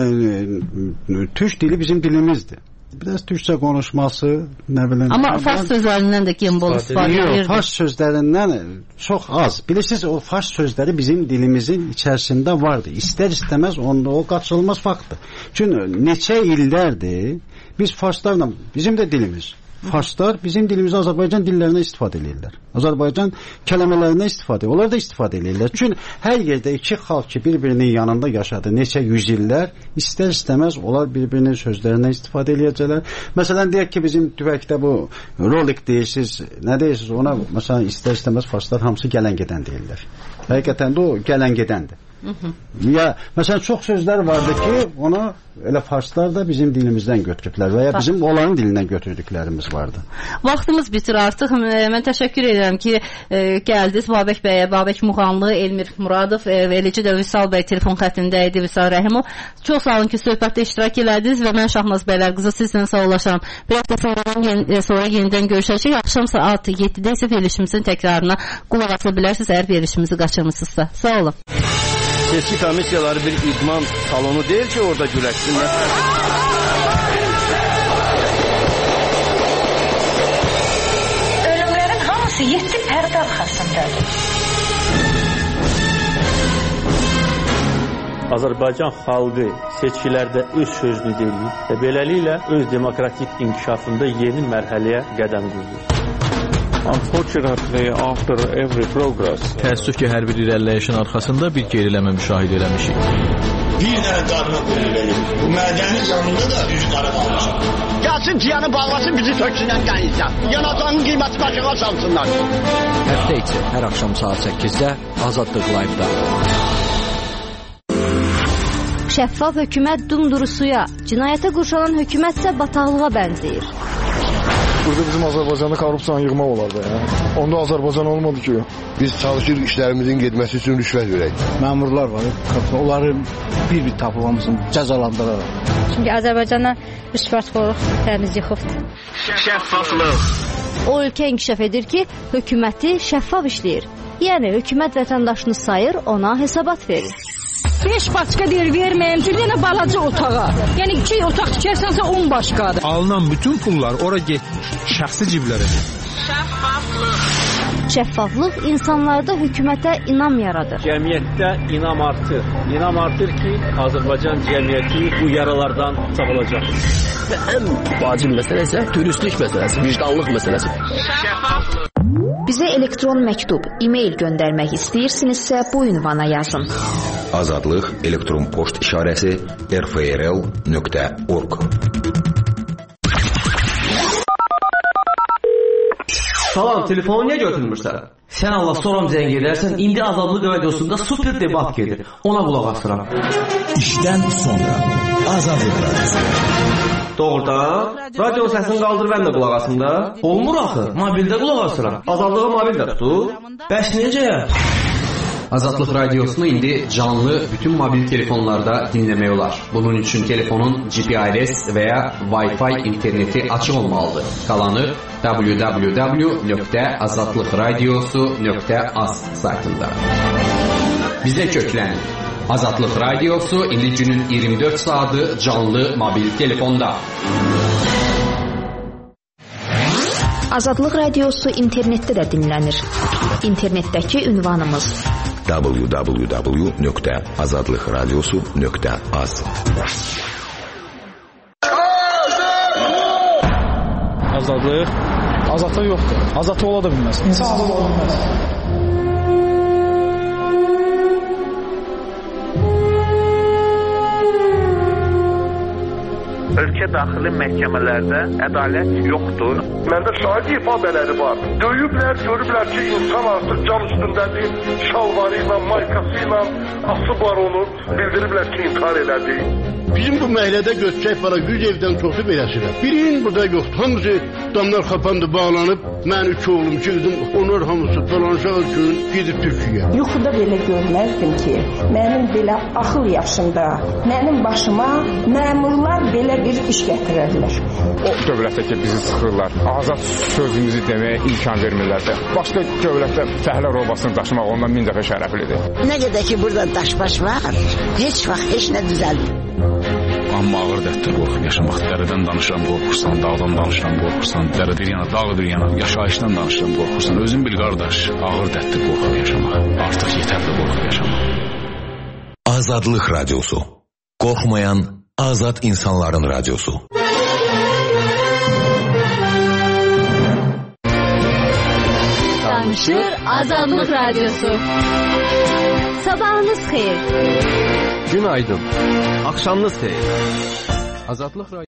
dili bizim dilimizdir. Biraz türkçə konuşması, nə bilim. Amma fars sözlərindən də gembol istifadə edirdi. Yox, fars sözlərindən çox az. Bilirsiniz, o fars sözləri bizim dilimizin içərisində vardı. İstər-istəməz onda o qaçılmaz faktdır. Çünki neçə illərdir biz farslarla, bizim də dilimiz, farslar bizim dilimizi Azərbaycan dillərinə istifadə edirlər. Azərbaycan kəlmələrinə istifadə, onlar da istifadə edirlər. Çünki hər yerdə iki xalq ki, bir-birinin yanında yaşadı neçə yüzillər, istər-istəməz onlar bir-birinin sözlərindən istifadə edəcəklər. Məsələn, deyək ki, bizim tüvəkdə bu rolik deyirsiniz, nə deyirsiniz ona, məsələn, istər-istəməz farslar hamısı gələn-gedən deyirlər. Həqiqətən də o gələn-gedəndir. Ya, məsələn, çox sözlər vardı ki, onu elə farslar da bizim dilimizdən götürüblər və ya bizim onların dilindən götürdüklərimiz vardı. Vaxtımız bitir artıq. Mən təşəkkür edirəm ki, gəldiniz Babək bəyə, Babək Muğanlı, Elmir Muradov, eləcə də Vüsal bəy telefon xəttində idi, Vüsal Rəhimov. Çox sağ olun ki, söhbətdə iştirak elədiniz və mən Şahnaz Bəylərqızı sizlə sağollaşıram. Bir həftə sonra yenidən görüşəcək. Axşam saat 7-də isə verilişimizin təkrarına qulaq asa bilərsiniz, əgər verilişimizi qaçırmısınızsa. Sağ olun. Seçki komissiyaları bir idman salonu deyil ki, orada güləşsinlər. Ölümlərin hamısı 7 pərdə arxasındadır. Azərbaycan xalqı seçkilərdə öz sözünü deyib və beləliklə öz demokratik inkişafında yeni mərhələyə qədəm qoyur. Unfortunately, after every progress, təəssüf ki, hər bir irəliləyişin arxasında bir geriləmə müşahidə eləmişik. Bir dənə qarına qoyulur. Bu mədəni yanında da düz qara qalmışıq. Gəlsin ciyanı bağlasın, bizi töksünən qənizdən. Yanacağının qiyməti başına salsınlar. Həftə içi hər axşam saat 8-də Azadlıq Live-da. Şəffaf hökumət dumdurusuya, cinayətə qurşanan hökumətsə bataqlığa bənzəyir. Burada bizim Azərbaycanda korrupsiyanı yığmaq olardı. Onda Azərbaycan olmadı ki. Biz çalışırıq işlərimizin getməsi üçün rüşvət verək. Məmurlar var, onları bir-bir tapıb hamısını cəzalandıraraq. Çünki Azərbaycandan rüşvətxorluq təmiz yıxıbdır. Şəffaflıq. O ölkə inkişaf edir ki, hökuməti şəffaf işləyir. Yəni hökumət vətəndaşını sayır, ona hesabat verir. 5 başqa deyir verməyim, bir dənə balaca otağa. Yəni 2 otaq tikərsənsə 10 başqadır. Alınan bütün pullar ora getmiş, şəxsi ciblərə. Şəffaflıq insanlarda hökumətə inam yaradır. Cəmiyyətdə inam artır. İnam artır ki, Azərbaycan cəmiyyəti bu yaralardan sağalacaq. Və ən vacib məsələ isə dürüstlük məsələsi, vicdanlıq məsələsi. Şəffaflıq. Bizə elektron məktub, e-mail göndərmək istəyirsinizsə bu ünvana yazın. Azadlıq elektron poçt işarəsi rfrl.org. Salam, telefonu niyə götürmürsən? Sən Allah soram zəng edərsən, indi Azadlıq radiosunda super debat gedir. Ona qulaq asıram. İşdən sonra Azadlıq radiosu. Doğrudan, radio səsini qaldır, mən də qulaq asım da. Olmur axı, mobildə qulaq asıram. Azadlığı mobildə tutur. Bəs necə? Azadlıq radiosunu indi canlı bütün mobil telefonlarda dinləmək olar. Bunun üçün telefonun GPRS və ya Wi-Fi interneti açıq olmalıdır. Qalanı www.azadlıqradiosu.az saytında. Bizə köklənin. Azadlıq radiosu indi günün 24 saatı canlı mobil telefonda. Azadlıq radiosu internetdə də dinlənir. İnternetdəki ünvanımız www.azadlıqradiosu.az. Azadlıq? Azadlıq yoxdur. Azadlıq ola da bilməz. İnsan azad ola bilməz. Ölkə daxili məhkəmələrdə ədalət yoxdur. Məndə şahid ifadələri var. Döyüblər, görüblər ki, insan artıq can üstündədir. Şalvarı ilə, maykası ilə asıblar onu. Bildiriblər ki, intihar elədi. Bizim bu məhəllədə göçək var, 100 evdən çoxu beləsidir. Birinin burada yoxdur. Hamısı damlar xapandı, bağlanıb. Mən 3 oğlum, 2 qızım, onlar hamısı falanşaq üçün gedib Türkiyəyə. Yuxuda belə görməzdim ki, mənim belə axıl yaşında, mənim başıma məmurlar belə bir iş gətirərlər. O dövlətdə ki, bizi sıxırlar, azad sözümüzü deməyə imkan vermirlər də. Başqa dövlətdə fəhlə robasını daşımaq ondan 1000 dəfə şərəflidir. Nə qədər ki, burada daşbaş var, heç vaxt heç nə düzəlmir. Amma ağır dərddə qorxub yaşamaq. Dərədən danışıram, qorxursan, dağdan danışıram, qorxursan, dərə bir yana, dağ bir yana, yaşayışdan danışıram, qorxursan. Özün bil, qardaş, ağır dərddə qorxub yaşamaq. Artıq yetərli qorxub yaşamaq. Azadlıq radiosu. Qorxmayan azad insanların radiosu. Danışır Azadlıq radiosu. Sabahınız xeyir. Günaydın. Akşamınız xeyir. Azadlıq